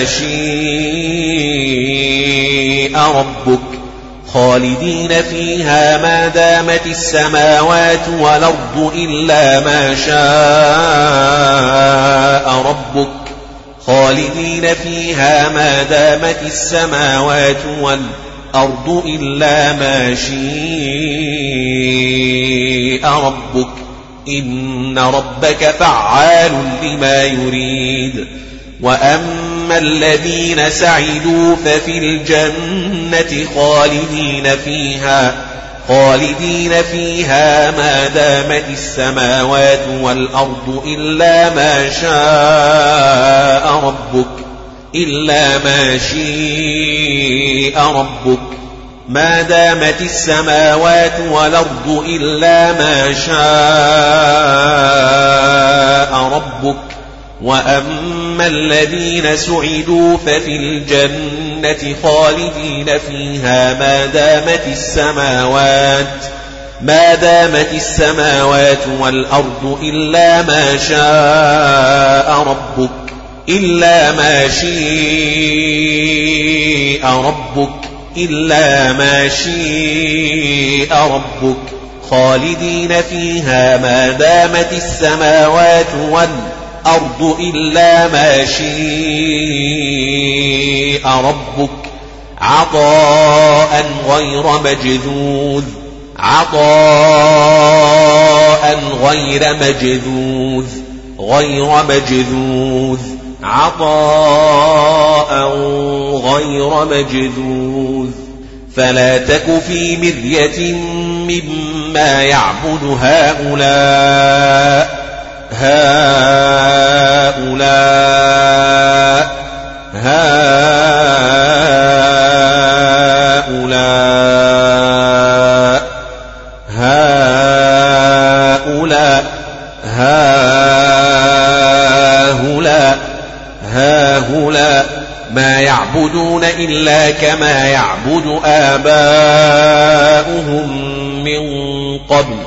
شاء ربك خالدين فيها ما دامت السماوات والأرض إلا ما شاء ربك خالدين فيها ما دامت السماوات والأرض إلا ما شاء ربك إن ربك فعال لما يريد وأما الذين سعدوا ففي الجنة خالدين فيها خالدين فيها ما دامت السماوات والأرض إلا ما شاء ربك إلا ما شاء ربك ما دامت السماوات والأرض إلا ما شاء ربك وأما الذين سعدوا ففي الجنة خالدين فيها ما دامت السماوات ما دامت السماوات والأرض إلا ما شاء ربك إلا ما شاء ربك إلا ما شاء ربك خالدين فيها ما دامت السماوات والأرض إلا ما شاء ربك عطاء غير مجذوذ عطاء غير مجذوذ غير مجذوذ عطاء غير مجذوذ فلا تك في مرية مما يعبد هؤلاء هؤلاء هؤلاء هؤلاء هؤلاء هؤلاء ما يعبدون إلا كما يعبد آباؤهم من قبل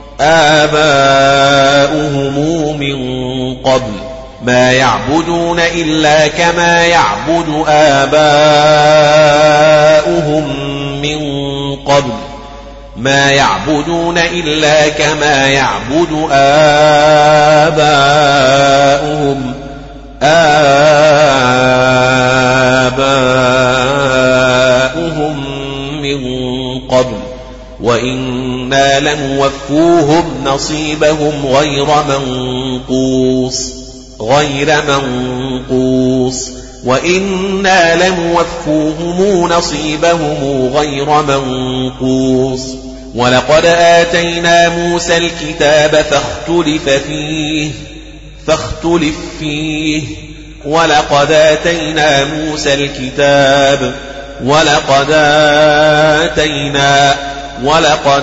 آباؤهم من قبل ما يعبدون إلا كما يعبد آباؤهم من قبل ما يعبدون إلا كما يعبد آباؤهم آباؤهم من قبل وإنا لنوفوهم نصيبهم غير منقوص غير منقوص وإنا لنوفوهم نصيبهم غير منقوص ولقد آتينا موسى الكتاب فاختلف فيه فاختلف فيه ولقد آتينا موسى الكتاب ولقد آتينا ولقد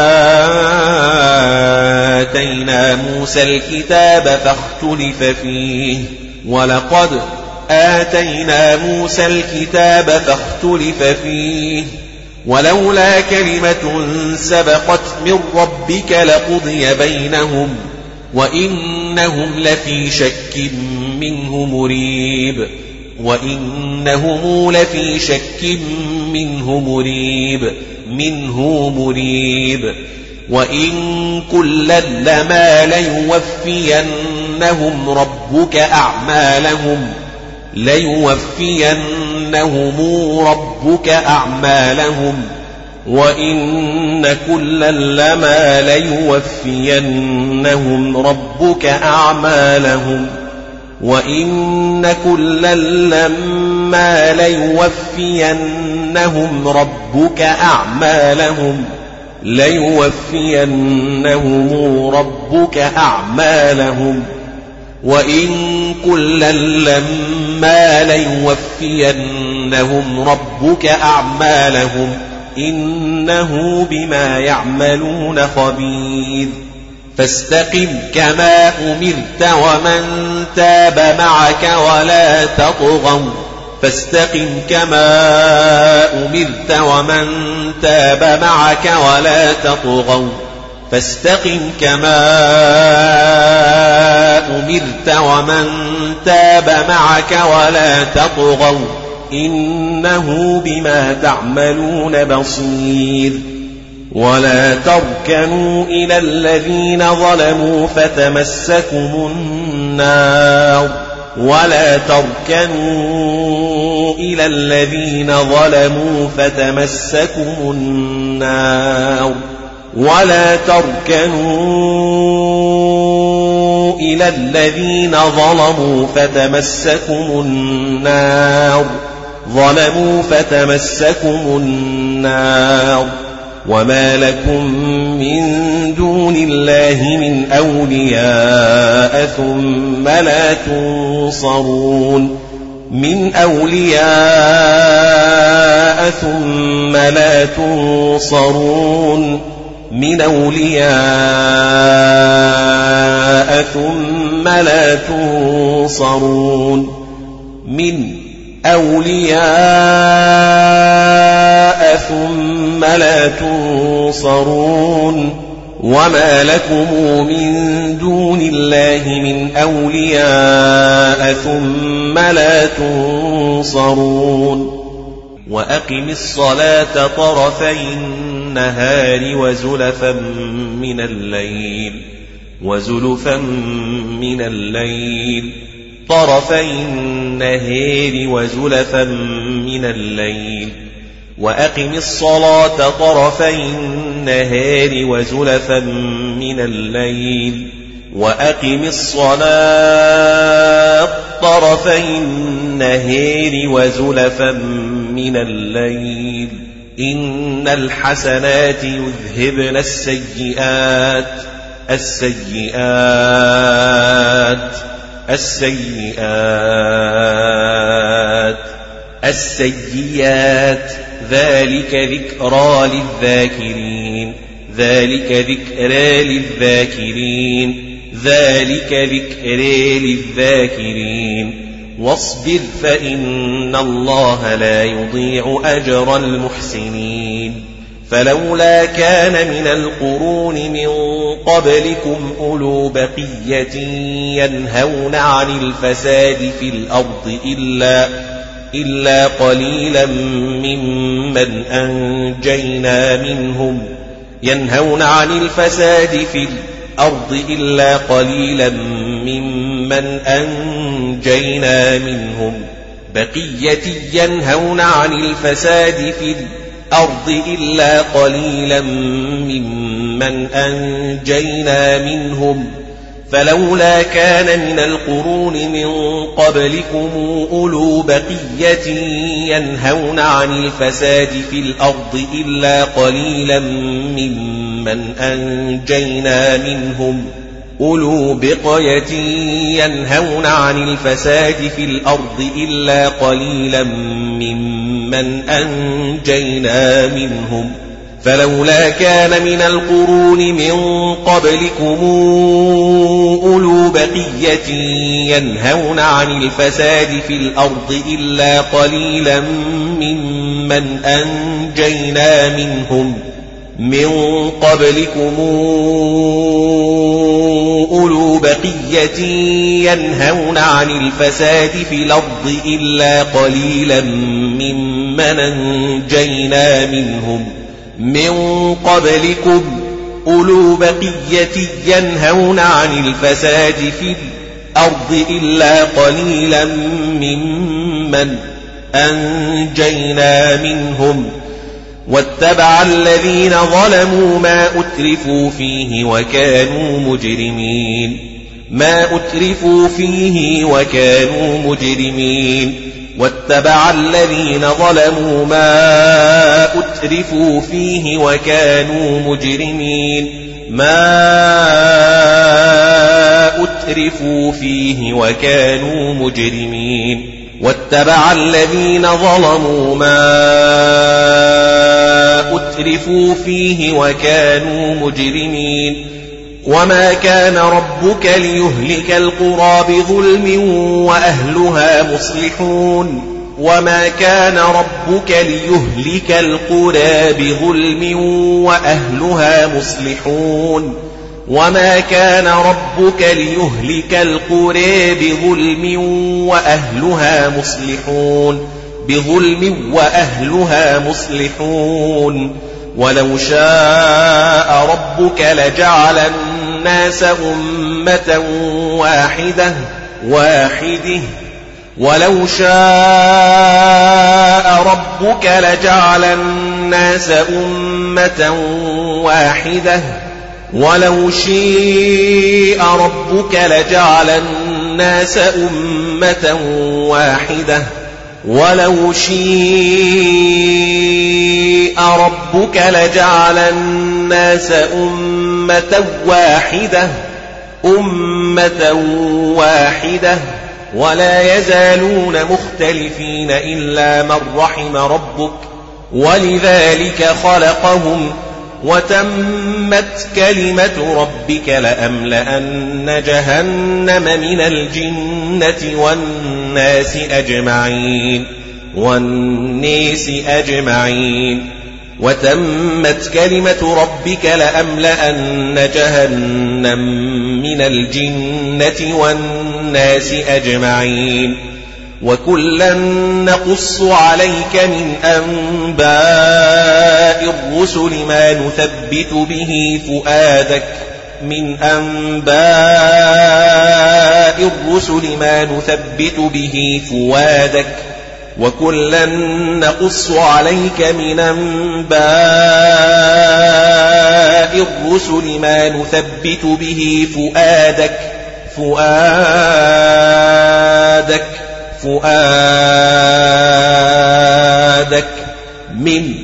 آتينا موسى الكتاب فاختلف فيه ولقد آتينا موسى الكتاب فاختلف فيه ولولا كلمة سبقت من ربك لقضي بينهم وإنهم لفي شك منه مريب وإنهم لفي شك منه مريب منه مريب وإن كلا لما ليوفينهم ربك أعمالهم ليوفينهم ربك أعمالهم وإن كلا لما ليوفينهم ربك أعمالهم وإن كلا لما ليوفينهم ربك أعمالهم ليوفينهم ربك أعمالهم وإن كلا لما ليوفينهم ربك أعمالهم إنه بما يعملون خبير فاستقم كما أمرت ومن تاب معك ولا تطغوا فاستقم كما أمرت ومن تاب معك ولا تطغوا فاستقم كما أمرت ومن تاب معك ولا تطغوا إنه بما تعملون بصير ولا تركنوا إلى الذين ظلموا فتمسكم النار ولا تركنوا إلى الذين ظلموا فتمسكم النار ولا تركنوا إلا الذين ظلموا فتمسكم النار ظلموا فتمسكم النار وما لكم من دون الله من أولياء ثم لا تنصرون من أولياء ثم لا تنصرون من أولياء ثم لا تنصرون من أولياء ثم لا تنصرون وما لكم من دون الله من أولياء ثم لا تنصرون وأقم الصلاة طرفي النهار وزلفا من الليل وزلفا من الليل طرفي النهار وزلفا من الليل وأقم الصلاة طرفي النهار وزلفا من الليل وأقم الصلاة طرفي النهار وزلفا من الليل إن الحسنات يذهبن السيئات السيئات السيئات السيئات ذلك ذكرى للذاكرين ذلك ذكرى للذاكرين ذلك ذكرى للذاكرين واصبر فإن الله لا يضيع أجر المحسنين فلولا كان من القرون من قبلكم أولو بقية ينهون عن الفساد في الأرض إلا إلا قليلا ممن أنجينا منهم ينهون عن الفساد في الأرض إلا قليلا ممن أنجينا منهم بقية ينهون عن الفساد في الأرض إلا قليلا ممن أنجينا منهم فلولا كان من القرون من قبلكم أولو بقية ينهون عن الفساد في الأرض إلا قليلا ممن أنجينا منهم أولو بقية ينهون عن الفساد في الأرض إلا قليلا ممن أنجينا منهم فلولا كان من القرون من قبلكم أولو بقية ينهون عن الفساد في الأرض إلا قليلا ممن أنجينا منهم من قبلكم أولو بقية ينهون عن الفساد في الأرض إلا قليلا ممن أنجينا منهم من قبلكم أولو بقية ينهون عن الفساد في الأرض إلا قليلا ممن أنجينا منهم واتبع الذين ظلموا ما أترفوا فيه وكانوا مجرمين ما أترفوا فيه وكانوا مجرمين واتبع الذين ظلموا ما أترفوا فيه وكانوا مجرمين ما أترفوا فيه وكانوا مجرمين واتبع الذين ظلموا ما أترفوا فيه وكانوا مجرمين وما كان ربك ليهلك القرى بظلم وأهلها مصلحون وما كان ربك ليهلك القرى بظلم وأهلها مصلحون وما كان ربك ليهلك القرى بظلم وأهلها مصلحون بظلم وأهلها مصلحون ولو شاء ربك لجعل الناس أمة واحدة واحده ولو شاء ربك لجعل الناس أمة واحدة ولو شيء ربك لجعل الناس أمة واحدة ولو شيء ربك لجعل الناس أمة واحدة أمة واحدة ولا يزالون مختلفين إلا من رحم ربك ولذلك خلقهم وتمت كلمة ربك لأملأن جهنم من الجنة والناس أجمعين والناس أجمعين وتمت كلمة ربك لأملأن جهنم من الجنة والناس أجمعين وكلا نقص عليك من أنباء الرسل ما نثبت به فؤادك من أنباء الرسل ما نثبت به فؤادك وكلا نقص عليك من أنباء الرسل ما نثبت به فؤادك فؤادك فؤادك من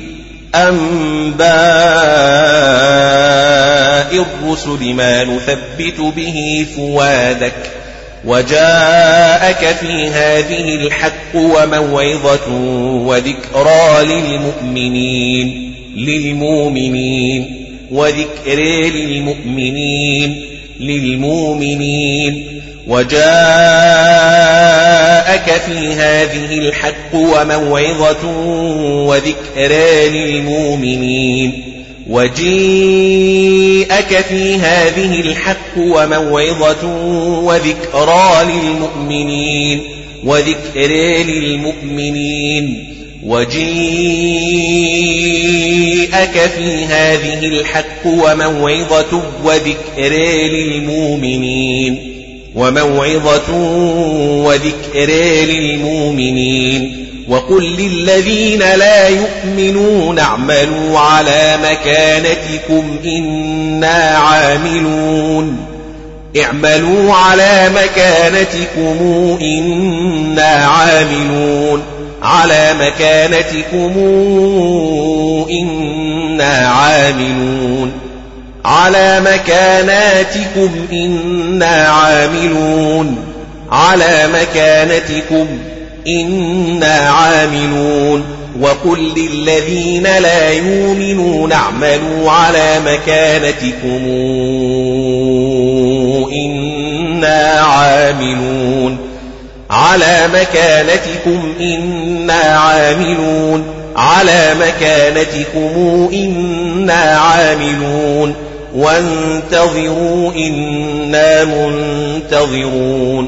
أنباء الرسل ما نثبت به فؤادك وجاءك في هذه الحق وموعظة وذكرى للمؤمنين للمؤمنين وذكر للمؤمنين للمؤمنين وجاءك في هذه الحق وموعظة وذكر للمؤمنين وجيءك في هذه الحق وموعظة وذكرى للمؤمنين وذكر للمؤمنين وجيءك في هذه الحق وموعظة وذكر للمؤمنين وموعظة وذكر للمؤمنين وقل للذين لا يؤمنون اعملوا على مكانتكم إنا عاملون اعملوا على مكانتكم إنا عاملون على مكانتكم إنا عاملون على مكاناتكم إنا عاملون على مكانتكم إنا عاملون وقل للذين لا يؤمنون اعملوا على مكانتكم إنا عاملون على مكانتكم إنا عاملون على مكانتكم إنا عاملون وانتظروا إنا منتظرون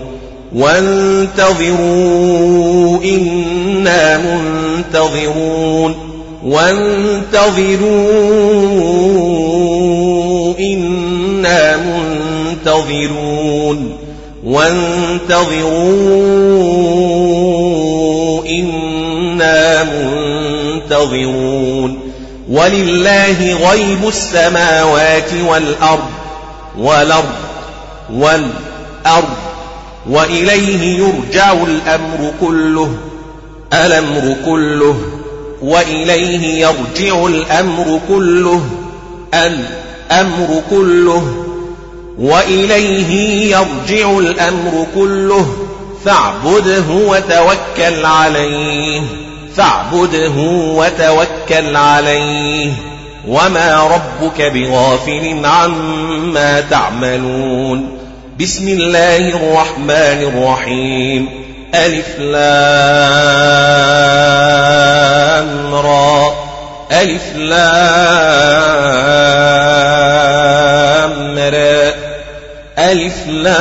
وانتظروا إنا منتظرون وانتظروا إنا منتظرون وانتظروا إنا منتظرون ولله غيب السماوات والأرض والأرض والأرض وإليه يرجع الأمر كله الأمر كله وإليه يرجع الأمر كله الأمر كله وإليه يرجع الأمر كله فاعبده وتوكل عليه فاعبده وتوكل عليه وما ربك بغافل عما تعملون بسم الله الرحمن الرحيم ألف لام را ألف لام را ألف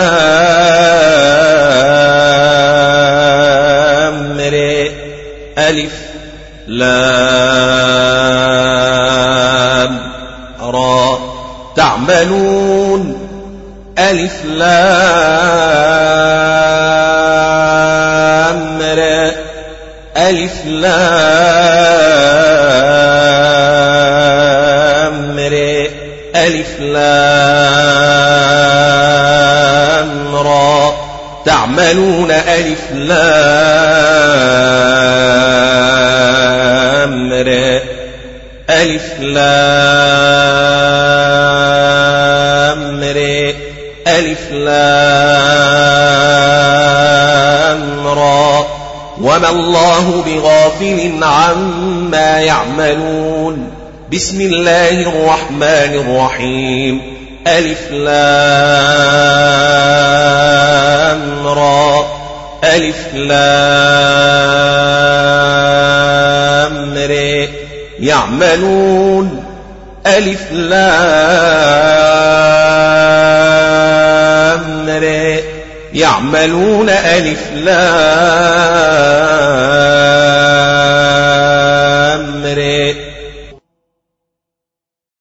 لام را ألف لام را تعملون ألف لام را ألف لام را ألف لام را تعملون ألف لام را ألف لام را ألف لام را وما الله بغافل عما يعملون بسم الله الرحمن الرحيم ألف لام را ألف لام را يعملون ألف لام را يعملون ألف لام